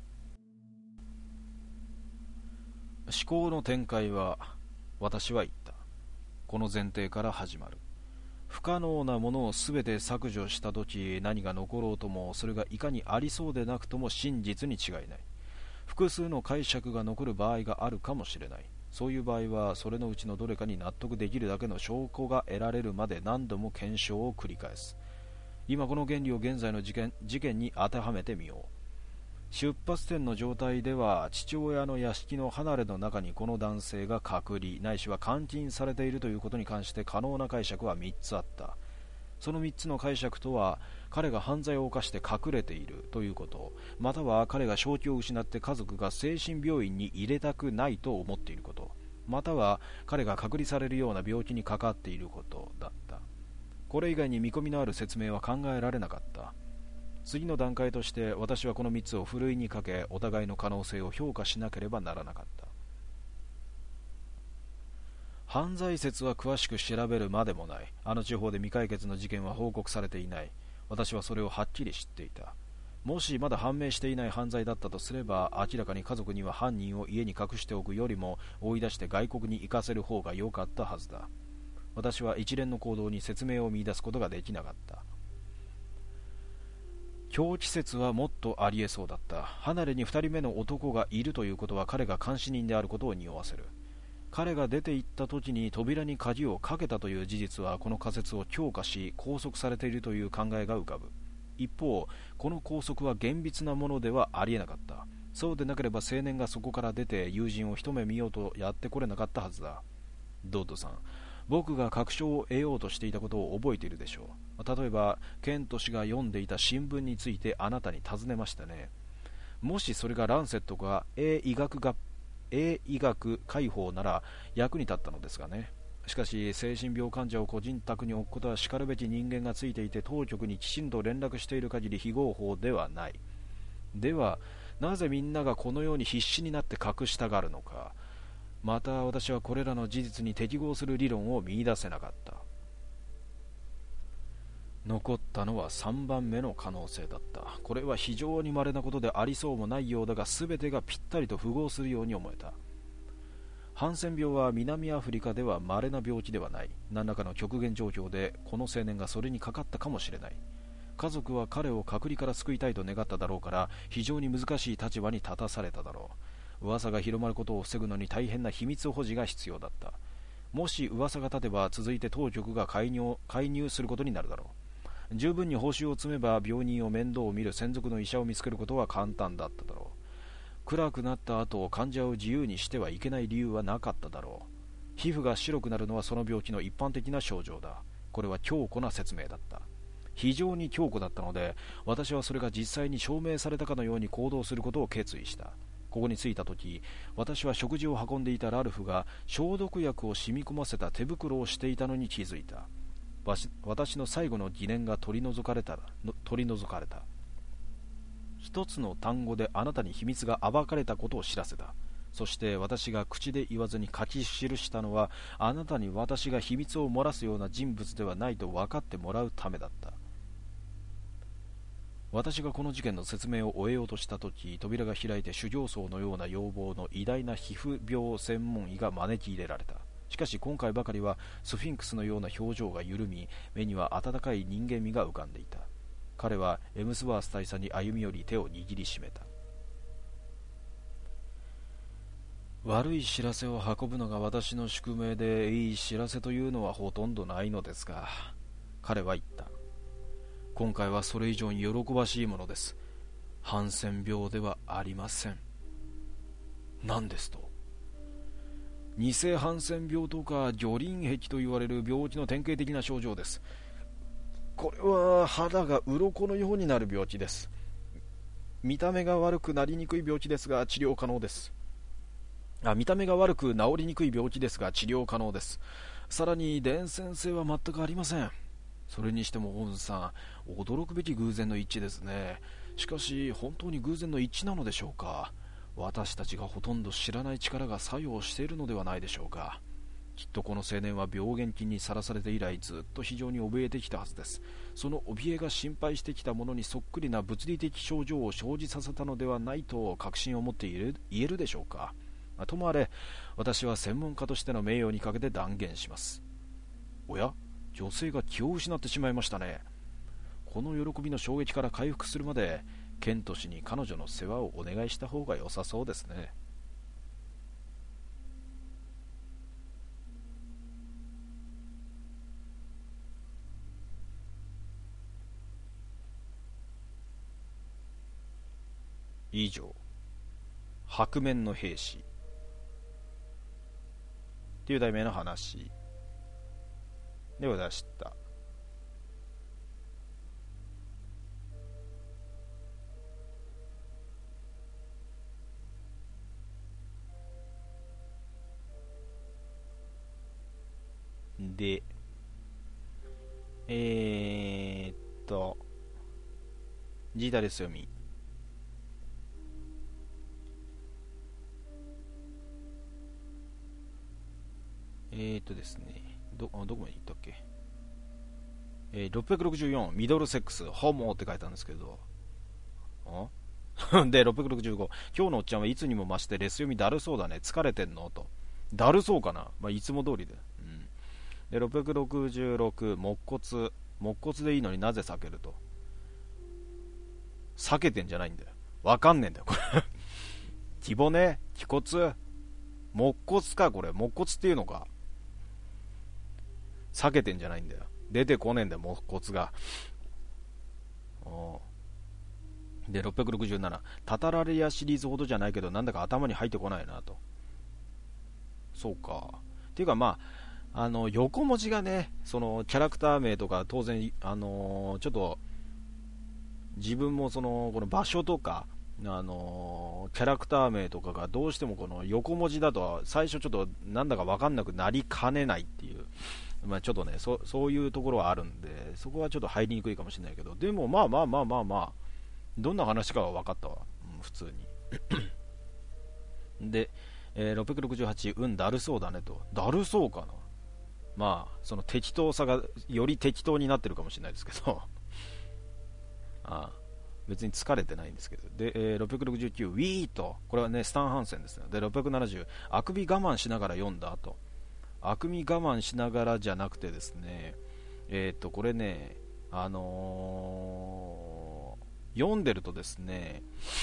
思考の展開は、私は言った。この前提から始まる。不可能なものをすべて削除したとき、何が残ろうともそれがいかにありそうでなくとも真実に違いない。複数の解釈が残る場合があるかもしれない。そういう場合はそれのうちのどれかに納得できるだけの証拠が得られるまで何度も検証を繰り返す。今この原理を現在の事件、事件に当てはめてみよう。出発点の状態では父親の屋敷の離れの中にこの男性が隔離ないしは監禁されているということに関して可能な解釈はみっつあった。そのみっつの解釈とは、彼が犯罪を犯して隠れているということ、または彼が正気を失って家族が精神病院に入れたくないと思っていること、または彼が隔離されるような病気にかかっていることだった。これ以外に見込みのある説明は考えられなかった。次の段階として私はこのみっつをふるいにかけ、お互いの可能性を評価しなければならなかった。犯罪説は詳しく調べるまでもない。あの地方で未解決の事件は報告されていない。私はそれをはっきり知っていた。もしまだ判明していない犯罪だったとすれば、明らかに家族には犯人を家に隠しておくよりも追い出して外国に行かせる方が良かったはずだ。私は一連の行動に説明を見出すことができなかった。狂気説はもっとありえそうだった。離れに二人目の男がいるということは彼が監視人であることを匂わせる。彼が出て行った時に扉に鍵をかけたという事実はこの仮説を強化し、拘束されているという考えが浮かぶ。一方、この拘束は厳密なものではありえなかった。そうでなければ青年がそこから出て友人を一目見ようとやってこれなかったはずだ。ドッドさん、僕が確証を得ようとしていたことを覚えているでしょう。例えばケント氏が読んでいた新聞についてあなたに尋ねましたね。もしそれがランセットが A 医学学 A 医学解放なら役に立ったのですがね。しかし精神病患者を個人宅に置くことはしかるべき人間がついていて当局にきちんと連絡している限り非合法ではない。ではなぜみんながこのように必死になって隠したがるのか。また私はこれらの事実に適合する理論を見出せなかった。 残ったのはさんばんめの可能性だった。これは非常に稀なことでありそうもないようだが、全てがぴったりと符合するように思えた。ハンセン病は南アフリカでは稀な病気ではない。何らかの極限状況でこの青年がそれにかかったかもしれない。家族は彼を隔離から救いたいと願っただろうから、非常に難しい立場に立たされただろう。噂が広まることを防ぐのに大変な秘密保持が必要だった。もし噂が立てば、続いて当局が介入、介入することになるだろう。十分に報酬を積めば、病人を面倒を見る専属の医者を見つけることは簡単だっただろう。暗くなった後、患者を自由にしてはいけない理由はなかっただろう。皮膚が白くなるのはその病気の一般的な症状だ。これは強固な説明だった。非常に強固だったので、私はそれが実際に証明されたかのように行動することを決意した。ここに着いたとき、私は食事を運んでいたラルフが消毒薬を染み込ませた手袋をしていたのに気づいた。私の最後の疑念が取り除かれた取り除かれた。一つの単語であなたに秘密が暴かれたことを知らせた。そして私が口で言わずに書き記したのは、あなたに私が秘密を漏らすような人物ではないと分かってもらうためだった。私がこの事件の説明を終えようとしたとき、扉が開いて修行僧のような容貌の偉大な皮膚病専門医が招き入れられた。しかし今回ばかりはスフィンクスのような表情が緩み、目には温かい人間味が浮かんでいた。彼はエムスワース大佐に歩み寄り手を握りしめた。悪い知らせを運ぶのが私の宿命で、いい知らせというのはほとんどないのですが、彼は言った。今回はそれ以上に喜ばしいものです。ハンセン病ではありません。何ですと？偽ハンセン病とか魚鱗壁と言われる病気の典型的な症状です。これは肌が鱗のようになる病気です。見た目が悪くなりにくい病気ですが治療可能です。あ見た目が悪く治りにくい病気ですが治療可能です。さらに伝染性は全くありません。それにしてもホームズさん、驚くべき偶然の一致ですね。しかし本当に偶然の一致なのでしょうか。私たちがほとんど知らない力が作用しているのではないでしょうか。きっとこの青年は病原菌にさらされて以来ずっと非常に怯えてきたはずです。その怯えが心配してきたものにそっくりな物理的症状を生じさせたのではないと確信を持って言える、言えるでしょうか。ともあれ、私は専門家としての名誉にかけて断言します。おや、女性が気を失ってしまいましたね。この喜びの衝撃から回復するまでケント氏に彼女の世話をお願いした方が良さそうですね。以上、白面の兵士という題名の話でございました。で、えー、っと、ジータです読み。えー、っとですね、ど、どこまで行ったっけ。えー、ろっぴゃくろくじゅうよん、ミドルセックス、ホモって書いてあるんですけど、あで、ろっぴゃくろくじゅうご、今日のおっちゃんはいつにも増してレス読みだるそうだね、疲れてんのと。だるそうかな、まあ、いつも通りで。うん。で、ろっぴゃくろくじゅうろく、木骨。木骨でいいのになぜ避けると。避けてんじゃないんだよ。わかんねえんだよ、これ。木骨気骨木骨か、これ。木骨っていうのか。避けてんじゃないんだよ。出てこねえんだよ、木骨が。おで、ろっぴゃくろくじゅうなな、タタラレアシリーズほどじゃないけど、なんだか頭に入ってこないなと。そうか。っていうか、まあ、あの、横文字がね、その、キャラクター名とか、当然、あのー、ちょっと、自分もその、この場所とか、あのー、キャラクター名とかがどうしてもこの横文字だと、最初ちょっとなんだか分かんなくなりかねないっていう。まあ、ちょっとね、そ、そういうところはあるんで、そこはちょっと入りにくいかもしれないけど、でもまあまあまあまあまあ、どんな話かは分かったわ、うん、普通に。で、えー、ろっぴゃくろくじゅうはち、うん、だるそうだねと。だるそうかな。 まあその適当さがより適当になってるかもしれないですけどああ別に疲れてないんですけど、で、えー、ろっぴゃくろくじゅうきゅうウィーと、これはねスタン・ハンセンですね。でろっぴゃくななじゅうあくび我慢しながら読んだ後、あくび我慢しながらじゃなくてですね、えっ、ー、とこれねあのー、読んでるとですね、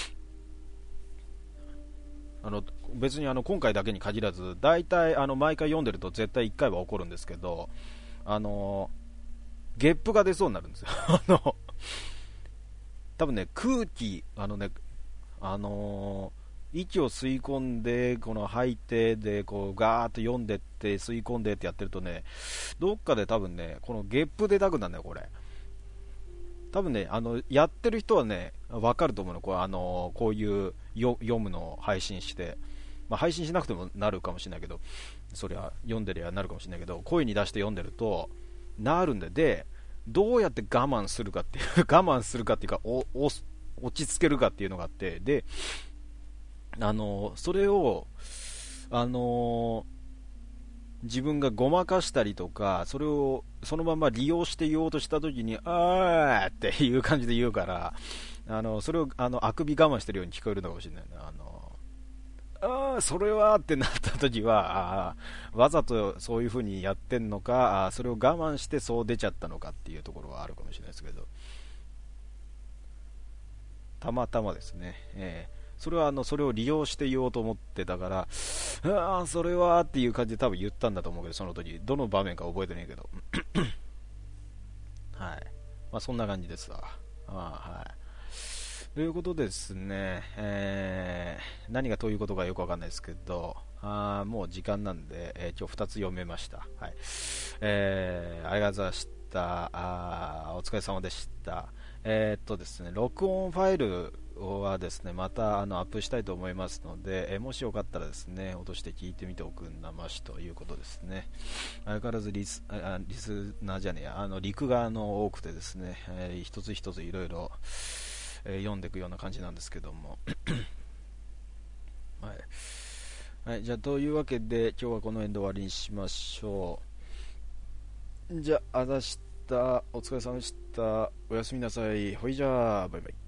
あの別にあの今回だけに限らず大体あの毎回読んでると絶対いっかいは起こるんですけど、あのー、ゲップが出そうになるんですよあの多分ね空気あのねあのー、息を吸い込んでこの吐いてでこうガーッと読んでって吸い込んでってやってるとね、どっかで多分ねこのゲップ出たくなるんだよこれ。多分ねあのやってる人はね分かると思うの、こう、あのー、こういうよ読むのを配信して、まあ、配信しなくてもなるかもしれないけど、そりゃ読んでりゃなるかもしれないけど、声に出して読んでるとなるんで、でどうやって我慢するかっていう我慢するかっていうかおお落ち着けるかっていうのがあって、であのー、それをあのー自分がごまかしたりとか、それをそのまま利用して言おうとしたときに、あーっていう感じで言うから、あのそれをあのあくび我慢してるように聞こえるのかもしれないな。あのあーそれはってなったときは、あわざとそういう風にやってんのか、あそれを我慢してそう出ちゃったのかっていうところはあるかもしれないですけど、たまたまですね、えーそれはあのそれを利用して言おうと思ってたから、ああそれはっていう感じで多分言ったんだと思うけど、その時どの場面か覚えてないけどはい、まあそんな感じですわ。あ、はい、ということですね、えー、何がどういうことかよくわかんないですけど、あもう時間なんで、えー、今日ふたつ読めました。はい、えー、ありがとうございました。あお疲れ様でした。えー、っとですね録音ファイルはですねまたあのアップしたいと思いますので、えもしよかったらですね落として聞いてみておくんなましということですね。相変わらずリスあリスナーじゃねえやあの陸がの多くてですね、えー、一つ一ついろいろ読んでいくような感じなんですけどもはい、はい、じゃあというわけで今日はこの辺で終わりにしましょう。じゃああざした、お疲れ様でした、おやすみなさい、ほいじゃあバイバイ。